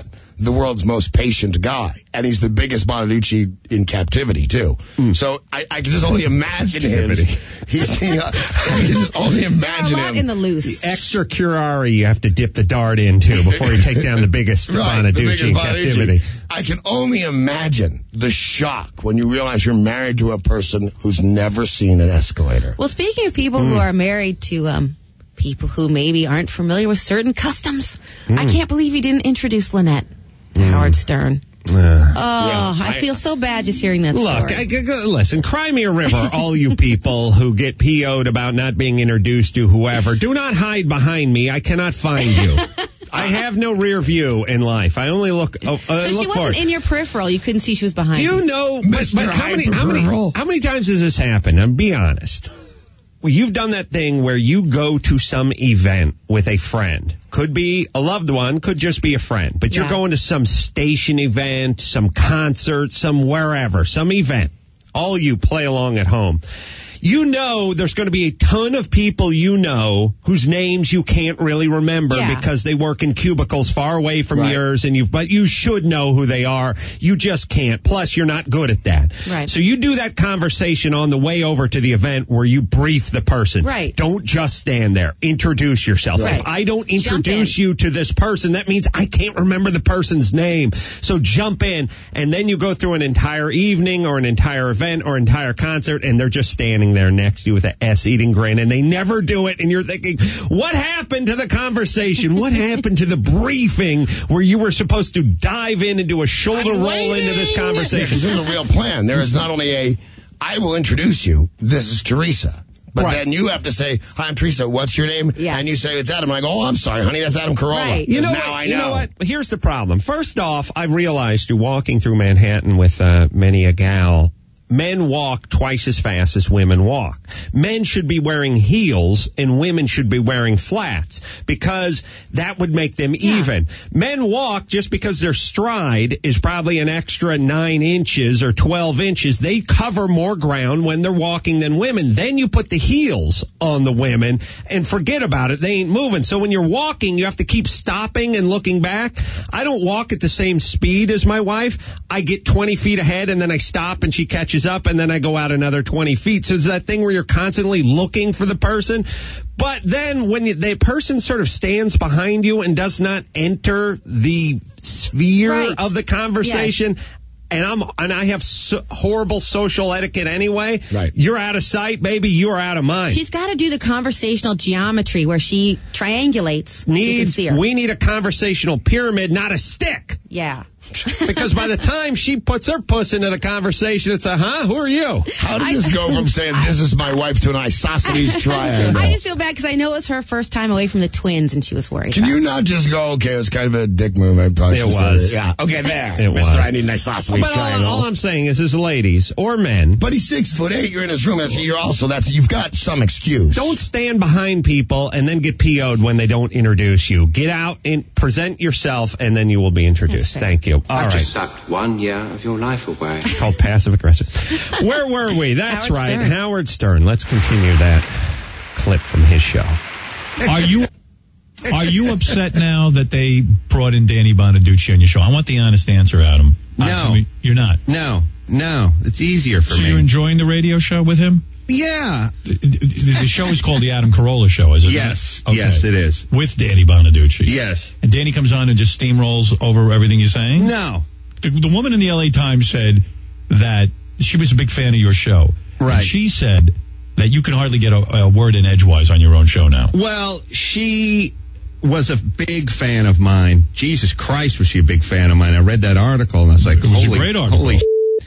the world's most patient guy, and he's the biggest Bonaducci in captivity too. Mm. So I, I can just only imagine him. He's the, uh, I can just only imagine a lot him in the loose. The extra curare you have to dip the dart into before you take down the biggest right, Bonaducci the biggest in Bonaducci. captivity. I can only imagine the shock when you realize you're married to a person who's never seen an escalator. Well, speaking of people mm. who are married to um, people who maybe aren't familiar with certain customs, mm. I can't believe he didn't introduce Lynette to mm. Howard Stern. Uh, oh, yeah, I, I feel so bad just hearing that look, story. Look, listen, cry me a river, all you people who get P O'd about not being introduced to whoever. Do not hide behind me. I cannot find you. I have no rear view in life. I only look. Uh, so look she wasn't forward. in your peripheral. You couldn't see she was behind Do you you. know, but, but how, many, how, many, how many times has this happened? And be honest. Well, you've done that thing where you go to some event with a friend. Could be a loved one, could just be a friend. But you're yeah. going to some station event, some concert, some wherever, some event. All you play along at home. You know there's going to be a ton of people you know whose names you can't really remember yeah. because they work in cubicles far away from right. yours, and you but you should know who they are. You just can't. Plus, you're not good at that. Right. So you do that conversation on the way over to the event where you brief the person. Right. Don't just stand there. Introduce yourself. Right. If I don't introduce you to this person, that means I can't remember the person's name. So jump in, and then you go through an entire evening or an entire event or entire concert, and they're just standing there next to you with an S-eating grin, and they never do it, and you're thinking, what happened to the conversation? What happened to the briefing where you were supposed to dive in and do a shoulder roll into this conversation? This is a real plan. There is not only a, I will introduce you, this is Teresa. But right. then you have to say, hi, I'm Teresa, what's your name? Yes. And you say, it's Adam. I go, oh, I'm sorry, honey, that's Adam Carolla. Right. You know, now what, I you know. know what? Here's the problem. First off, I realized through walking through Manhattan with uh, many a gal, men walk twice as fast as women walk. Men should be wearing heels and women should be wearing flats because that would make them yeah. even. Men walk just because their stride is probably an extra nine inches or twelve inches. They cover more ground when they're walking than women. Then you put the heels on the women and forget about it. They ain't moving. So when you're walking, you have to keep stopping and looking back. I don't walk at the same speed as my wife. I get twenty feet ahead and then I stop and she catches up, and then I go out another twenty feet. So it's that thing where you're constantly looking for the person. But then when you, the person sort of stands behind you and does not enter the sphere right. of the conversation, yes. and I'm and I have so, horrible social etiquette anyway, right. you're out of sight, baby, you're out of mind. She's got to do the conversational geometry where she triangulates. Need, you can see her. We need a conversational pyramid, not a stick. Yeah. Because by the time she puts her puss into the conversation, it's a, huh? Who are you? How did this go from saying, this is my wife, to an isosceles triangle? I just feel bad because I know it was her first time away from the twins, and she was worried. Can about you not just go, okay, it was kind of a dick move. I probably It should was. say Yeah. Okay, there. It Mister was. I need an isosceles But all, triangle. all I'm saying is, as ladies or men, But he's six foot eight. You're in his room. That's, you're also, that's, you've got some excuse. don't stand behind people and then get P O'd when they don't introduce you. Get out and present yourself, and then you will be introduced. Thank you. All I right. just sucked one year of your life away. Called passive aggressive. Where were we? That's Howard right. Stern. Howard Stern. Let's continue that clip from his show. Are you are you upset now that they brought in Danny Bonaducci on your show? I want the honest answer, Adam. No. I mean, you're not. No, no. It's easier for so me. you're enjoying the radio show with him? Yeah. The, the, the show is called the Adam Carolla Show, is it? Yes. Okay. Yes, it is. With Danny Bonaducci. Yes. And Danny comes on and just steamrolls over everything you're saying? No. The, the woman in the L A Times said that she was a big fan of your show. Right. And she said that you can hardly get a, a word in edgewise on your own show now. Well, she was a big fan of mine. Jesus Christ, was she a big fan of mine. I read that article, and I was like, it was holy, a great article. Holy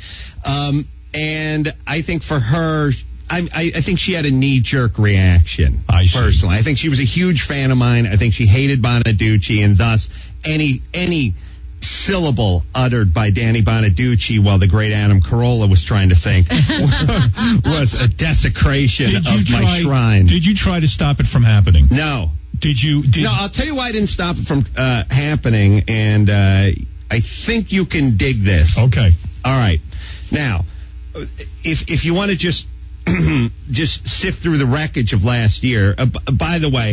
um, and I think for her, I, I, I think she had a knee-jerk reaction, I see. personally. I think she was a huge fan of mine. I think she hated Bonaducci, and thus any any syllable uttered by Danny Bonaducci while the great Adam Carolla was trying to think was a desecration Did you of try, my shrine. Did you try to stop it from happening? No. Did you? Did no, I'll tell you why I didn't stop it from uh, happening, and uh, I think you can dig this. Okay. All right. Now, if if you want to just just sift through the wreckage of last year, uh, b- by the way,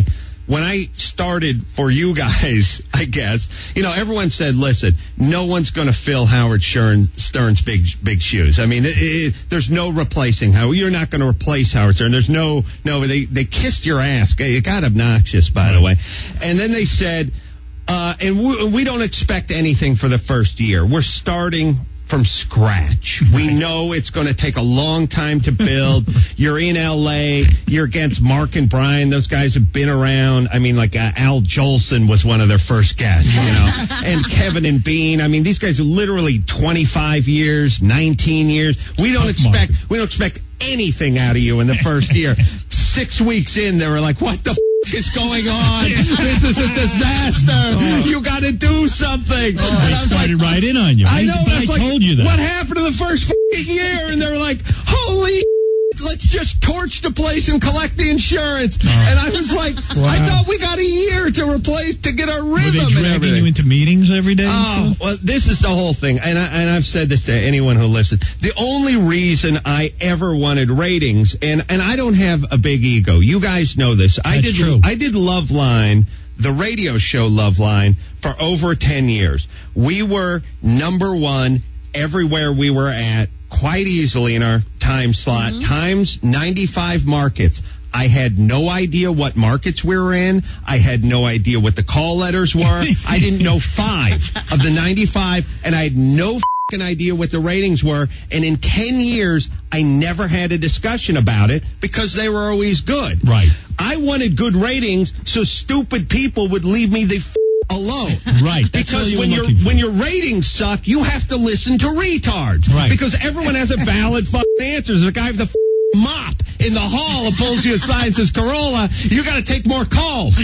when I started for you guys, I guess, you know, everyone said, listen, no one's going to fill Howard Stern, Stern's big big shoes. I mean, it, it, there's no replacing Howard. You're not going to replace Howard Stern. There's no, no, they, they kissed your ass. It got obnoxious, by the way. And then they said, uh, and we, we don't expect anything for the first year. We're starting from scratch. We know it's going to take a long time to build. You're in L A. You're against Mark and Brian. Those guys have been around. I mean, like uh, Al Jolson was one of their first guests, you know, and Kevin and Bean. I mean, these guys are literally twenty-five years, nineteen years. We don't expect, we don't expect anything out of you in the first year. Six weeks in, they were like, what the f- is going on? This is a disaster. Oh. You got to do something. Oh, I started like, right in on you. I know. But I, I like, told you that. What happened to the first f- year? And they were like, holy let's just torch the place and collect the insurance. Oh. And I was like, wow. I thought we got a year to replace, to get our rhythm. Were they and dragging everything. you into meetings every day? Oh, well, this is the whole thing. And, I, and I've said this to anyone who listens. The only reason I ever wanted ratings, and, and I don't have a big ego. You guys know this. That's I did, true. I did Loveline, the radio show Loveline, for over ten years. We were number one everywhere we were at, quite easily in our time slot, mm-hmm. times ninety-five markets. I had no idea what markets we were in. I had no idea what the call letters were. I didn't know five of the ninety-five, and I had no f***ing idea what the ratings were. And in ten years, I never had a discussion about it because they were always good. Right. I wanted good ratings so stupid people would leave me the f- alone. Right. That's because you when your when your ratings suck, you have to listen to retards. Right. Because everyone has a valid fucking answer. There's a guy with a f- mop in the hall who pulls you aside and says, Corolla, you got to take more calls.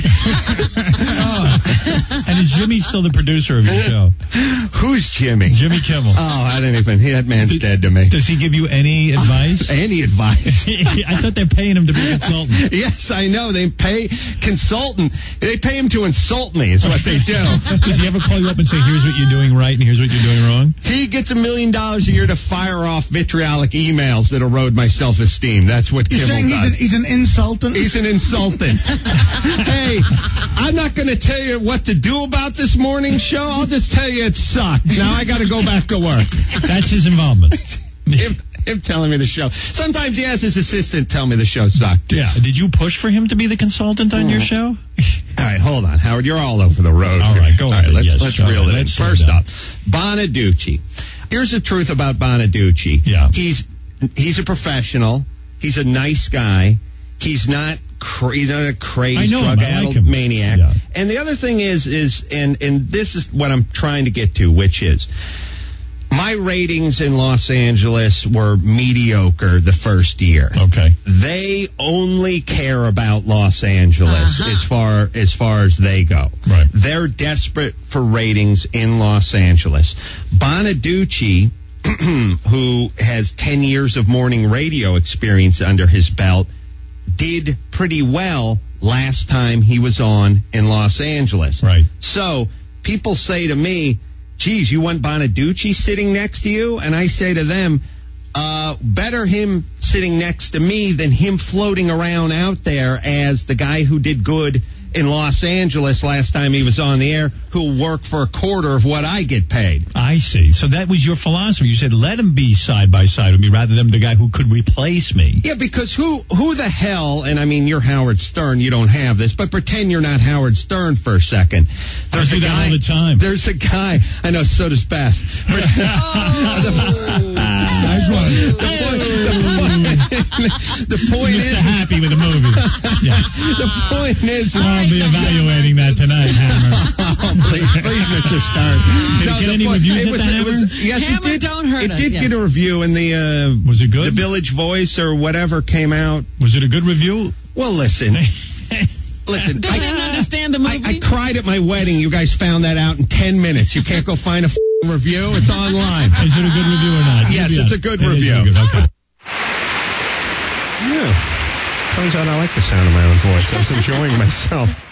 Oh. And is Jimmy still the producer of your show? Who's Jimmy? Jimmy Kimmel. Oh, I didn't even. That man's Did, dead to me. Does he give you any advice? Uh, any advice? I thought they're paying him to be a consultant. Yes, I know. They pay consultant. They pay him to insult me is what they do. Does he ever call you up and say, here's what you're doing right and here's what you're doing wrong? He gets a million dollars a year to fire off vitriolic emails that erode my self-esteem. That's what You're Kimmel saying does. He's an, he's an insultant? He's an insultant. Hey, I'm not going to tell you what to do about this morning show. I'll just tell you it sucked. Now I got to go back to work. That's his involvement. him, him telling me the show. Sometimes he has his assistant tell me the show sucked. Yeah. Did you push for him to be the consultant on mm. your show? All right, hold on, Howard. You're all over the road. All right, go all ahead. Right, let's yes, let's reel right, it in. let's First up, Bonaducci. Here's the truth about Bonaducci. Yeah. He's he's a professional. He's a nice guy. He's not cra- he's not a crazed drug-addled maniac. Yeah. And the other thing is is and and this is what I'm trying to get to, which is my ratings in Los Angeles were mediocre the first year. Okay. They only care about Los Angeles Uh-huh. as far as far as they go. Right. They're desperate for ratings in Los Angeles. Bonaducci, who has ten years of morning radio experience under his belt, did pretty well last time he was on in Los Angeles. Right. So people say to me, geez, you want Bonaducci sitting next to you? And I say to them, uh, better him sitting next to me than him floating around out there as the guy who did good in Los Angeles last time he was on the air, who worked for a quarter of what I get paid. I see. So that was your philosophy. You said let him be side by side with me rather than the guy who could replace me. Yeah, because who who the hell, and I mean, you're Howard Stern, you don't have this, but pretend you're not Howard Stern for a second. There's I do a guy, that all the time. There's a guy, I know, so does Beth. Oh. Nice one. The point, the point, the point is... Mister Happy with the movie. Yeah. The point is... I'll be evaluating that tonight, Hammer. Oh, please, please, Mister Stern. Did No, it get the any point- reviews it at was, the it Hammer? was, yes, Hammer, it did. don't hurt it us, did yeah. get a review in the... Uh, Was it good? The Village Voice or whatever came out. Was it a good review? Well, listen. Listen, Don't even understand the movie. I, I cried at my wedding. You guys found that out in ten minutes. You can't go find a f***ing review. It's online. Is it a good review or not? Yes, Yeah. it's a good It is review. really good. Okay. Yeah. Turns out I like the sound of my own voice. I was enjoying myself.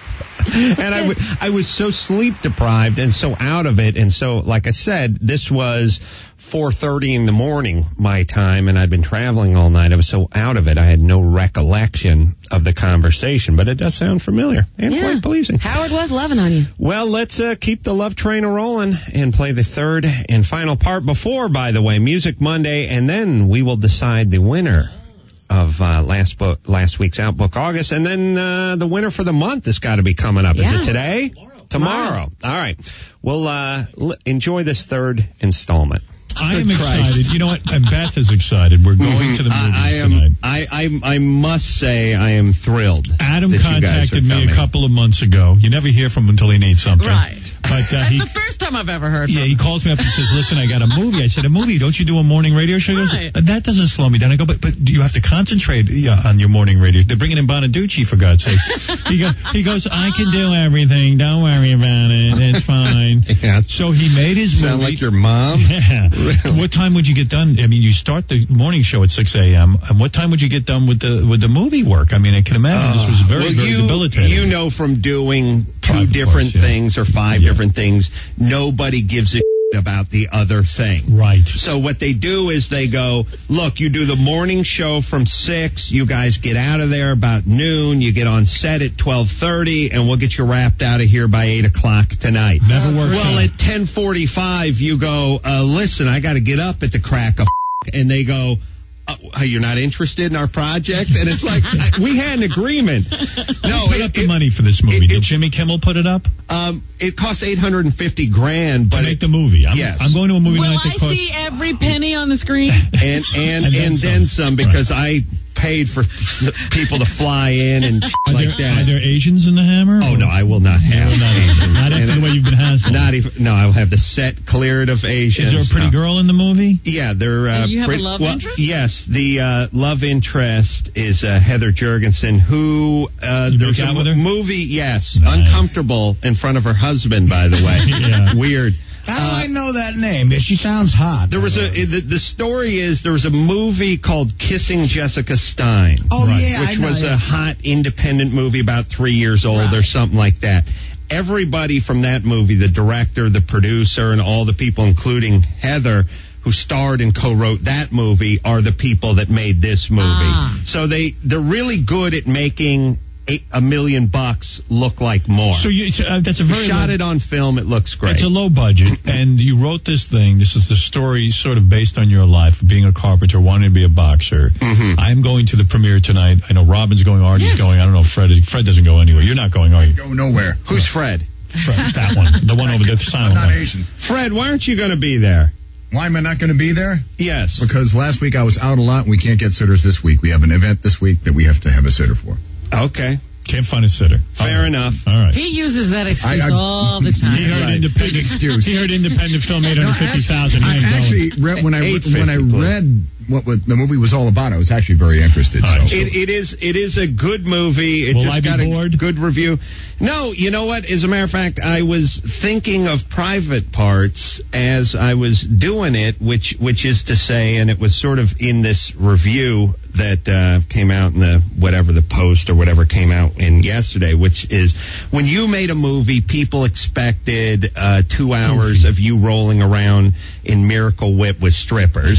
And I, w- I was so sleep deprived and so out of it. And so, like I said, this was four thirty in the morning my time, and I'd been traveling all night. I was so out of it, I had no recollection of the conversation. But it does sound familiar and Yeah. quite pleasing. Howard was loving on you. Well, let's uh, keep the love train a-rolling and play the third and final part before, by the way, Music Monday, and then we will decide the winner of uh, last book, last week's Outbook August, and then uh, the winner for the month has got to be coming up. Is Yeah. it today? Tomorrow. Tomorrow. All right. We'll uh, l- enjoy this third installment. I am Good Christ. excited. You know what? And Beth is excited. We're going Mhm. to the movies I, I am. tonight. I, I I must say I am thrilled. Adam that you guys contacted are me a coming. couple of months ago. You never hear from him until he needs something. Right. But uh, That's he, the first time I've ever heard yeah, from he him. calls me up and says, "Listen, I got a movie." I said, "A movie? Don't you do a morning radio show?" He goes, Right. "That doesn't slow me down." I go, "But but you have to concentrate yeah, on your morning radio. They're bringing in Bonaducci, for God's sake." he goes, "He goes, I can do everything. Don't worry about it. It's fine." Yeah. So he made his Sound movie. like your mom? Yeah. Really? What time would you get done? I mean, you start the morning show at six a.m. And what time would you get done with the with the movie work? I mean, I can imagine this was very, well, very you, debilitating. You know from doing two Five different parts, yeah. things or five Yeah. different things, nobody gives a shit about the other thing. Right. So what they do is they go, look, you do the morning show from six, you guys get out of there about noon, you get on set at twelve thirty, and we'll get you wrapped out of here by eight o'clock tonight. Never works Well, out. at ten forty-five, you go, uh, listen, I got to get up at the crack of and they go, oh, you're not interested in our project? And it's like, I, we had an agreement. No, Who put it, up the it, money for this movie? it- Did it- Jimmy Kimmel put it up? um, it costs eight hundred fifty grand, To but make it, the movie. I'm, Yes. I'm going to a movie Will night I that costs... see every penny on the screen? and, and, And and, then then some. some, because I paid for people to fly in and Are, like there, that. are there Asians in the Hammer? Oh Or- no, I will not have No, not Asians. Asians. Not after And the way you've been hassling. Not even. No, I will have the set cleared of Asians. Is there a pretty No. girl in the movie? Yeah, they're. Uh, You have a pretty- love well, interest? Yes, the uh, love interest is uh, Heather Jurgensen, who uh, You there's make a out with her? movie. Yes, Nice. uncomfortable in front of her husband. By the way, Yeah. weird. How do I know that name? She sounds hot. There was a the, the story is there was a movie called Kissing Jessica Stein. Oh, Right. yeah, I which know, was yeah. a hot independent movie about three years old or something like that. Everybody from that movie, the director, the producer, and all the people, including Heather, who starred and co-wrote that movie, are the people that made this movie. Ah. So they they're really good at making eight, a million bucks look like more. So you, so, uh, that's a We very shot low, it on film. It looks great. It's a low budget, and you wrote this thing. This is the story sort of based on your life, being a carpenter, wanting to be a boxer. Mhm. I'm going to the premiere tonight. I know Robin's going, Artie's Yes. going. I don't know if Fred is. Fred doesn't go anywhere. You're not going, are you? Go nowhere. Who's Fred? Fred, that one. The one over there, the I'm silent not one. Asian. Fred, why aren't you going to be there? Why am I not going to be there? Yes. Because last week I was out a lot and we can't get sitters this week. We have an event this week that we have to have a sitter for. Okay. Can't find a sitter. Fair All right. enough. All right. He uses that excuse I- I- all the He time. heard Right. independent excuse. He heard independent film eight hundred fifty thousand. I actually read when I when I read what, what the movie was all about. I was actually very interested. All right. So. It, it is it is a good movie. It Will just I be got a bored? good review. No, you know what? As a matter of fact, I was thinking of Private Parts as I was doing it, which which is to say, and it was sort of in this review that uh, came out in the whatever the Post or whatever came out in yesterday, which is when you made a movie, people expected uh, two hours of you rolling around in Miracle Whip with strippers,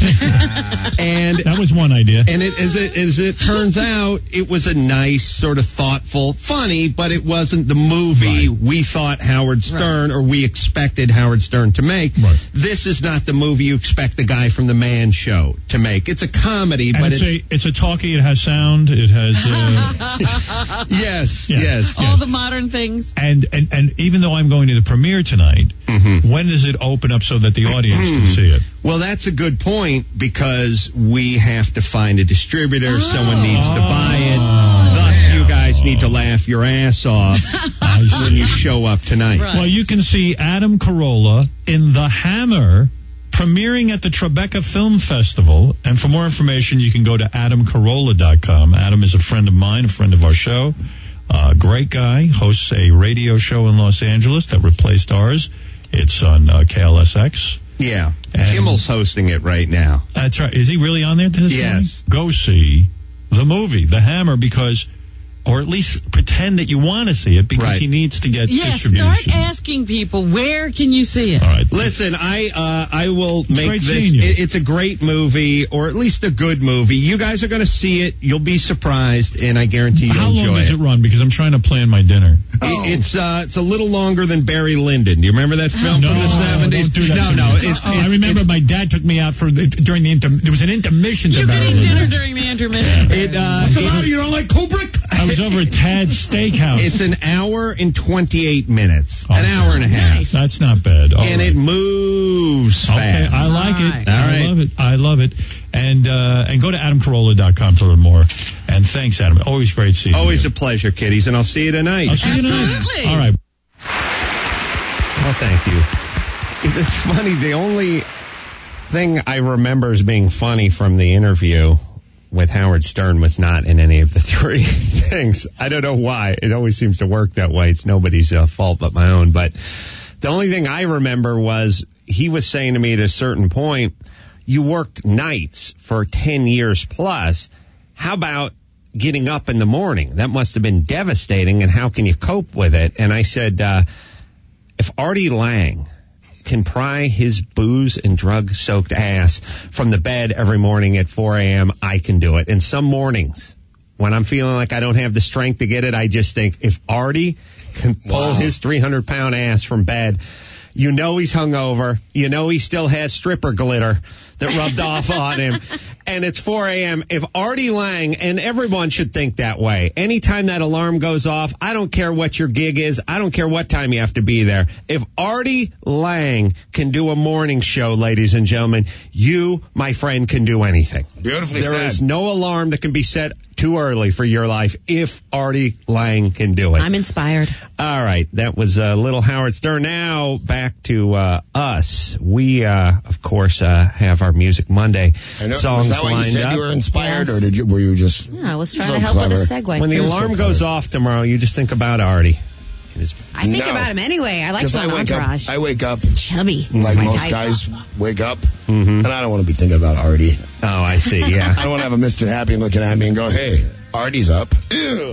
and That was one idea. and it, as it as it turns out, it was a nice, sort of thoughtful, funny, but it wasn't the movie we thought Howard Stern or we expected Howard Stern to make. Right. This is not the movie you expect the guy from The Man Show to make. It's a comedy, And but it's, it's, a it's a talkie. It has sound. It has uh, yes, Yeah. yes. All the modern things. and, and and even though I'm going to the premiere tonight, Mhm. when does it open up so that the audience can see it? Well, that's a good point because we have to find a distributor. Someone needs to buy it. Thus, you guys need to laugh your ass off when you show up tonight. Right. Well, you can see Adam Carolla in The Hammer premiering at the Tribeca Film Festival. And for more information, you can go to adam carolla dot com. Adam is a friend of mine, a friend of our show. Uh, great guy, hosts a radio show in Los Angeles that replaced ours. It's on uh, K L S X. Yeah. And- Kimmel's hosting it right now. That's right. Is he really on there this Yes. morning? Go see the movie, The Hammer, because or at least pretend that you want to see it because Right. he needs to get Yeah, distribution. start asking people, where can you see it? All right. Listen, I uh, I will make great this. seeing you. It, it's a great movie, or at least a good movie. You guys are going to see it. You'll be surprised, and I guarantee you'll How enjoy long does it. it run? Because I'm trying to plan my dinner. It- It's uh, it's a little longer than Barry Lyndon. Do you remember that film No, from the seventies? don't do that No, to no. me. It's, Oh, it's, I remember it's- my dad took me out for the, during the inter, there was an intermission to You can Barry eat Lyndon. dinner during the intermission. It, uh, What's the it- matter? You don't like Kubrick? I was over at Tad's Steakhouse. It's an hour and twenty-eight minutes. An Okay. hour and a half. That's not bad. All and right. it moves Okay, fast. I like All it. right. All I right. love it. I love it. And uh, and go to adam carolla dot com to learn more. And thanks, Adam. Always great seeing you. Always a pleasure, kiddies, and I'll see you tonight. I'll see you tonight. Absolutely. All right. Well, thank you. It's funny. The only thing I remember as being funny from the interview with Howard Stern was not in any of the three things. I don't know why. It always seems to work that way. It's nobody's uh, fault but my own. But the only thing I remember was he was saying to me at a certain point, you worked nights for ten years plus. How about getting up in the morning? That must have been devastating, and how can you cope with it? And I said, uh, if Artie Lang can pry his booze and drug-soaked ass from the bed every morning at four a.m., I can do it. And some mornings, when I'm feeling like I don't have the strength to get it, I just think, if Artie can pull Wow. his three hundred pound ass from bed, you know he's hungover. You know he still has stripper glitter that rubbed off on him. And it's four a.m. If Artie Lang, and everyone should think that way, anytime that alarm goes off, I don't care what your gig is. I don't care what time you have to be there. If Artie Lang can do a morning show, ladies and gentlemen, you, my friend, can do anything. Beautifully There said. is no alarm that can be set too early for your life if Artie Lang can do it. I'm inspired. All right, that was uh, Little Howard Stern. Now back to uh, us. We, uh, of course, uh, have our Music Monday I know, songs was that why you lined said up. you were inspired, Yes. or did you, were you just Yeah, I was trying so to help clever? with a segue. When the You're so alarm clever. goes off tomorrow, you just think about Artie. It is- I think No. about him anyway. I like Because I John wake Entourage. up, I wake up Chubby. like That's my most type. guys wake up, Mhm. and I don't want to be thinking about Artie. Oh, I see. Yeah. I don't want to have a Mister Happy looking at me and go, "Hey, Artie's up." Ew.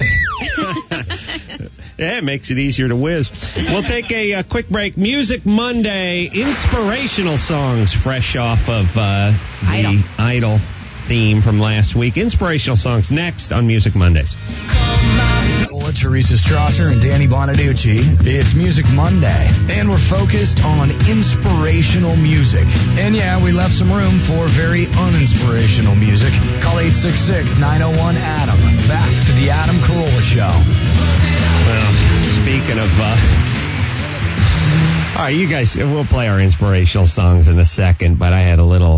Yeah, it makes it easier to whiz. We'll take a, uh quick break. Music Monday, inspirational songs fresh off of uh, the Idol. Idol theme from last week. Inspirational songs next on Music Mondays. Teresa Strasser and Danny Bonaducci. It's Music Monday, and we're focused on inspirational music. And yeah, we left some room for very uninspirational music. Call eight six six, nine oh one, A D A M. Back to the Adam Carolla Show. Well, speaking of, uh, all right, you guys, we'll play our inspirational songs in a second, but I had a little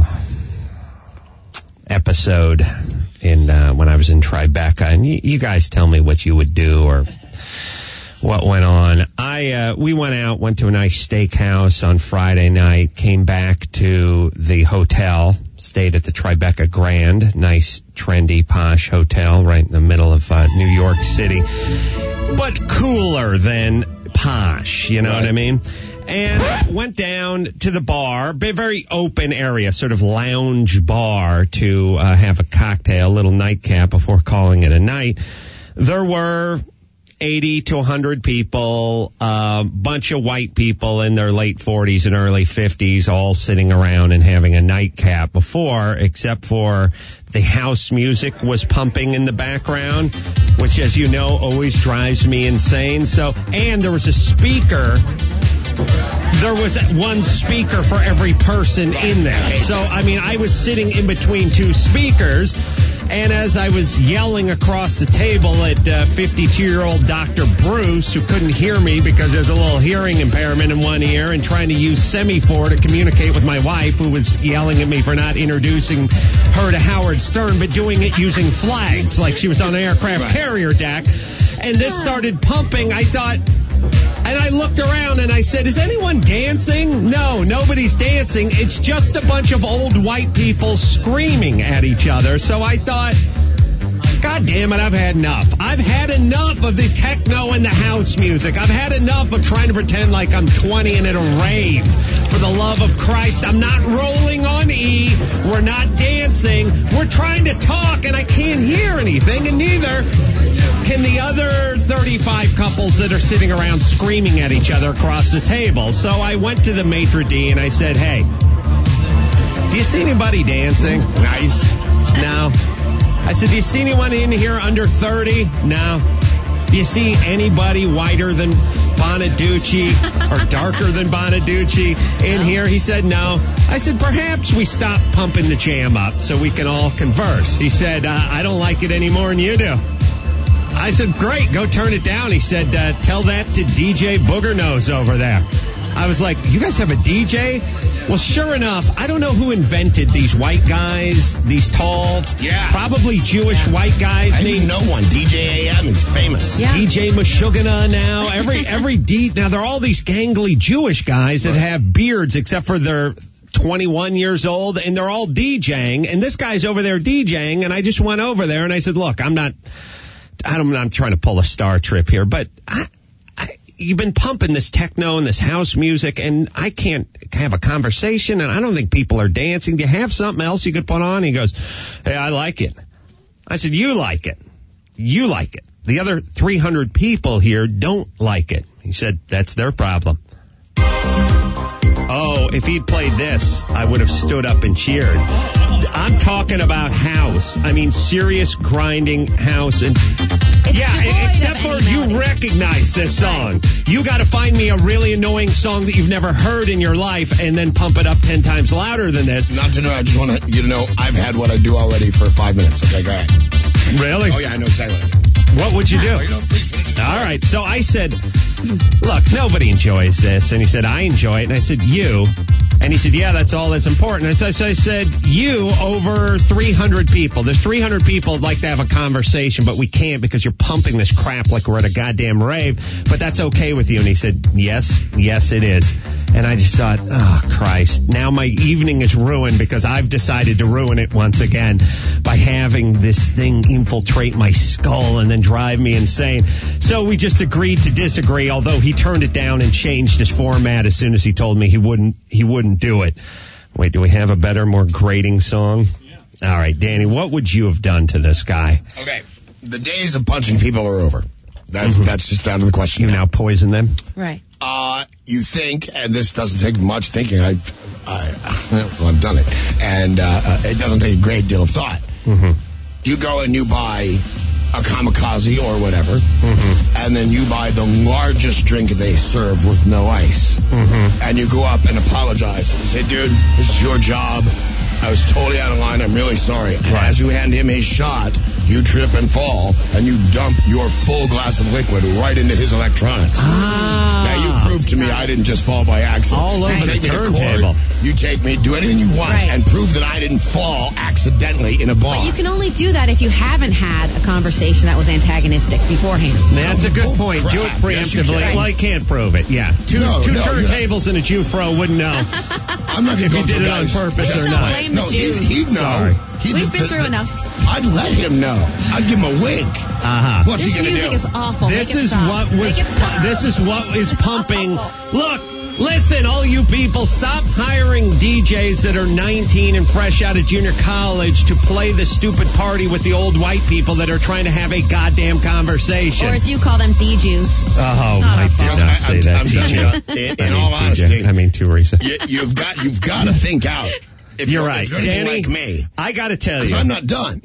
episode in uh, when I was in Tribeca, and you, you guys tell me what you would do or what went on. I uh, we went out, went to a nice steakhouse on Friday night, came back to the hotel, stayed at the Tribeca Grand, nice, trendy, posh hotel right in the middle of uh, New York City, but cooler than posh, you know Right. what I mean? And went down to the bar, a very open area, sort of lounge bar, to uh, have a cocktail, a little nightcap before calling it a night. There were eighty to one hundred people, a uh, bunch of white people in their late forties and early fifties, all sitting around and having a nightcap before, except for the house music was pumping in the background, which, as you know, always drives me insane. So, and there was a speaker. There was one speaker for every person in there. So, I mean, I was sitting in between two speakers, and as I was yelling across the table at uh, fifty-two-year-old Doctor Bruce, who couldn't hear me because there's a little hearing impairment in one ear, and trying to use semaphore to communicate with my wife, who was yelling at me for not introducing her to Howard Stern, but doing it using flags like she was on an aircraft carrier deck. And this started pumping. I thought... And I looked around and I said, is anyone dancing? No, nobody's dancing. It's just a bunch of old white people screaming at each other. So I thought, God damn it, I've had enough. I've had enough of the techno and the house music. I've had enough of trying to pretend like I'm twenty and at a rave. For the love of Christ, I'm not rolling on E. We're not dancing. We're trying to talk, and I can't hear anything, and neither can the other thirty-five couples that are sitting around screaming at each other across the table. So I went to the maitre d' and I said, hey, do you see anybody dancing? Nice. No. I said, do you see anyone in here under thirty? No. Do you see anybody whiter than Bonaducci or darker than Bonaducci in here? He said, no. I said, perhaps we stop pumping the jam up so we can all converse. He said, uh, I don't like it any more than you do. I said, great, go turn it down. He said, uh, tell that to D J Booger Nose over there. I was like, you guys have a D J? Well, sure enough, I don't know who invented these white guys, these tall, yeah, probably Jewish yeah. white guys. I named know one. D J A M is famous. Yeah. D J Meshuggah now. Every every D now they're all these gangly Jewish guys that right. have beards, except for they're twenty-one years old, and they're all DJing. And this guy's over there DJing, and I just went over there and I said, look, I'm not, I don't, I'm trying to pull a Star Trip here, but I. You've been pumping this techno and this house music, and I can't have a conversation, and I don't think people are dancing. Do you have something else you could put on? He goes, hey, I like it. I said, you like it. You like it. The other three hundred people here don't like it. He said, that's their problem. Oh, if he'd played this, I would have stood up and cheered. I'm talking about house. I mean, serious grinding house. And it's yeah, except for you recognize this song. You got to find me a really annoying song that you've never heard in your life and then pump it up ten times louder than this. Not to know, I just want you to know I've had what I do already for five minutes. Okay, go ahead. Really? Oh, yeah, I know exactly. What would you do? Oh, you know, please finish. All right, so I said, look, nobody enjoys this. And he said, I enjoy it. And I said, you. And he said, yeah, that's all that's important. And so, so I said, you over three hundred people. There's three hundred people who'd like to have a conversation, but we can't because you're pumping this crap like we're at a goddamn rave. But that's okay with you. And he said, yes, yes, it is. And I just thought, oh, Christ. Now my evening is ruined because I've decided to ruin it once again by having this thing infiltrate my skull and then drive me insane. So we just agreed to disagree, although he turned it down and changed his format as soon as he told me he wouldn't, he wouldn't do it. Wait, do we have a better, more grating song? Yeah. All right, Danny, what would you have done to this guy? Okay, the days of punching people are over. That's mm-hmm. that's just out of the question. You now. now poison them? Right. Uh, you think, and this doesn't take much thinking. I've, I, well, I've done it, and uh, it doesn't take a great deal of thought. Mm-hmm. You go and you buy a kamikaze or whatever, mm-hmm. and then you buy the largest drink they serve with no ice, mm-hmm. and you go up and apologize and say, dude, this is your job. I was totally out of line. I'm really sorry. And right. as you hand him his shot, you trip and fall, and you dump your full glass of liquid right into his electronics. Ah. Now, you prove to me I didn't just fall by accident. All over you the take me to turntable. court, you take me, do anything you want, right. and prove that I didn't fall accidentally in a bar. But you can only do that if you haven't had a conversation that was antagonistic beforehand. That's a good point. Crap. Do it preemptively. Yes, well, I can't prove it. Yeah. Two, no, two no, turntables and a Jufro wouldn't know I'm not if go you did it on purpose Let's or not not. blame the no, Jews. He, he'd know. Sorry. He, We've the, been the, through the, enough. I'd let him know. I'd give him a wink. Uh-huh. What's This he gonna music do? is awful. This Make it is stop. what was. Make it stop. This is what is pumping. Look, listen, all you people, stop hiring D Js that are nineteen and fresh out of junior college to play the stupid party with the old white people that are trying to have a goddamn conversation. Or as you call them, D-Jews. Oh, Not I our did fault. not say I'm- that, I'm telling T J. you, in- I in mean, all T J. honesty, I mean, Teresa. You, you've got you've got to think out. If You're you're, right, if you're anything Danny. like me, I got to tell because you, I'm not done.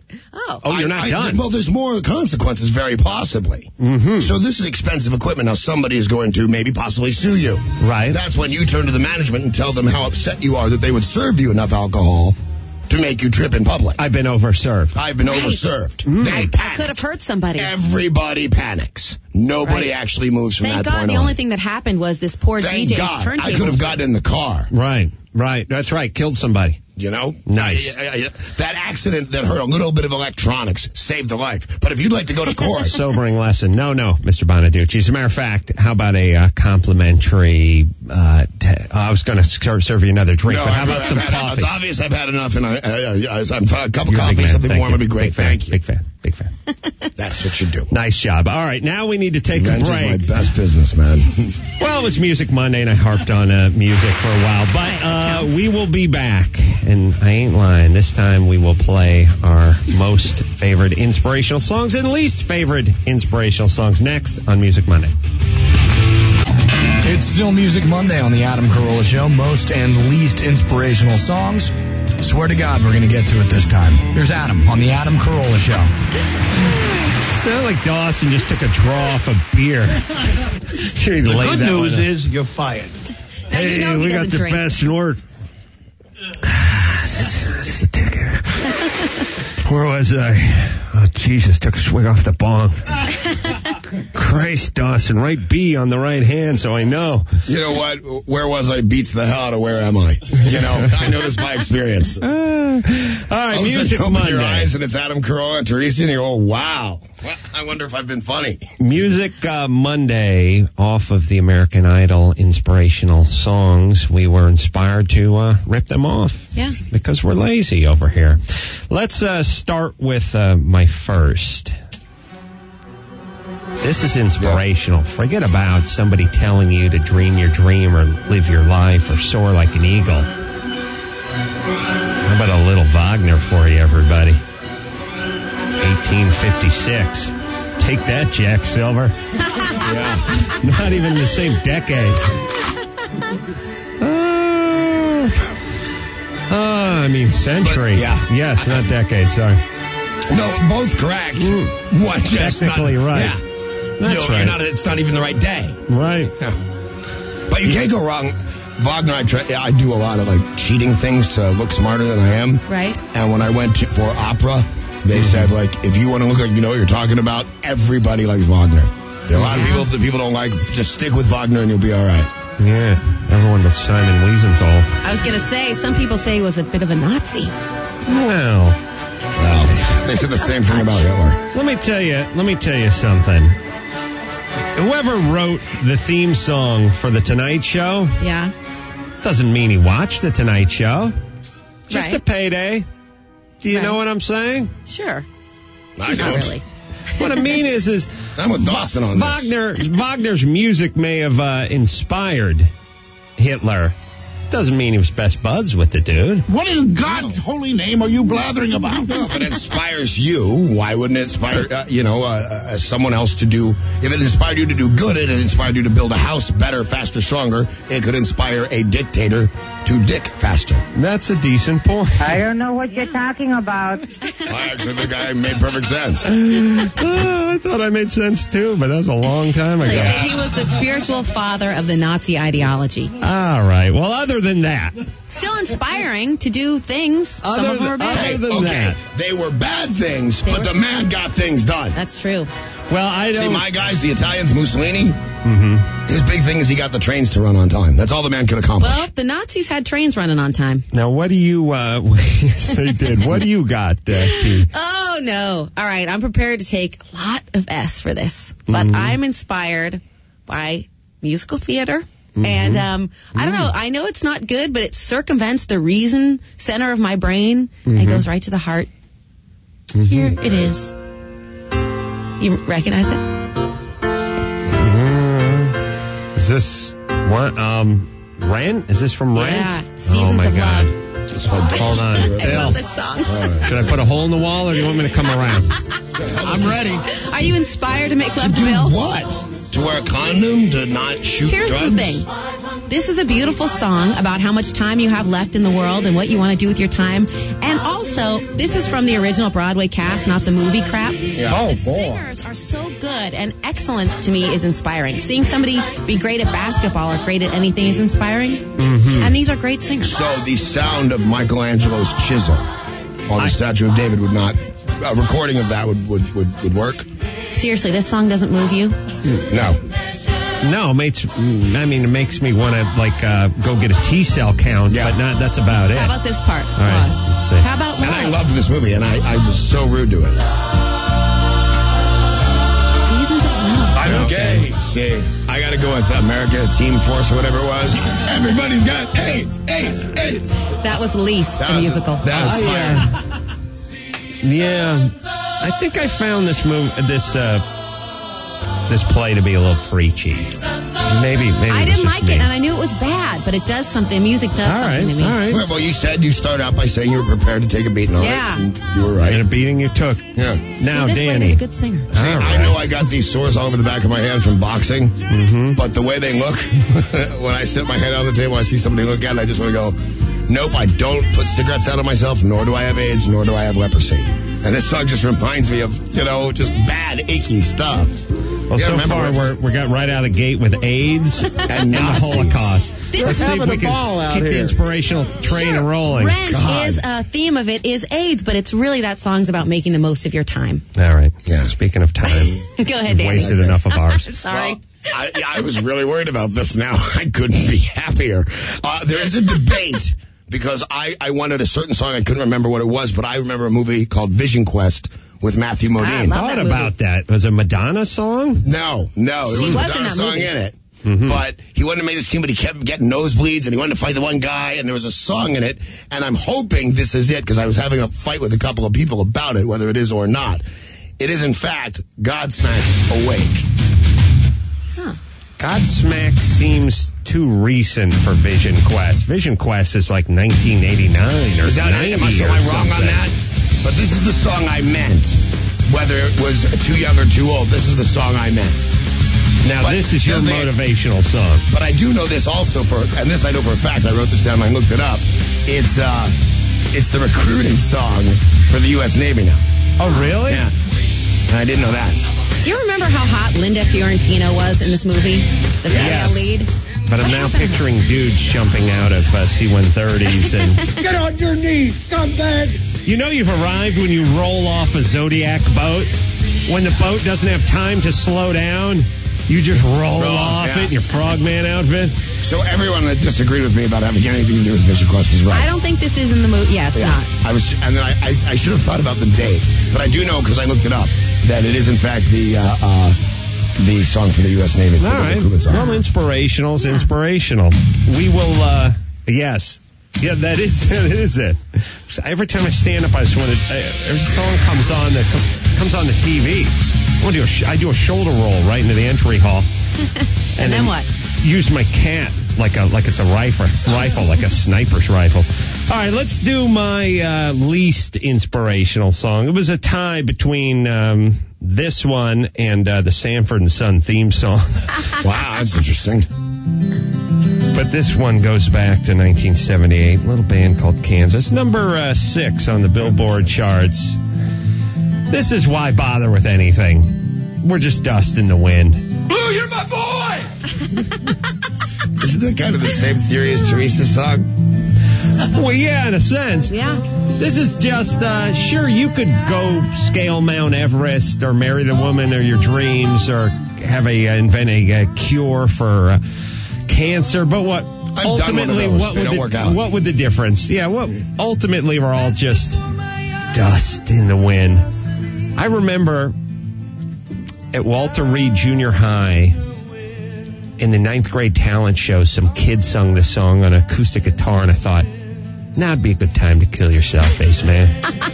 Oh. Oh, you're I- not I- done. Well, there's more consequences, very possibly. Mm-hmm. So this is expensive equipment. Now somebody is going to maybe possibly sue you. Right. That's when you turn to the management and tell them how upset you are that they would serve you enough alcohol to make you trip in public. I've been overserved. I've been Right. overserved. Mm. They Could panic. have hurt somebody. Everybody panics. Nobody Right. actually moves from Thank that God point the on. only thing that happened was this poor Thank D J's God. turntable. I could have gotten in the car. Right. Right, that's right. Killed somebody. You know? Nice. I, I, I, that accident that hurt a little bit of electronics saved a life. But if you'd like to go to court. Sobering lesson. No, no, Mister Bonaducci. As a matter of fact, how about a uh, complimentary, uh, t- I was going to serve you another drink, no, but how I've, about I've some had, coffee? It's obvious I've had enough, and I, I, I, I, I'm, a cup of You're a coffee, big man. something Thank warm you. would be great. Big fan. Thank you. Big fan. Big fan. That's what you do. Nice job. All right, now we need to take Rent a break. is my best business, man. Well, it was Music Monday, and I harped on uh, music for a while. But uh, we will be back, and I ain't lying. This time we will play our most favorite inspirational songs and least favorite inspirational songs next on Music Monday. It's still Music Monday on the Adam Carolla Show. Most and least inspirational songs. Swear to God we're going to get to it this time. Here's Adam on the Adam Carolla Show. Sounded like Dawson just took a draw off a beer. Sure, the good news is you're fired. Now, hey, you know we he got doesn't the drink. best Nord. That's the ticket. Where was I? Oh, Jesus, took a swig off the bong. Christ, Dawson, right B on the right hand, so I know. You know what? Where was I beats the hell out of where am I? You know, I know this by experience. Uh, all right, All Music you open Monday. your eyes and it's Adam Carolla and Teresa, and you go, wow. Well, I wonder if I've been funny. Music uh, Monday, off of the American Idol inspirational songs. We were inspired to uh, rip them off. Yeah. Because we're lazy over here. Let's uh, start with uh, my first. This is inspirational. Forget about somebody telling you to dream your dream or live your life or soar like an eagle. How about a little Wagner for you, everybody? eighteen fifty-six. Take that, Jack Silver. Yeah. Not even the same decade. Oh, oh I mean century. But, yeah. Yes, not decade, sorry. No, both correct. Mm. One just Technically not, right. Yeah. That's you know, right. you're not, it's not even the right day. Right. Yeah. But you can't go wrong. Wagner, I try, I do a lot of like cheating things to look smarter than I am. Right. And when I went to, for opera, they Mm-hmm. said like, if you want to look like you know what you're talking about, everybody likes Wagner. There are a lot of people that people don't like. Just stick with Wagner and you'll be all right. Yeah, everyone but Simon Wiesenthal. I was going to say, some people say he was a bit of a Nazi. Well, Well, they said the same thing about Hitler. let me tell you, let me tell you something. Whoever wrote the theme song for The Tonight Show Yeah. doesn't mean he watched The Tonight Show. Just Right. a payday. Do you Right. know what I'm saying? Sure. I Not don't. really. What I mean is, is I'm with Dawson on this. Wagner, Wagner's music may have uh, inspired Hitler. Doesn't mean he was best buds with the dude. What in God's holy name are you blathering about? No, if it inspires you, why wouldn't it inspire, uh, you know, uh, uh, someone else to do? If it inspired you to do good, it inspired you to build a house better, faster, stronger. It could inspire a dictator to dick faster. That's a decent point. I don't know what you're talking about. I actually think I made perfect sense. Oh, I thought I made sense too, but that was a long time ago. They say he was the spiritual father of the Nazi ideology. All right. Well, other than that, Still inspiring to do things. Some Other of them than- are bad. other than Okay, that. they were bad things, They but were- the man got things done. That's true. well, I See, don't. my guys, the Italians, Mussolini, Mhm. his big thing is he got the trains to run on time. That's all the man could accomplish. Well, the Nazis had trains running on time. Now, what do you? Uh, yes, they did. What do you got, uh, T? Oh, no. All right, I'm prepared to take a lot of S for this, but Mhm. I'm inspired by musical theater. And um, I don't know. I know it's not good, but it circumvents the reason center of my brain and Mhm. goes right to the heart. Mm-hmm. Here it is. You recognize it? Mm, is this what? Um, Rent? Is this from Rent? Yeah, Seasons oh my of God. Love. Just hold, Hold on, I Bill. love this song. Should I put a hole in the wall, or do you want me to come around? I'm ready. Are you inspired to make love to Do Bill? what? To wear a condom? To not shoot Here's drugs? the thing. This is a beautiful song about how much time you have left in the world and what you want to do with your time. And also, this is from the original Broadway cast, not the movie crap. Yeah. But Oh, the boy. singers are so good, and excellence to me is inspiring. Seeing somebody be great at basketball or great at anything is inspiring. Mhm. And these are great singers. So the sound of Michelangelo's chisel on the Statue of David would not, a recording of that would, would, would, would work? Seriously, this song doesn't move you? No. No, it makes, I mean, it makes me want to, like, uh, go get a T-cell count, yeah. but not. That's about it. How about this part? All right, let's see. How about love? And I loved this movie, and I, I was so rude to it. Seasons of Love. I'm okay. See, I got to go with America Team Force or whatever it was. Everybody's got AIDS, AIDS, AIDS. That was Lease, that the was, musical. That was oh, yeah. yeah. I think I found this movie, this, uh, this play to be a little preachy. Maybe, maybe. I it didn't was like just it, me. and I knew it was bad, but it does something. Music does all something right, to me. All right. Well, well, you said you started out by saying you were prepared to take a beating. All Yeah. right. And you were right. And a beating you took. Yeah. Now, See, this Danny. lady's a good singer. See, All I right. know I got these sores all over the back of my hands from boxing, Mm-hmm. but the way they look, when I sit my head on the table, I see somebody look at it, I just want to go, nope, I don't put cigarettes out on myself, nor do I have AIDS, nor do I have leprosy. And this song just reminds me of, you know, just bad, icky stuff. Well, Yeah, so remember far when- we got right out of the gate with AIDS and, And the Nazis. Holocaust. This Let's is see if having we a can ball out keep the here. inspirational train Sure. rolling. Rent God. is a theme of it is AIDS, but it's really that song's about making the most of your time. All right. Yeah. Speaking of time, Go ahead, we've Danny. wasted enough of ours. I'm sorry. Well, I, I was really worried about this now. I couldn't be happier. Uh, there is a debate because I, I wanted a certain song. I couldn't remember what it was, but I remember a movie called Vision Quest with Matthew Modine. I thought about that. Was it a Madonna song? No, no. There She was a was in Madonna that song movie. in it. Mm-hmm. But he wouldn't have made the scene, but he kept getting nosebleeds, and he wanted to fight the one guy, and there was a song in it, and I'm hoping this is it, because I was having a fight with a couple of people about it, whether it is or not. It is, in fact, Godsmack Awake. Huh. Godsmack seems too recent for Vision Quest. Vision Quest is like nineteen eighty-nine or Is that, ninety am I, or am I wrong on something. that? But this is the song I meant. Whether it was too young or too old, this is the song I meant. Now, But this is your the- motivational song. But I do know this also for, and this I know for a fact, I wrote this down and I looked it up. It's, uh, it's the recruiting song for the U S Navy now. Oh, really? Yeah. And I didn't know that. Do you remember how hot Linda Fiorentino was in this movie? The female Yes. lead? But I'm now picturing dudes jumping out of uh, C one thirties and... Get on your knees, scumbag! You know you've arrived when you roll off a Zodiac boat. When the boat doesn't have time to slow down, you just roll Roll, off yeah. it in your frogman outfit. So everyone that disagreed with me about having anything to do with Vision Quest was right. I don't think this is in the movie. Yeah, it's Yeah. not. I was, and then I, I, I should have thought about the dates, but I do know because I looked it up that it is in fact the uh, uh, the song for the U S Navy. All right. Well, inspirational's inspirational. We will, uh, yes. Yeah, that is, that is it. Every time I stand up, I just want to, every song comes on that com- comes on the T V. I, want to do a sh- I do a shoulder roll right into the entry hall. And then what? Use my cat like a like it's a rifle, rifle like a sniper's rifle. All right, let's do my uh, least inspirational song. It was a tie between um, this one and uh, the Sanford and Son theme song. Wow, that's interesting. But this one goes back to nineteen seventy-eight. A little band called Kansas, number uh, six on the Billboard charts. This is Why Bother with Anything. We're just dust in the wind. Blue, you're my boy! Isn't that kind of the same theory as Teresa's song? Well, yeah, in a sense. Yeah. This is just, uh, sure, you could go scale Mount Everest or marry the woman of your dreams or have a, uh, invent a, uh cure for uh, cancer, but what I've ultimately, done one of those. what They would don't the, work out. what would the difference? Yeah, what ultimately we're all just dust in the wind. I remember at Walter Reed Junior High in the ninth grade talent show, some kid sung this song on acoustic guitar, and I thought, now would be a good time to kill yourself, Ace Man.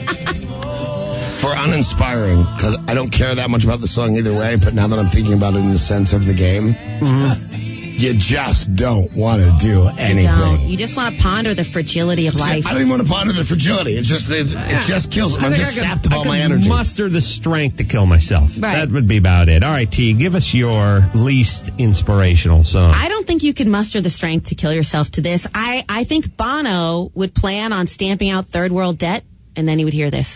For uninspiring, because I don't care that much about the song either way, but now that I'm thinking about it in the sense of the game, Mm-hmm. you just don't want to do anything. Don't. You just want to ponder the fragility of life. I don't even want to ponder the fragility. It's just, it, it just kills me. I'm I think just I could- sapped of I all could my energy. muster the strength to kill myself. Right. That would be about it. All right, T, give us your least inspirational song. I don't think you could muster the strength to kill yourself to this. I, I think Bono would plan on stamping out third world debt, and then he would hear this.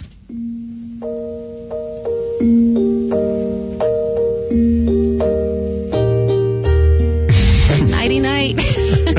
Nighty night. I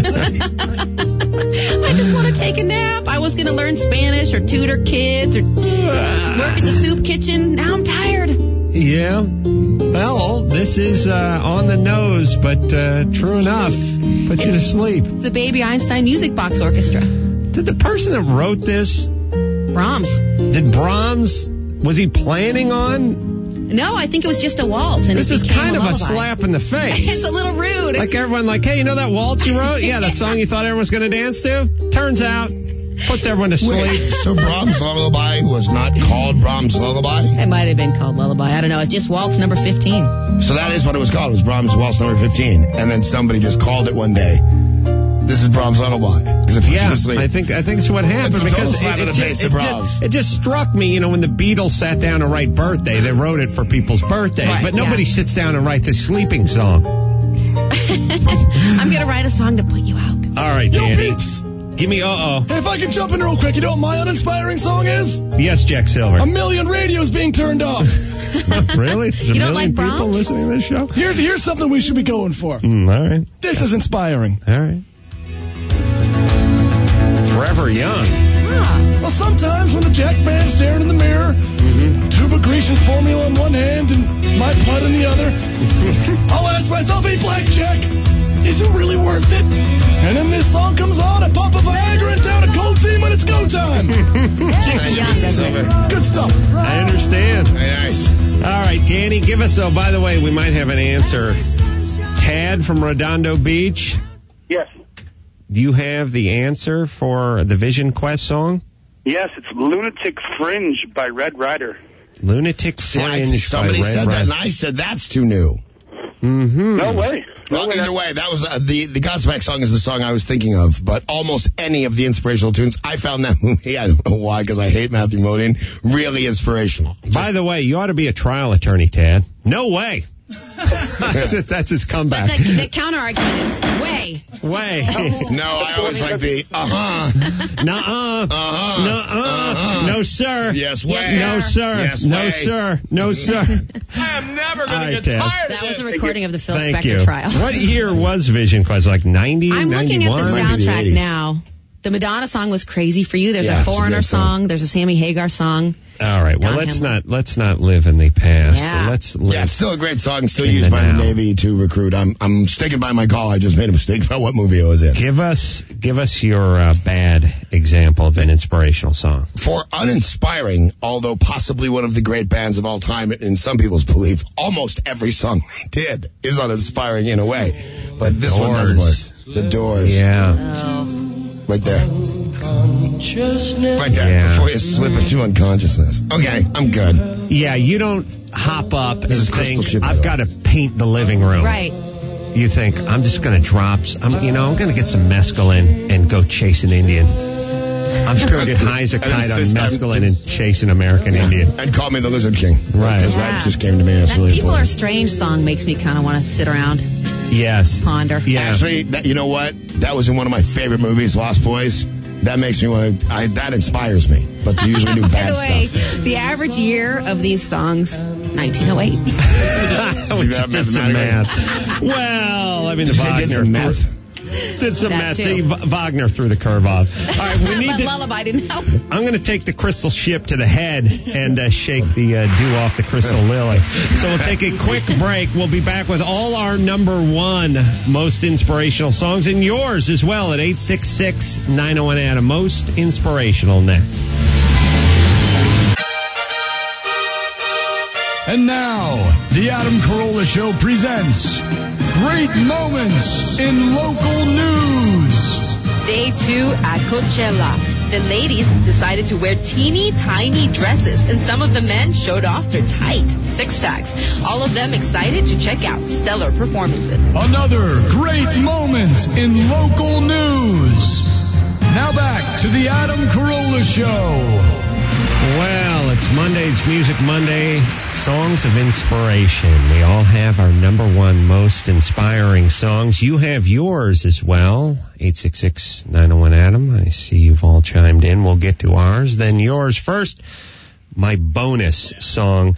just want to take a nap. I was going to learn Spanish or tutor kids or work at the soup kitchen. Now I'm tired. Yeah. Well, this is uh, on the nose, but uh, true enough. Put you to sleep. It's the Baby Einstein Music Box Orchestra. Did the person that wrote this... Brahms. Did Brahms... Was he planning on... No, I think it was just a waltz. And this it is kind a of a lullaby. slap in the face. It's a little rude. Like everyone like, hey, you know that waltz you wrote? Yeah, that song you thought everyone was going to dance to? Turns out... Puts everyone to sleep. Wait, so Brahms' Lullaby was not called Brahms' Lullaby? It might have been called Lullaby. I don't know. It's just Waltz number fifteen. So that is what it was called. It was Brahms' Waltz number fifteen. And then somebody just called it one day. This is Brahms' Lullaby. Yeah, I think I think that's what happened. It's a because slap it, in it, the face just, to it, Brahms. just, it just struck me, you know, when the Beatles sat down to write Birthday, they wrote it for people's birthdays. Right, but nobody yeah. sits down and writes a sleeping song. I'm going to write a song to put you out. All right, Yo, Danny. peeps. Give me uh-oh. Hey, if I can jump in real quick, you know what my uninspiring song is? Yes, Jack Silver. A million radios being turned off. Really? There's a You don't million like people Brahms? listening to this show? Here's here's something we should be going for. Mm, all right. This is inspiring. All right. Forever Young. Ah. Well, sometimes when the Jack band's staring in the mirror, Mm-hmm. tuba Grecian formula in one hand and my putt in the other, I'll ask myself, hey, Blackjack, is it really worth it? And then this song comes on, I pop a Viagra and down a cold seam when it's go time. Keeps you young, doesn't it? It's good stuff. I understand. Very nice. All right, Danny, give us, oh, by the way, we might have an answer. Tad from Redondo Beach, Yes. do you have the answer for the Vision Quest song? Yes, it's Lunatic Fringe by Red Rider. Lunatic See, I, Fringe somebody by Red said that, Rider. and I said that's too new. Mm-hmm. No way. No Well, way. either way, that was uh, the the Godsmack song is the song I was thinking of. But almost any of the inspirational tunes, I found that movie. I don't know why, because I hate Matthew Modine. Really inspirational. By the way, you ought to be a trial attorney, Tad. No way. that's, his, that's his comeback. But the, the counter argument is way. Way. No, I always like the uh-huh. Nuh-uh. Uh-huh. Nuh-uh. Uh-huh. No, sir. Yes, way. No, sir. Yes, no, way. sir. No, sir. I am never All going right, to get Ted. tired That of was a this. recording of the Phil Thank Spector you. trial. What year was Vision Quest? Like ninety, I'm looking at the ninety-one? Might be the soundtrack eighties. now. The Madonna song was Crazy for You. There's Yeah, a it's a Foreigner great song. song. There's a Sammy Hagar song. All right. Well, Don let's Henley. not let's not live in the past. Yeah. Let's live. Yeah, it's still a great song, still In used the by the now. Navy to recruit. I'm I'm sticking by my call. I just made a mistake about what movie it was in. Give us give us your uh, bad example of an inspirational song. For uninspiring, although possibly one of the great bands of all time, in some people's belief, almost every song they did is uninspiring in a way. But this one doesn't work. The Doors. Yeah. Oh. Right there. Right there. Yeah. Before you slip into unconsciousness. Okay, I'm good. Yeah, you don't hop up and This is Crystal think, Ship, by I've the got to paint the living room. Right. You think, I'm just going to drop, s- I'm, you know, I'm going to get some mescaline and go chase an Indian. I'm just going to get high as a And kite on insist I'm- mescaline and chase an American Indian. And call me the Lizard King. Right. Because Yeah. that just came to me. That's That really People Are important. Strange song makes me kind of want to sit around, Yes. ponder. Yeah. Actually, that, you know what? That was in one of my favorite movies, Lost Boys. That makes me want to, I, that inspires me. But to usually do By bad the way, stuff. the average year of these songs, nineteen oh eight. We that just did some mathematically? math. Well, I mean, the They Wagner did some meth. did some That math. too. The V- Wagner threw the curve off. All right, we need But to. Lullaby didn't help. I'm going to take the crystal ship to the head and uh, shake the uh, dew off the crystal lily. So we'll take a quick break. We'll be back with all our number one most inspirational songs and yours as well at eight six six, nine oh one, Adam. Most inspirational next. And now, the Adam Carolla Show presents Great Moments in Local News. Day two at Coachella. The ladies decided to wear teeny tiny dresses, and some of the men showed off their tight six packs. All of them excited to check out stellar performances. Another great moment in local news. Now back to the Adam Carolla Show. Well, it's Monday. It's Music Monday. Songs of inspiration. We all have our number one most inspiring songs. You have yours as well. eight six six, nine oh one, Adam. I see you've all chimed in. We'll get to ours. Then yours first. My bonus song.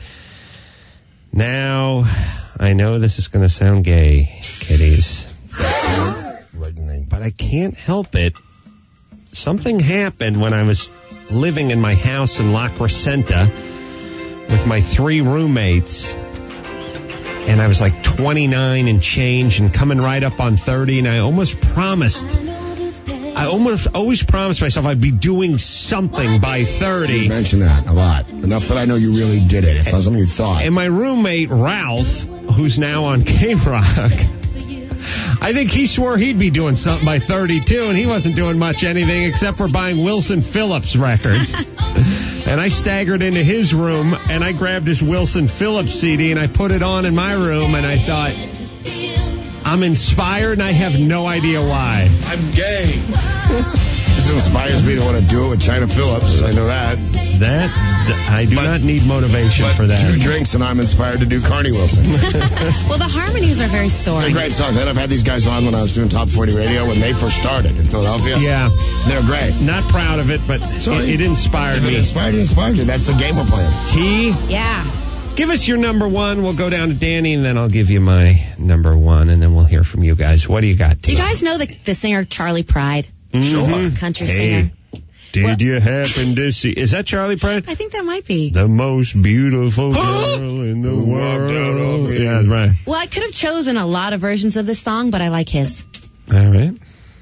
Now, I know this is going to sound gay, kiddies. But I can't help it. Something happened when I was living in my house in La Crescenta with my three roommates, and I was like twenty-nine and change and coming right up on thirty, and I almost promised, I almost always promised myself I'd be doing something by thirty. You mentioned that a lot. Enough that I know you really did it. It's not something you thought. And my roommate, Ralph, who's now on K-Rock, I think he swore he'd be doing something by thirty-two, and he wasn't doing much anything except for buying Wilson Phillips records. And I staggered into his room, and I grabbed his Wilson Phillips C D, and I put it on in my room, and I thought, I'm inspired, and I have no idea why. I'm gay. This inspires me to want to do it with China Phillips. I know that. That, I do but, not need motivation but for that. Two drinks, and I'm inspired to do Carney Wilson. Well, the harmonies are very soaring. They're great songs. I've had these guys on when I was doing Top forty Radio when they first started in Philadelphia. Yeah. They're great. Not proud of it, but so it, it inspired if me. It inspired, it inspired you. That's the game we're playing. T? Yeah. Give us your number one. We'll go down to Danny, and then I'll give you my number one, and then we'll hear from you guys. What do you got, T? Do you guys know the, the singer Charlie Pride? Mm-hmm. Country hey. singer. Did well, you happen to see... Is that Charlie Pride? I think that might be. The most beautiful girl in the world. Yeah, right. Well, I could have chosen a lot of versions of this song, but I like his. All right.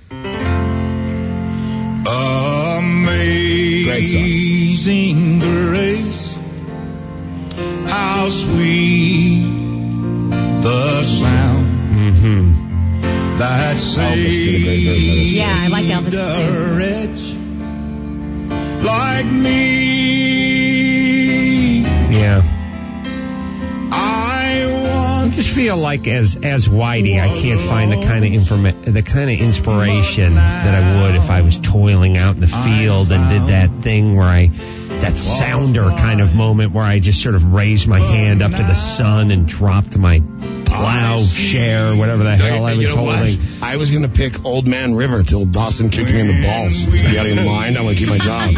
Amazing grace, how sweet the sound mm-hmm. that saved yeah, I like Elvis too. Wretch like me. Yeah. I want I just feel like as as Whitey, I can't find the kind of informa- the kind of inspiration that I would if I was toiling out in the field and did that thing where I that sounder kind of moment where I just sort of raised my hand up to the sun and dropped my plow share, whatever the hell I was you know holding. What? I was going to pick Old Man River till Dawson kicked me in the balls. Is he out of your mind? I want to keep my job.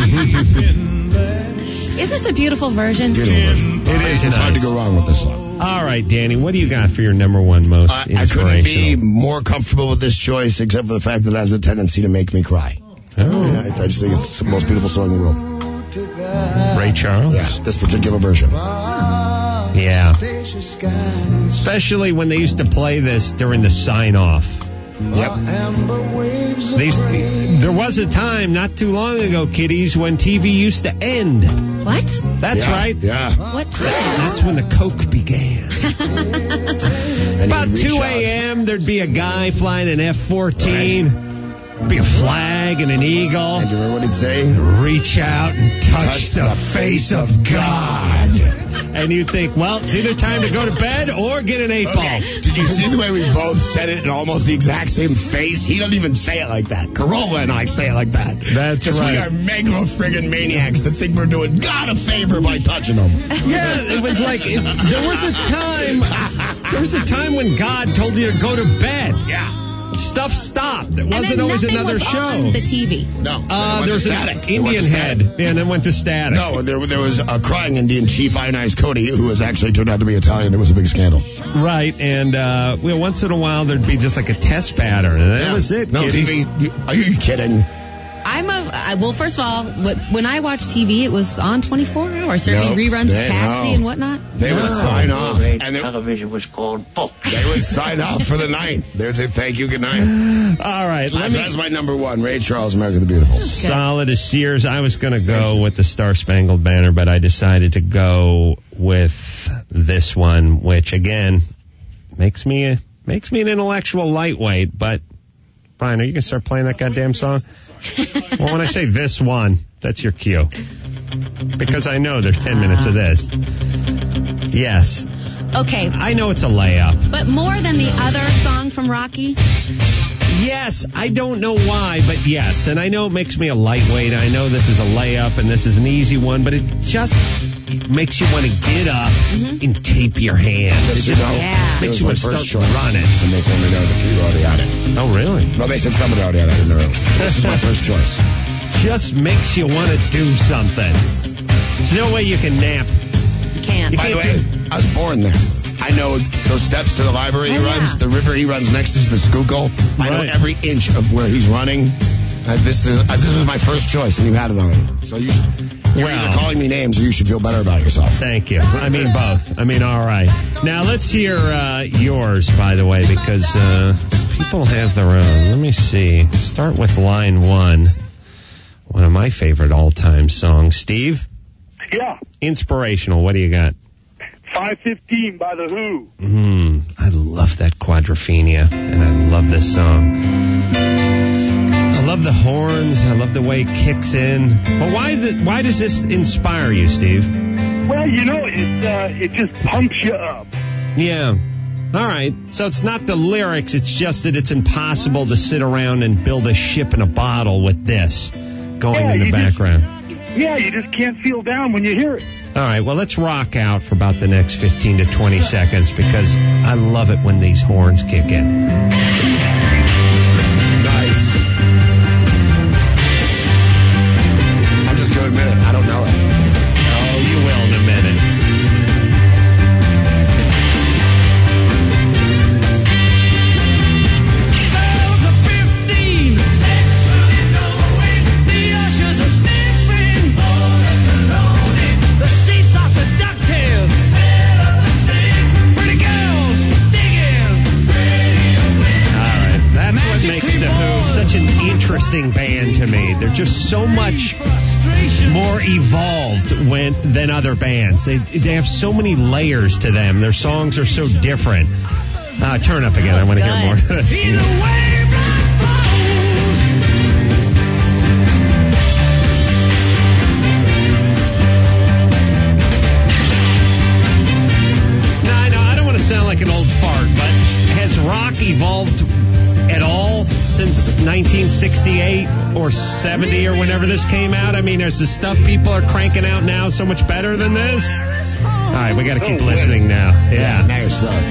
Isn't this a beautiful version? Beautiful version. It is. It's nice. Hard to go wrong with this song. All right, Danny, what do you got for your number one most uh, inspirational? I couldn't be more comfortable with this choice, except for the fact that it has a tendency to make me cry. Oh. Yeah, I just think it's the most beautiful song in the world. Ray Charles? Yeah, this particular version. Yeah. Especially when they used to play this during the sign-off. Yep. They used to, there was a time not too long ago, kiddies, when T V used to end. What? That's yeah, right. Yeah. What time? That's when the Coke began. About two a.m., there'd be a guy flying an F fourteen. Right. Be a flag and an eagle. And you remember what he'd say? Reach out and touch, touch the, the face of God. And you think, well, it's either time to go to bed or get an eight okay. ball. Did you see the way we both said it in almost the exact same face? He doesn't even say it like that. Corolla and I say it like that. That's right. We are megalo friggin' maniacs that think we're doing God a favor by touching them. Yeah, it was like, it, there was a time, there was a time when God told you to go to bed. Yeah. Stuff stopped. It wasn't always another was show. On the T V. No. Uh, there was an Indian head. Yeah, and then went to static. No, there, there was a crying Indian chief, Ionized Cody, who was actually turned out to be Italian. It was a big scandal. Right, and uh, well, once in a while there'd be just like a test pattern, and that yeah. was it. No, kiddies. T V. Are you kidding? I'm a, I, well, first of all, when I watched T V, it was on twenty-four hours. Certainly nope, reruns of Taxi no. and whatnot. They would no. sign off. And television was called book. They would sign off for the night. They would say, thank you, good night. All right. Let me, that's my number one, Ray Charles, America the Beautiful. Solid as Sears. I was going to go with the Star Spangled Banner, but I decided to go with this one, which, again, makes me, a, makes me an intellectual lightweight, but Brian, are you going to start playing that goddamn song? Well, when I say this one, that's your cue. Because I know there's ten minutes of this. Yes. Okay. I know it's a layup. But more than the other song from Rocky? Yes. I don't know why, but yes. And I know it makes me a lightweight. I know this is a layup and this is an easy one, but it just makes you want to get up mm-hmm. and tape your hands. It just yeah. makes you want to start choice. running. And they told me no, that you already had it. Oh, really? No, they said somebody already had it. I didn't know. This is my first choice. Just makes you want to do something. There's no way you can nap. You can't. You By can't the way, do- I was born there. I know those steps to the library oh, he runs, yeah. the river he runs next to is the Schuylkill. I right. know every inch of where he's running. Uh, this, uh, this was my first choice, and you had it already. So you, You're Well. either calling me names or you should feel better about yourself. Thank you. I mean both. I mean, all right. Now, let's hear uh, yours, by the way, because uh, people have their own. Let me see. Start with line one. One of my favorite all-time songs. Steve? Yeah. Inspirational. What do you got? five fifteen by The Who. Mm, I love that Quadrophenia, and I love this song. I love the horns. I love the way it kicks in. But why the, why does this inspire you, Steve? Well, you know, it, uh, it just pumps you up. Yeah. All right. So it's not the lyrics. It's just that it's impossible to sit around and build a ship in a bottle with this going Yeah, in the you just- background. Yeah, you just can't feel down when you hear it. All right, well, let's rock out for about the next fifteen to twenty seconds because I love it when these horns kick in. Nice. I'm just going to admit it. I don't know it. Oh, you will in a minute. Such an interesting band to me. They're just so much more evolved when than other bands. They they have so many layers to them. Their songs are so different. Uh, turn up again. I want to hear more. No, I know I don't want to sound like an old fart, but has rock evolved at all since nineteen sixty-eight or seventy or whenever this came out? I mean, is the stuff people are cranking out now so much better than this? All right, we got to keep listening now. Yeah. Now you're stuck.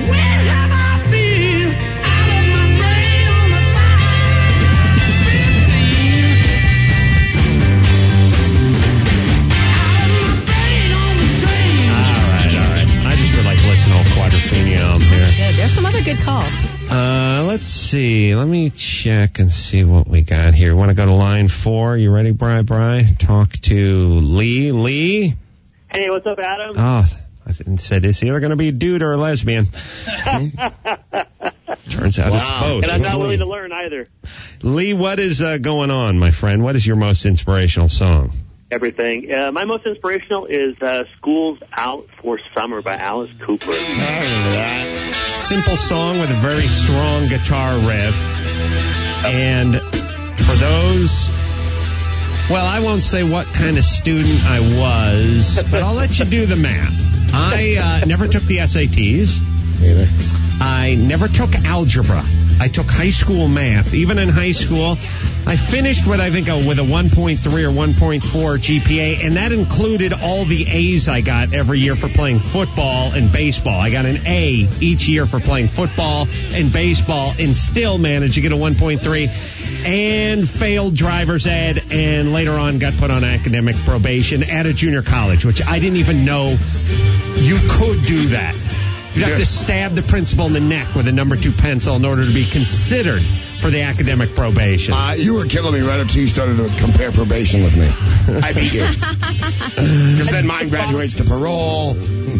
Quadrophenia here. Good. There's some other good calls. Uh, let's see. Let me check and see what we got here. Want to go to line four? You ready, Bri? Bri? Talk to Lee. Lee? Hey, what's up, Adam? Oh, I th- said it's either going to be a dude or a lesbian. Turns out wow. it's both. And I'm not willing to learn either. Lee, what is uh, going on, my friend? What is your most inspirational song? Everything. Uh, my most inspirational is uh, School's Out for Summer by Alice Cooper. Simple song with a very strong guitar riff. And for those, well, I won't say what kind of student I was, but I'll let you do the math. I uh, never took the S A Ts. Neither. I never took algebra. I took high school math. Even in high school, I finished with, I think, a, with a one point three or one point four G P A, and that included all the A's I got every year for playing football and baseball. I got an A each year for playing football and baseball, and still managed to get a one point three, and failed driver's ed, and later on got put on academic probation at a junior college, which I didn't even know you could do that. You'd have to stab the principal in the neck with a number two pencil in order to be considered for the academic probation. Uh, you were killing me right until you started to compare probation with me. I beat you. Because then mine graduates to parole.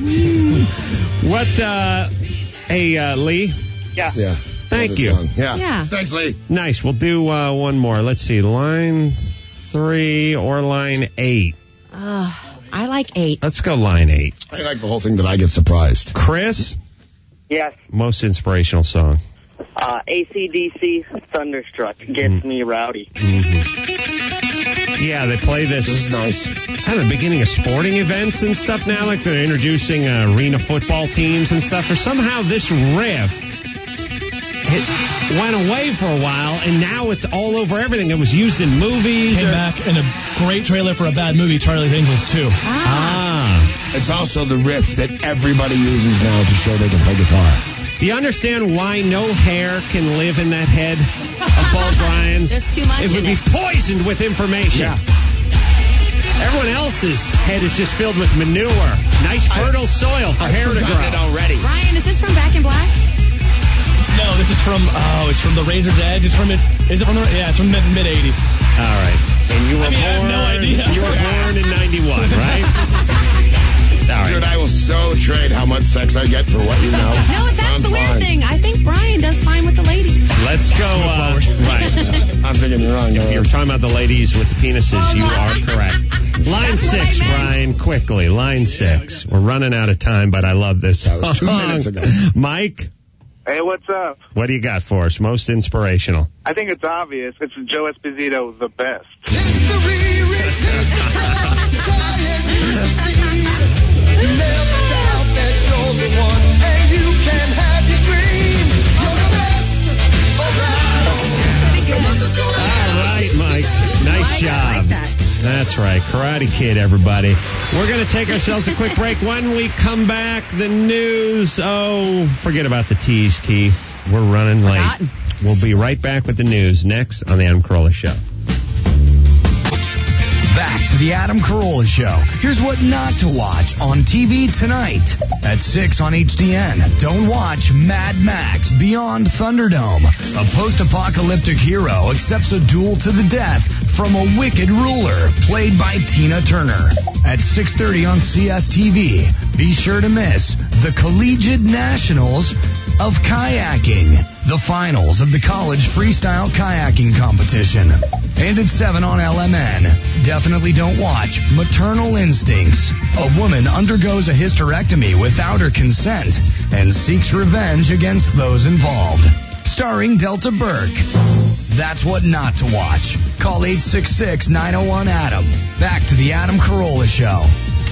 What, uh, hey, uh, Lee? Yeah. Yeah. Thank you. Yeah. Yeah. Thanks, Lee. Nice. We'll do uh, one more. Let's see. Line three or line eight? Uh, I like eight. Let's go line eight. I like the whole thing that I get surprised. Chris? Yes. Most inspirational song? Uh, A C D C Thunderstruck gets mm. me rowdy. Mm-hmm. Yeah, they play this. This is nice. Kind of the beginning of sporting events and stuff now, like they're introducing uh, arena football teams and stuff. Or somehow this riff it went away for a while, and now it's all over everything. It was used in movies. Came or... back in a great trailer for a bad movie, Charlie's Angels two. Ah. It's also the riff that everybody uses now to show they can play guitar. Do you understand why no hair can live in that head of Paul Bryan's? There's too much It would in be it. poisoned with information. Yeah. Everyone else's head is just filled with manure. Nice fertile soil for I've hair to forgotten grow. it already. Ryan, is this from Back in Black? No, this is from, oh, it's from the Razor's Edge. It's from, it, is it from the, yeah, it's from the mid eighties. All right. And you were I mean, born. I have no idea. You were born in ninety-one, right? All right. Dude, I will so trade how much sex I get for what you know. No, that's I'm the weird fine. thing. I think Brian does fine with the ladies. Let's go. Uh, right. I'm thinking you're wrong. If you're talking about the ladies with the penises, you are correct. Line That's what I six, meant. Brian, quickly. Line six. We're running out of time, but I love this That was two song. minutes ago. Mike, Hey, what's up? what do you got for us? Most inspirational. I think it's obvious. It's Joe Esposito, the best. All right, Mike. Nice job. I like that. That's right. Karate Kid, everybody. We're going to take ourselves a quick break. When we come back, the news. Oh, forget about the tease, T. We're running late. Forgotten. We'll be right back with the news next on the Adam Carolla Show. Back to the Adam Carolla Show. Here's what not to watch on T V tonight at six on H D N. Don't watch Mad Max Beyond Thunderdome. A post-apocalyptic hero accepts a duel to the death from a wicked ruler played by Tina Turner. At six thirty on C S T V, be sure to miss the Collegiate Nationals of Kayaking, the finals of the college freestyle kayaking competition. And at seven on L M N, definitely don't watch Maternal Instincts. A woman undergoes a hysterectomy without her consent and seeks revenge against those involved. Starring Delta Burke. That's what not to watch. Call eight six six, nine oh one, Adam. Back to the Adam Carolla Show.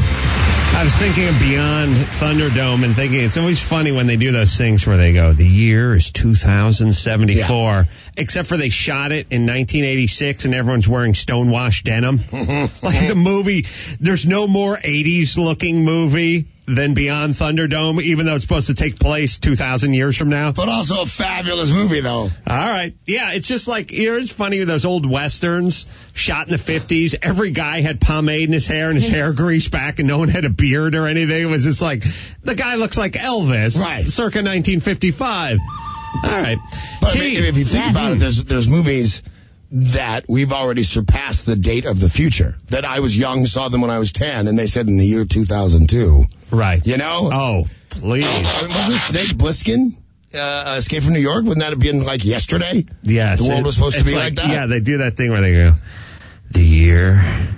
I was thinking of Beyond Thunderdome and thinking it's always funny when they do those things where they go, the year is two thousand seventy-four, yeah. Except for they shot it in nineteen eighty-six and everyone's wearing stonewashed denim. Like the movie, there's no more eighties looking movie than Beyond Thunderdome, even though it's supposed to take place two thousand years from now. But also a fabulous movie, though. All right. Yeah, it's just like, you know, it's funny with those old westerns shot in the fifties. Every guy had pomade in his hair and his hair greased back and no one had a beard or anything. It was just like, the guy looks like Elvis. Right. Circa nineteen fifty-five. All right. But I mean, if you think about it, there's, there's movies that we've already surpassed the date of the future. That I was young, saw them when I was ten, and they said in the year two thousand two. Right. You know? Oh, please. I mean, wasn't Snake Plissken uh, Escape from New York? Wouldn't that have been like yesterday? Yes. The world it, was supposed to be like, like that? Yeah, they do that thing where they go, the year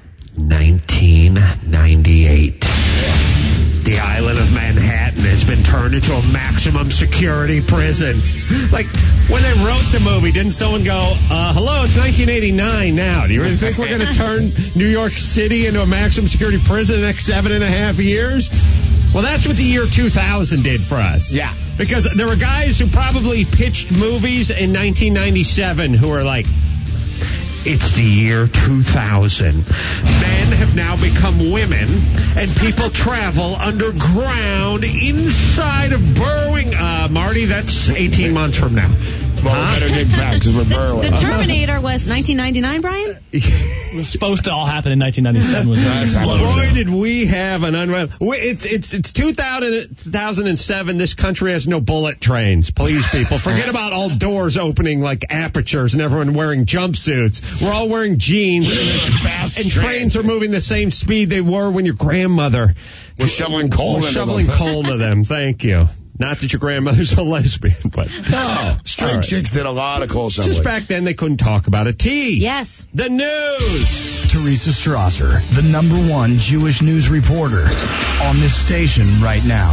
nineteen ninety-eight. The island of Manhattan has been turned into a maximum security prison. Like, when they wrote the movie, didn't someone go, uh, hello, it's nineteen eighty-nine now. Do you really think we're going to turn New York City into a maximum security prison in the next seven and a half years? Well, that's what the year two thousand did for us. Yeah. Because there were guys who probably pitched movies in nineteen ninety-seven who were like, it's the year two thousand. Men have now become women, and people travel underground inside of burrowing. Uh, Marty, that's eighteen months from now. Well, huh? We better get fast because we're burrowing. The Terminator was nineteen ninety-nine, Brian? It was supposed to all happen in nineteen ninety-seven. Boy, did we have an unreal. It's it's it's two thousand seven. This country has no bullet trains. Please, people, forget about all doors opening like apertures and everyone wearing jumpsuits. We're all wearing jeans, and, fast and train. trains are moving the same speed they were when your grandmother was shoveling coal. Was shoveling them. coal to them. Thank you. Not that your grandmother's a lesbian, but no, straight right. chicks did a lot of coal shoveling. Just back then, they couldn't talk about it. T. Yes. The news. Teresa Strasser, the number one Jewish news reporter on this station right now.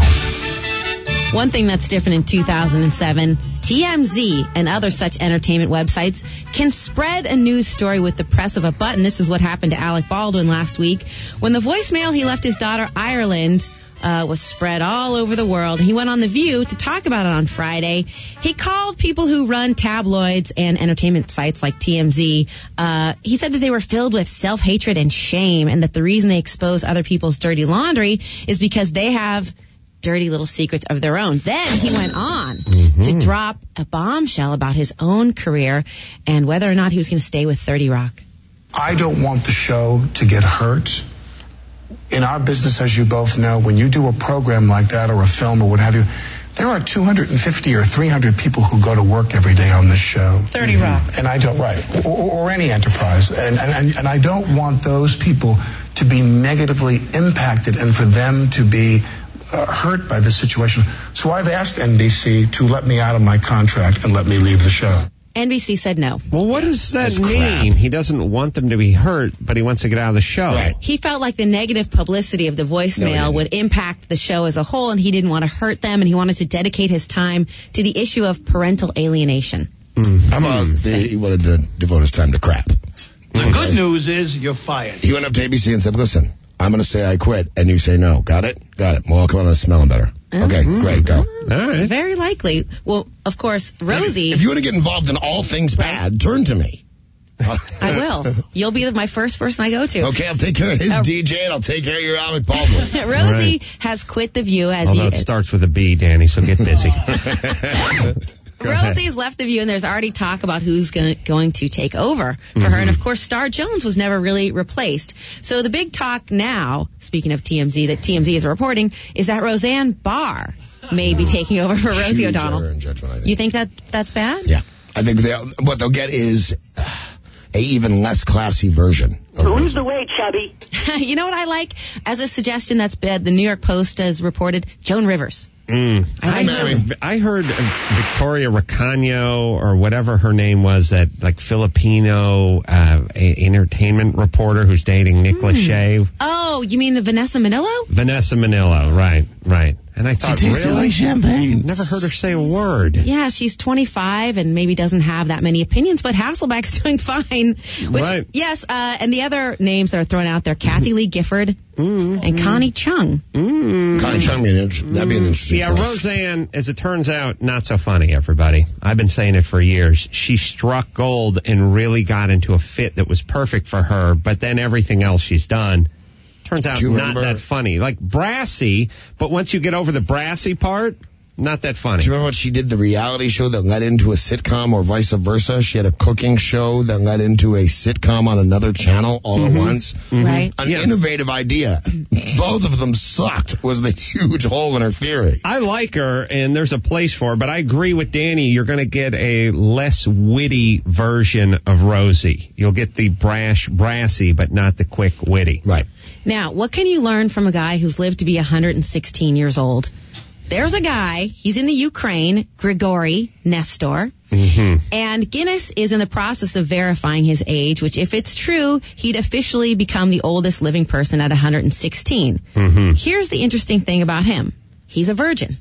One thing that's different in two thousand seven, T M Z and other such entertainment websites can spread a news story with the press of a button. This is what happened to Alec Baldwin last week when the voicemail he left his daughter Ireland Uh, was spread all over the world. He went on The View to talk about it on Friday. He called people who run tabloids and entertainment sites like T M Z. Uh, he said that they were filled with self-hatred and shame, and that the reason they expose other people's dirty laundry is because they have dirty little secrets of their own. Then he went on mm-hmm. to drop a bombshell about his own career and whether or not he was going to stay with thirty Rock. I don't want the show to get hurt. In our business, as you both know, when you do a program like that or a film or what have you, There are two hundred fifty or three hundred people who go to work every day on this show. thirty Rock. And I don't, right, or, or any enterprise. And, and, and I don't want those people to be negatively impacted and for them to be uh, hurt by this situation. So I've asked N B C to let me out of my contract and let me leave the show. N B C said no. Well, what does that That's mean? crap. He doesn't want them to be hurt, but he wants to get out of the show. Right. He felt like the negative publicity of the voicemail No, would impact the show as a whole, and he didn't want to hurt them, and he wanted to dedicate his time to the issue of parental alienation. Mm. How about the, he wanted to devote his time to crap? The good news is you're fired. He went up to A B C and said, listen, I'm going to say I quit, and you say no. Got it? Got it. Well, come on, it's smelling better. Okay, great, go. All right. Very likely. Well, of course, Rosie... If you want to get involved in all things bad, turn to me. I will. You'll be my first person I go to. Okay, I'll take care of his Uh, D J, and I'll take care of your Alec Baldwin. Rosie Right. has quit The View as Although you... it starts with a B, Danny, so get busy. Go ahead. Rosie's left The View, and there's already talk about who's gonna, going to take over for Mm-hmm. her. And, of course, Star Jones was never really replaced. So the big talk now, speaking of T M Z, that T M Z is reporting, is that Roseanne Barr may be taking over for Rosie Huge O'Donnell. error in judgment, I think. You think that that's bad? Yeah. I think they, what they'll get is uh, a even less classy version. Lose the weight, chubby. You know what I like? As a suggestion that's bad, the New York Post has reported Joan Rivers. Mm. I I, like heard, I heard Victoria Ricano or whatever her name was, that like Filipino uh, a, entertainment reporter who's dating Nick Lachey. Oh, you mean Vanessa Manillo? Vanessa Manillo, right, right. And I thought, She tasted really? like champagne. Never heard her say a word. Yeah, she's twenty-five and maybe doesn't have that many opinions, but Hasselbeck's doing fine. Which, Right. Yes, uh, and the other names that are thrown out there, Kathy Lee Gifford Mm-hmm. and Connie Chung. Mm. Connie Chung, that'd be an interesting Yeah, choice. Roseanne, as it turns out, not so funny, everybody. I've been saying it for years. She struck gold and really got into a fit that was perfect for her, but then everything else she's done turns out Do you not remember- that funny. Like brassy, but once you get over the brassy part, not that funny. Do you remember when she did the reality show that led into a sitcom or vice versa? She had a cooking show that led into a sitcom on another channel all Mm-hmm. at once. Right. An Yeah. innovative idea. Both of them sucked was the huge hole in her theory. I like her, and there's a place for her, but I agree with Danny. You're going to get a less witty version of Rosie. You'll get the brash, brassy, but not the quick witty. Right. Now, what can you learn from a guy who's lived to be one hundred sixteen years old? There's a guy, he's in the Ukraine, Grigory Nestor, Mm-hmm. and Guinness is in the process of verifying his age, which if it's true, he'd officially become the oldest living person at one hundred sixteen. Mm-hmm. Here's the interesting thing about him. He's a virgin.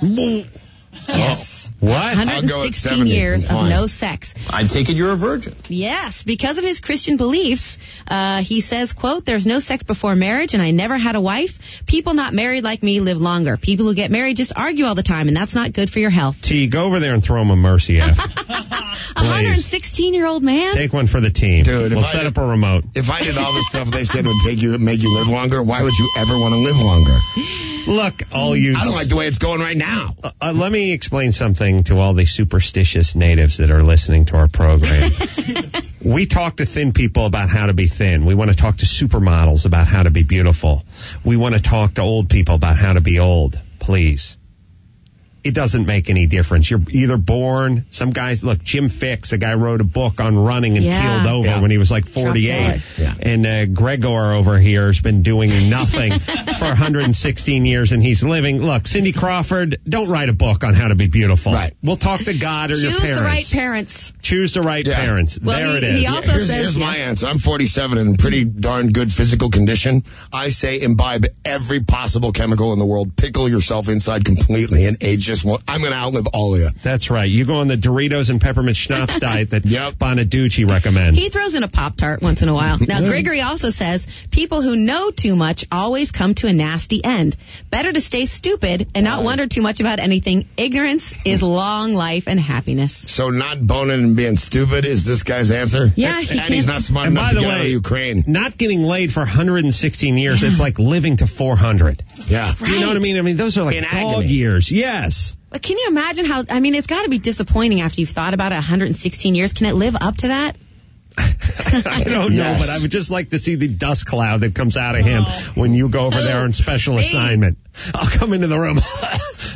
Yes. What? I'll go at one hundred sixteen seventy. years I'm of fine. no sex. I take it you're a virgin. Yes, because of his Christian beliefs, uh, he says, quote, "There's no sex before marriage and I never had a wife. People not married like me live longer. People who get married just argue all the time and that's not good for your health." T, go over there and throw him a mercy F. A one hundred sixteen-year-old man? Take one for the team. Dude, if we'll I set did- up a remote. If I did all the stuff they said would take you, make you live longer, why would you ever want to live longer? Look, all you... I don't like the way it's going right now. Uh, uh, let me explain something to all the superstitious natives that are listening to our program. We talk to thin people about how to be thin. We want to talk to supermodels about how to be beautiful. We want to talk to old people about how to be old. Please. It doesn't make any difference. You're either born, some guys, look, Jim Fix, a guy wrote a book on running and Yeah. keeled over Yeah. when he was like forty-eight. Yeah. And uh, Gregor over here has been doing nothing for one hundred sixteen years, and he's living. Look, Cindy Crawford, don't write a book on how to be beautiful. Right. We'll talk to God or your Choose parents. the right parents. Choose the right Yeah. parents. Well, there he- it is. he also Here's, says, here's yeah. my answer. I'm forty-seven and in pretty darn good physical condition. I say imbibe every possible chemical in the world. Pickle yourself inside completely and age just won't. I'm going to outlive all of you. That's right. You go on the Doritos and peppermint schnapps diet that Yep. Bonaducci recommends. He throws in a Pop-Tart once in a while. Now, Gregory also says, people who know too much always come to a nasty end. Better to stay stupid and not wonder too much about anything. Ignorance is long life and happiness. So not boning and being stupid is this guy's answer? Yeah, he And he's can't- not smart And enough by to the get out of way, Ukraine. not getting laid for one hundred sixteen years, it's like living to four hundred. Yeah. Do you know what I mean? I mean, those are like In dog agony. years. Yes. But can you imagine how, I mean, it's got to be disappointing after you've thought about it one hundred sixteen years. Can it live up to that? I don't know, Yes. but I would just like to see the dust cloud that comes out of him when you go over there on special assignment. I'll come into the room.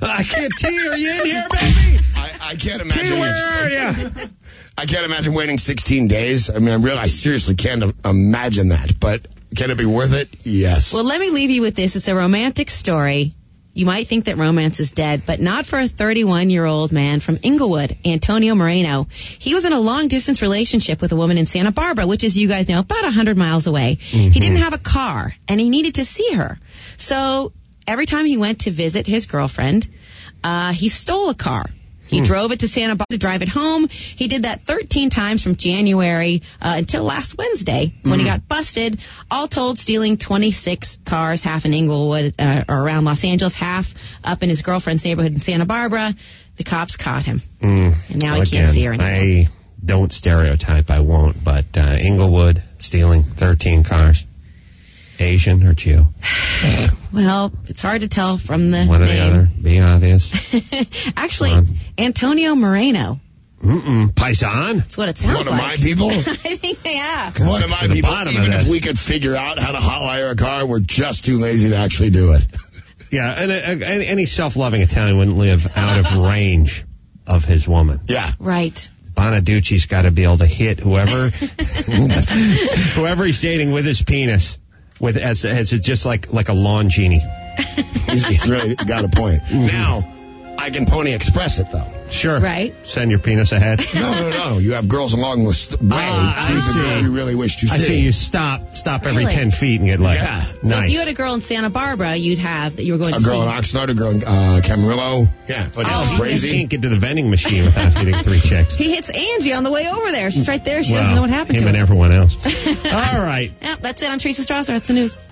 I can't T, are you in here, baby? I, I can't imagine. T, where are you? I can't imagine waiting sixteen days. I mean, I really, I seriously can't imagine that. But can it be worth it? Yes. Well, let me leave you with this. It's a romantic story. You might think that romance is dead, but not for a thirty-one-year-old man from Inglewood, Antonio Moreno. He was in a long-distance relationship with a woman in Santa Barbara, which, as you guys know, about one hundred miles away. Mm-hmm. He didn't have a car, and he needed to see her. So every time he went to visit his girlfriend, uh, he stole a car. He hmm. drove it to Santa Barbara to drive it home. He did that thirteen times from January uh, until last Wednesday when mm. he got busted. All told, stealing twenty-six cars, half in Inglewood uh, or around Los Angeles, half up in his girlfriend's neighborhood in Santa Barbara. The cops caught him. Mm. And now well, he can't again, see her anymore. I don't stereotype, I won't, but uh, Inglewood stealing thirteen cars. Asian or Jew? Well, it's hard to tell from the One name. or the other. Be obvious. Actually, Antonio Moreno. Mm-mm. Paisan? That's what it sounds One like. of my people? I think, yeah. One of my people. Even if we could figure out how to hotwire a car, we're just too lazy to actually do it. Yeah, and, and, and any self-loving Italian wouldn't live out of range of his woman. Yeah. Right. Bonaducci's got to be able to hit whoever, whoever he's dating with his penis. With as, as just like like a lawn genie. he's, he's really got a point. Mm-hmm. Now, I can Pony Express it, though. Sure. Right. Send your penis ahead. No, no, no. You have girls along the st- way uh, to the girl you really wish to see. I see. You stop stop every really? ten feet and get like, yeah. Nice. So if you had a girl in Santa Barbara, you'd have that you were going a to girl see. in Oxnard, a girl in uh, Camarillo. Yeah. But oh, it's crazy. You can't get to the vending machine without hitting three chicks. He hits Angie on the way over there. She's right there. She well, doesn't know what happened him to and her. everyone else. All right. Yep, that's it. I'm Teresa Strasser. That's the news.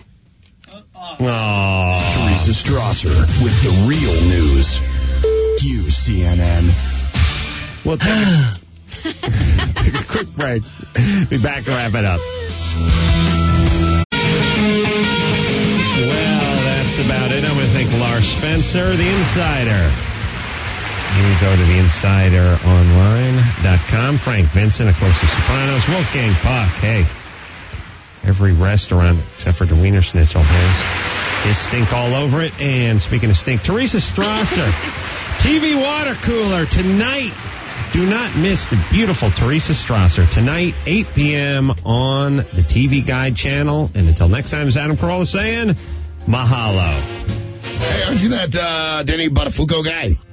Oh. Teresa Strasser with the real news. Q C N N. We'll take a, take a quick break. Be back to wrap it up. Well, that's about it. I'm going to thank Lars Spencer, the Insider. You can go to the insider online dot com. Frank Vincent, of course, the Sopranos. Wolfgang Puck. Hey, every restaurant except for the Wiener Schnitzel has his stink all over it. And speaking of stink, Teresa Strasser, T V water cooler tonight. Do not miss the beautiful Teresa Strasser tonight, eight p.m. on the T V Guide channel. And until next time, as Adam Carolla saying, mahalo. Hey, aren't you that uh, Denny Buttafuoco guy?